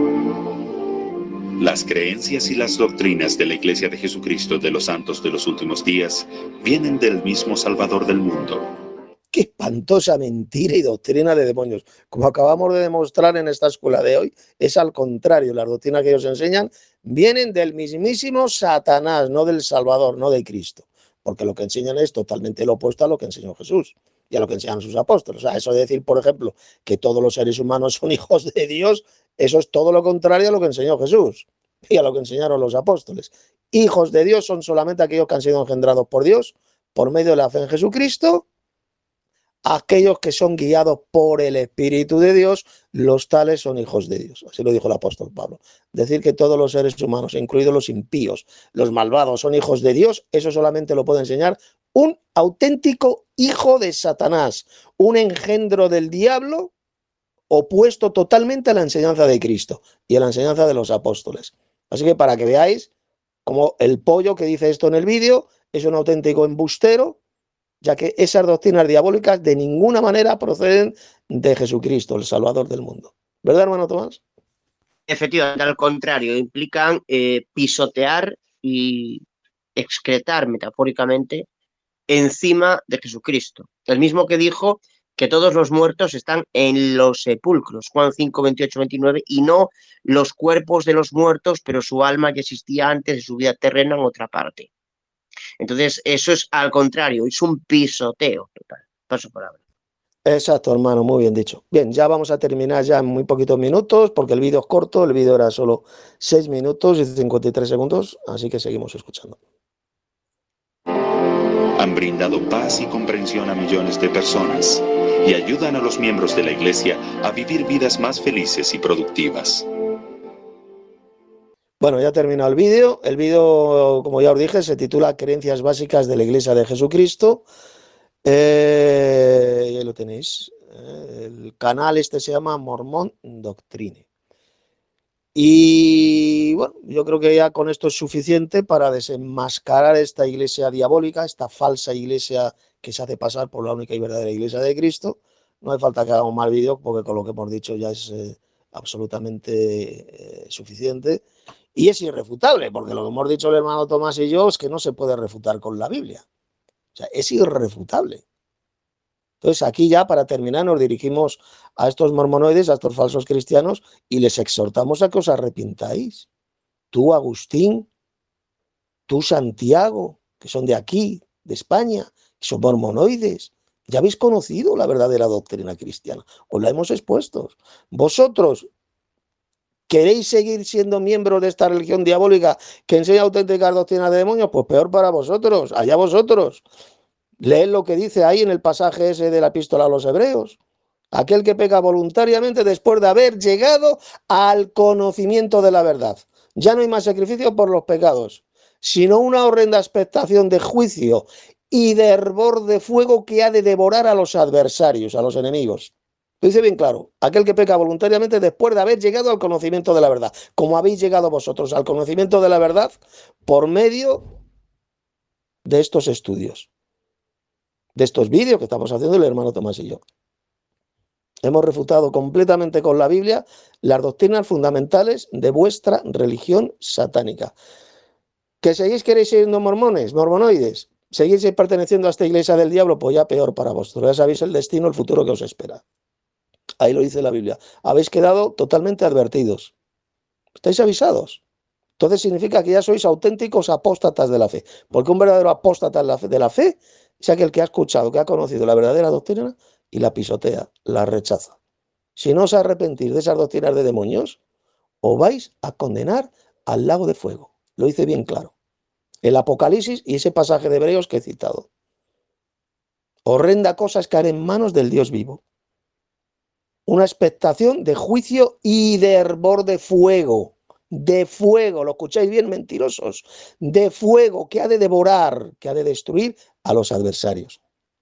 Las creencias y las doctrinas de la Iglesia de Jesucristo de los Santos de los Últimos Días vienen del mismo Salvador del mundo. Qué espantosa mentira y doctrina de demonios. Como acabamos de demostrar en esta escuela de hoy, es al contrario. Las doctrinas que ellos enseñan vienen del mismísimo Satanás, no del Salvador, no de Cristo. Porque lo que enseñan es totalmente lo opuesto a lo que enseñó Jesús y a lo que enseñan sus apóstoles. O sea, eso de decir, por ejemplo, que todos los seres humanos son hijos de Dios, eso es todo lo contrario a lo que enseñó Jesús y a lo que enseñaron los apóstoles. Hijos de Dios son solamente aquellos que han sido engendrados por Dios por medio de la fe en Jesucristo. Aquellos que son guiados por el Espíritu de Dios, los tales son hijos de Dios. Así lo dijo el apóstol Pablo. Decir que todos los seres humanos, incluidos los impíos, los malvados, son hijos de Dios, eso solamente lo puede enseñar un auténtico hijo de Satanás, un engendro del diablo opuesto totalmente a la enseñanza de Cristo y a la enseñanza de los apóstoles. Así que para que veáis como el pollo que dice esto en el vídeo es un auténtico embustero, ya que esas doctrinas diabólicas de ninguna manera proceden de Jesucristo, el Salvador del mundo. ¿Verdad, hermano Tomás? Efectivamente, al contrario, implican pisotear y excretar metafóricamente encima de Jesucristo. El mismo que dijo que todos los muertos están en los sepulcros, Juan 5, 28, 29, y no los cuerpos de los muertos, pero su alma ya existía antes de su vida terrena en otra parte. Entonces, eso es al contrario, es un pisoteo total. Paso palabra. Exacto, hermano, muy bien dicho. Bien, ya vamos a terminar ya en muy poquitos minutos, porque el vídeo es corto, el vídeo era solo 6 minutos y 53 segundos, así que seguimos escuchando. Han brindado paz y comprensión a millones de personas y ayudan a los miembros de la Iglesia a vivir vidas más felices y productivas. Bueno, ya ha terminado el vídeo. El vídeo, como ya os dije, se titula Creencias básicas de la Iglesia de Jesucristo. Ya lo tenéis. El canal este se llama Mormón Doctrine. Y bueno, yo creo que ya con esto es suficiente para desenmascarar esta iglesia diabólica, esta falsa iglesia que se hace pasar por la única y verdadera iglesia de Cristo. No hace falta que hagamos más vídeos porque con lo que hemos dicho ya es absolutamente suficiente. Y es irrefutable, porque lo que hemos dicho el hermano Tomás y yo es que no se puede refutar con la Biblia. O sea, es irrefutable. Entonces, aquí ya para terminar nos dirigimos a estos mormonoides, a estos falsos cristianos, y les exhortamos a que os arrepintáis. Tú, Agustín, tú, Santiago, que son de aquí, de España, que son mormonoides, ya habéis conocido la verdadera doctrina cristiana, os la hemos expuesto. Vosotros, ¿queréis seguir siendo miembros de esta religión diabólica que enseña auténticas doctrinas de demonios? Pues peor para vosotros, allá vosotros. Leed lo que dice ahí en el pasaje ese de la epístola a los hebreos. Aquel que peca voluntariamente después de haber llegado al conocimiento de la verdad. Ya no hay más sacrificio por los pecados, sino una horrenda expectación de juicio y de hervor de fuego que ha de devorar a los adversarios, a los enemigos. Lo dice bien claro, aquel que peca voluntariamente después de haber llegado al conocimiento de la verdad, como habéis llegado vosotros al conocimiento de la verdad por medio de estos estudios, de estos vídeos que estamos haciendo el hermano Tomás y yo. Hemos refutado completamente con la Biblia las doctrinas fundamentales de vuestra religión satánica. ¿Que queréis siendo mormones, mormonoides? ¿Seguís perteneciendo a esta iglesia del diablo? Pues ya peor para vosotros. Ya sabéis el destino, el futuro que os espera. Ahí lo dice la Biblia. Habéis quedado totalmente advertidos. Estáis avisados. Entonces significa que ya sois auténticos apóstatas de la fe. Porque un verdadero apóstata de la fe es aquel que ha escuchado, que ha conocido la verdadera doctrina y la pisotea, la rechaza. Si no os arrepentís de esas doctrinas de demonios, os vais a condenar al lago de fuego. Lo dice bien claro. El Apocalipsis y ese pasaje de Hebreos que he citado. Horrenda cosa es caer en manos del Dios vivo. Una expectación de juicio y de hervor de fuego. De fuego, lo escucháis bien, mentirosos. De fuego que ha de devorar, que ha de destruir a los adversarios.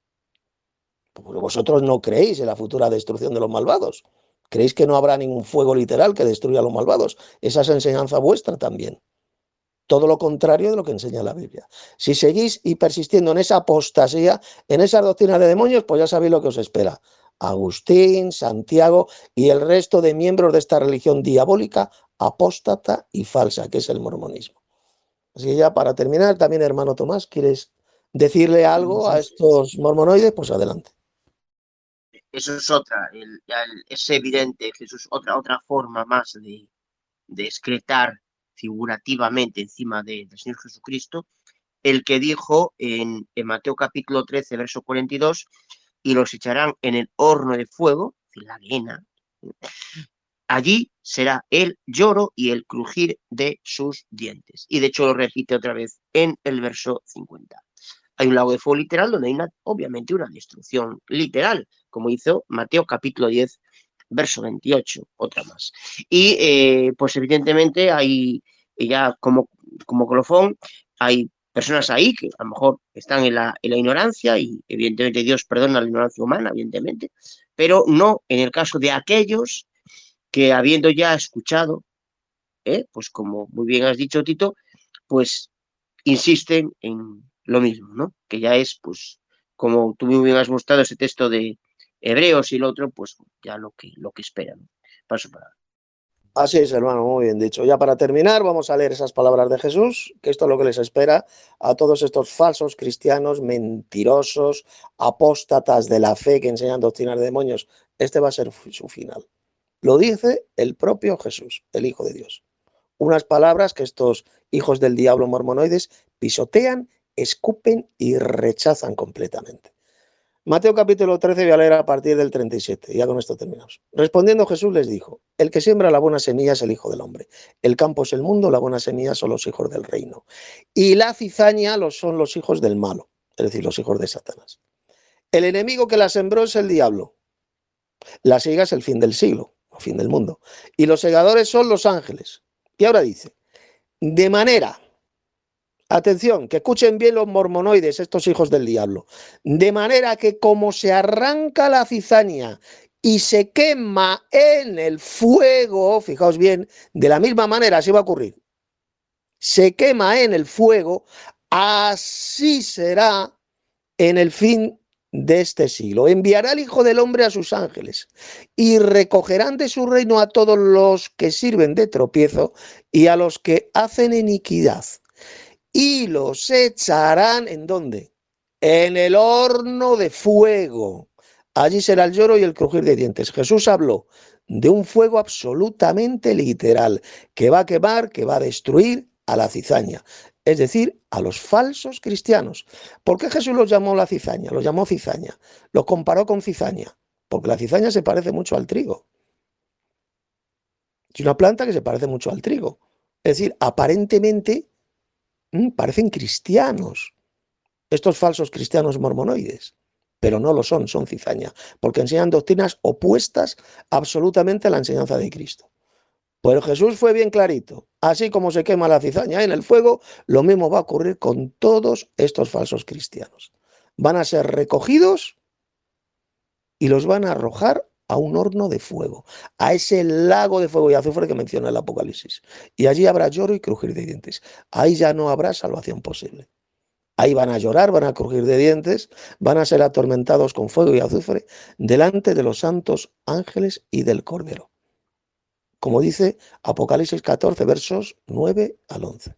Porque vosotros no creéis en la futura destrucción de los malvados. Creéis que no habrá ningún fuego literal que destruya a los malvados. Esa es enseñanza vuestra también. Todo lo contrario de lo que enseña la Biblia. Si seguís y persistiendo en esa apostasía, en esas doctrinas de demonios, pues ya sabéis lo que os espera. Agustín, Santiago y el resto de miembros de esta religión diabólica, apóstata y falsa, que es el mormonismo. Así que ya para terminar, también hermano Tomás, ¿quieres decirle algo a estos mormonoides? Pues adelante. Eso es otra, es evidente, Jesús, otra forma más de excretar figurativamente encima del Señor Jesucristo, el que dijo en Mateo capítulo 13, verso 42, y los echarán en el horno de fuego, la arena. Allí será el lloro y el crujir de sus dientes. Y de hecho lo repite otra vez en el verso 50. Hay un lago de fuego literal donde hay obviamente una destrucción literal, como hizo Mateo capítulo 10, verso 28, otra más. Y pues evidentemente hay ya como colofón, hay personas ahí que a lo mejor están en la ignorancia y evidentemente Dios perdona la ignorancia humana, evidentemente, pero no en el caso de aquellos que habiendo ya escuchado, pues como muy bien has dicho, Tito, pues insisten en lo mismo, ¿no? Que ya es, pues, como tú muy bien has mostrado ese texto de Hebreos y el otro, pues ya lo que esperan. Paso para. Así es, hermano, muy bien dicho. Ya para terminar, vamos a leer esas palabras de Jesús, que esto es lo que les espera a todos estos falsos cristianos, mentirosos, apóstatas de la fe que enseñan doctrinas de demonios. Este va a ser su final. Lo dice el propio Jesús, el Hijo de Dios. Unas palabras que estos hijos del diablo mormonoides pisotean, escupen y rechazan completamente. Mateo capítulo 13, voy a leer a partir del 37, ya con esto terminamos. Respondiendo Jesús les dijo, el que siembra la buena semilla es el Hijo del Hombre. El campo es el mundo, la buena semilla son los hijos del reino. Y la cizaña son los hijos del malo, es decir, los hijos de Satanás. El enemigo que la sembró es el diablo. La siega es el fin del siglo, el fin del mundo. Y los segadores son los ángeles. Y ahora dice, de manera... Atención, que escuchen bien los mormonoides, estos hijos del diablo. De manera que como se arranca la cizaña y se quema en el fuego, fijaos bien, de la misma manera así va a ocurrir. Se quema en el fuego, así será en el fin de este siglo. Enviará el Hijo del Hombre a sus ángeles y recogerán de su reino a todos los que sirven de tropiezo y a los que hacen iniquidad. Y los echarán, ¿en dónde? En el horno de fuego. Allí será el lloro y el crujir de dientes. Jesús habló de un fuego absolutamente literal, que va a quemar, que va a destruir a la cizaña, es decir, a los falsos cristianos. ¿Por qué Jesús los llamó la cizaña? Los llamó cizaña, los comparó con cizaña, porque la cizaña se parece mucho al trigo. Es una planta que se parece mucho al trigo. Es decir, aparentemente parecen cristianos, estos falsos cristianos mormonoides, pero no lo son, son cizaña, porque enseñan doctrinas opuestas absolutamente a la enseñanza de Cristo. Pues Jesús fue bien clarito, así como se quema la cizaña en el fuego, lo mismo va a ocurrir con todos estos falsos cristianos. Van a ser recogidos y los van a arrojar a un horno de fuego, a ese lago de fuego y azufre que menciona el Apocalipsis. Y allí habrá lloro y crujir de dientes. Ahí ya no habrá salvación posible. Ahí van a llorar, van a crujir de dientes, van a ser atormentados con fuego y azufre delante de los santos ángeles y del Cordero. Como dice Apocalipsis 14, versos 9 al 11.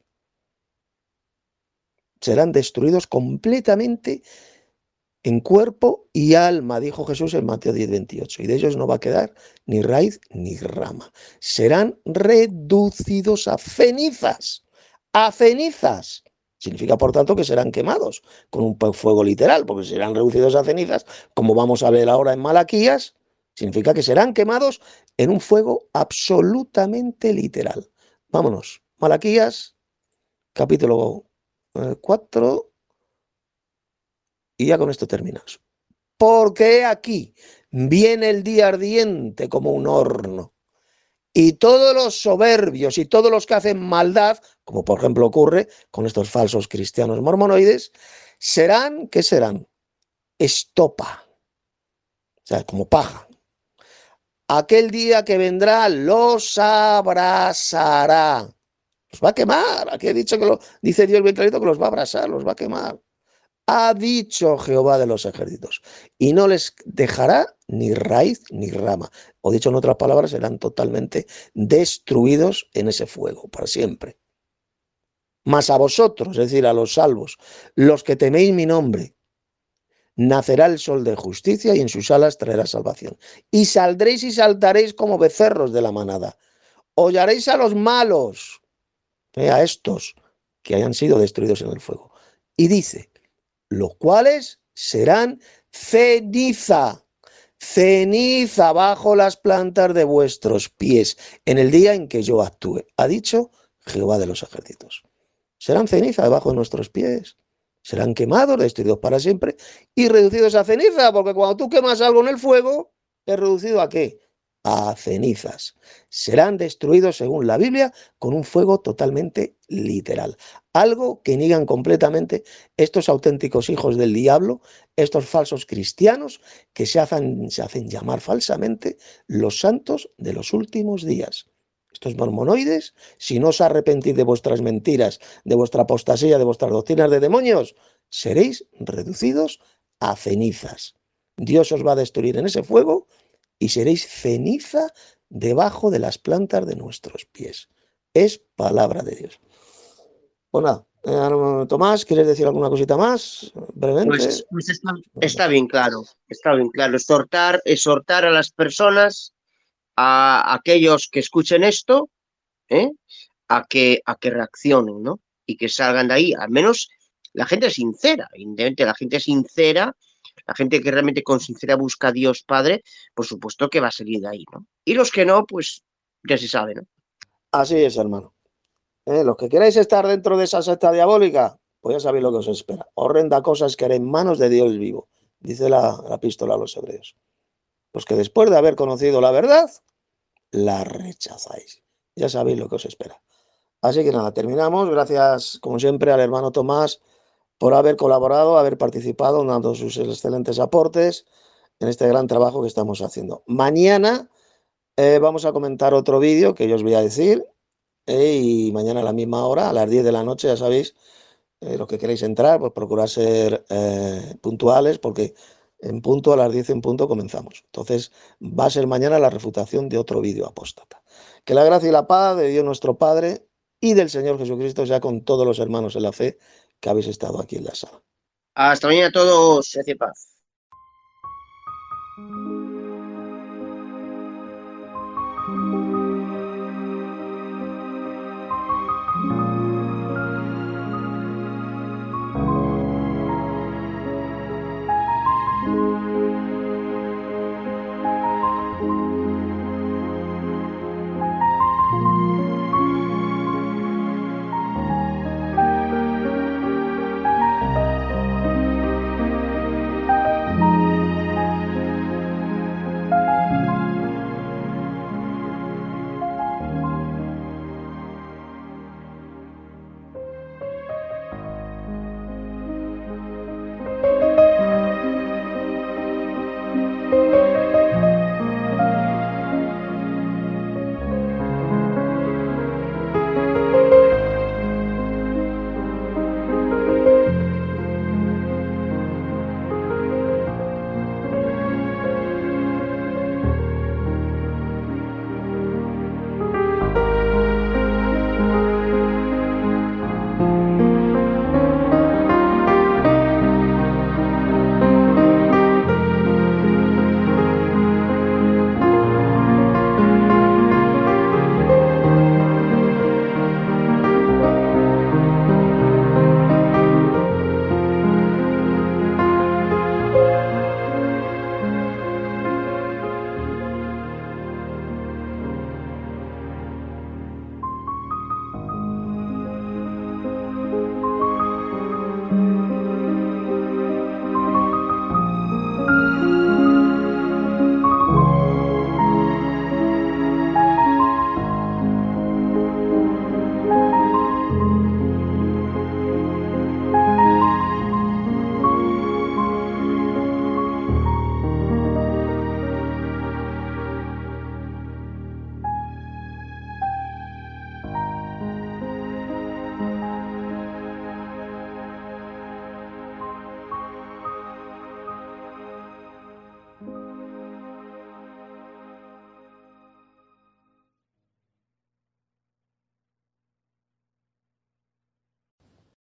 Serán destruidos completamente en cuerpo y alma, dijo Jesús en Mateo 10, 28. Y de ellos no va a quedar ni raíz ni rama. Serán reducidos a cenizas. A cenizas. Significa, por tanto, que serán quemados con un fuego literal, porque serán reducidos a cenizas, como vamos a ver ahora en Malaquías, significa que serán quemados en un fuego absolutamente literal. Vámonos. Malaquías, capítulo 4, y ya con esto terminamos. porque aquí viene el día ardiente como un horno, y todos los soberbios y todos los que hacen maldad, como por ejemplo ocurre con estos falsos cristianos mormonoides, serán, ¿qué serán? Estopa, o sea, como paja. Aquel día que vendrá los abrasará. Los va a quemar. Aquí he dicho que dice Dios bien clarito que los va a abrasar, los va a quemar. Ha dicho Jehová de los ejércitos, y no les dejará ni raíz ni rama. O dicho en otras palabras, serán totalmente destruidos en ese fuego para siempre. Mas a vosotros, es decir, a los salvos, los que teméis mi nombre, nacerá el sol de justicia y en sus alas traerá salvación. Y saldréis y saltaréis como becerros de la manada. Hollaréis a los malos, a estos que hayan sido destruidos en el fuego. Y dice, los cuales serán ceniza, ceniza bajo las plantas de vuestros pies, en el día en que yo actúe, ha dicho Jehová de los ejércitos. Serán ceniza debajo de nuestros pies, serán quemados, destruidos para siempre y reducidos a ceniza, porque cuando tú quemas algo en el fuego, ¿es reducido a qué? A cenizas. Serán destruidos, según la Biblia, con un fuego totalmente literal. Algo que niegan completamente estos auténticos hijos del diablo, estos falsos cristianos que se hacen llamar falsamente los santos de los últimos días. Estos mormonoides, si no os arrepentís de vuestras mentiras, de vuestra apostasía, de vuestras doctrinas de demonios, seréis reducidos a cenizas. Dios os va a destruir en ese fuego y seréis ceniza debajo de las plantas de nuestros pies. Es palabra de Dios. Pues nada, Tomás, ¿quieres decir alguna cosita más? Brevemente. Pues está bien claro, está bien claro. Exhortar a las personas, a aquellos que escuchen esto, a que reaccionen, ¿no? Y que salgan de ahí, al menos la gente sincera, evidentemente la gente sincera, la gente que realmente con sincera busca a Dios Padre, por supuesto que va a salir de ahí, ¿no? Y los que no, pues ya se sabe, ¿no? Así es, hermano. Los que queráis estar dentro de esa secta diabólica, pues ya sabéis lo que os espera. Horrenda cosa es caer en manos de Dios vivo, dice la epístola a los hebreos. Los que después de haber conocido la verdad, la rechazáis. Ya sabéis lo que os espera. Así que nada, terminamos. Gracias, como siempre, al hermano Tomás por haber colaborado, haber participado, dando sus excelentes aportes en este gran trabajo que estamos haciendo. Mañana vamos a comentar otro vídeo que yo os voy a decir, y mañana a la misma hora, a las 10 de la noche, ya sabéis, los que queréis entrar, pues procurad ser puntuales, porque en punto, a las 10 en punto comenzamos. Entonces va a ser mañana la refutación de otro vídeo apóstata. Que la gracia y la paz de Dios nuestro Padre y del Señor Jesucristo sea con todos los hermanos en la fe que habéis estado aquí en la sala. Hasta mañana a todos, se hace paz.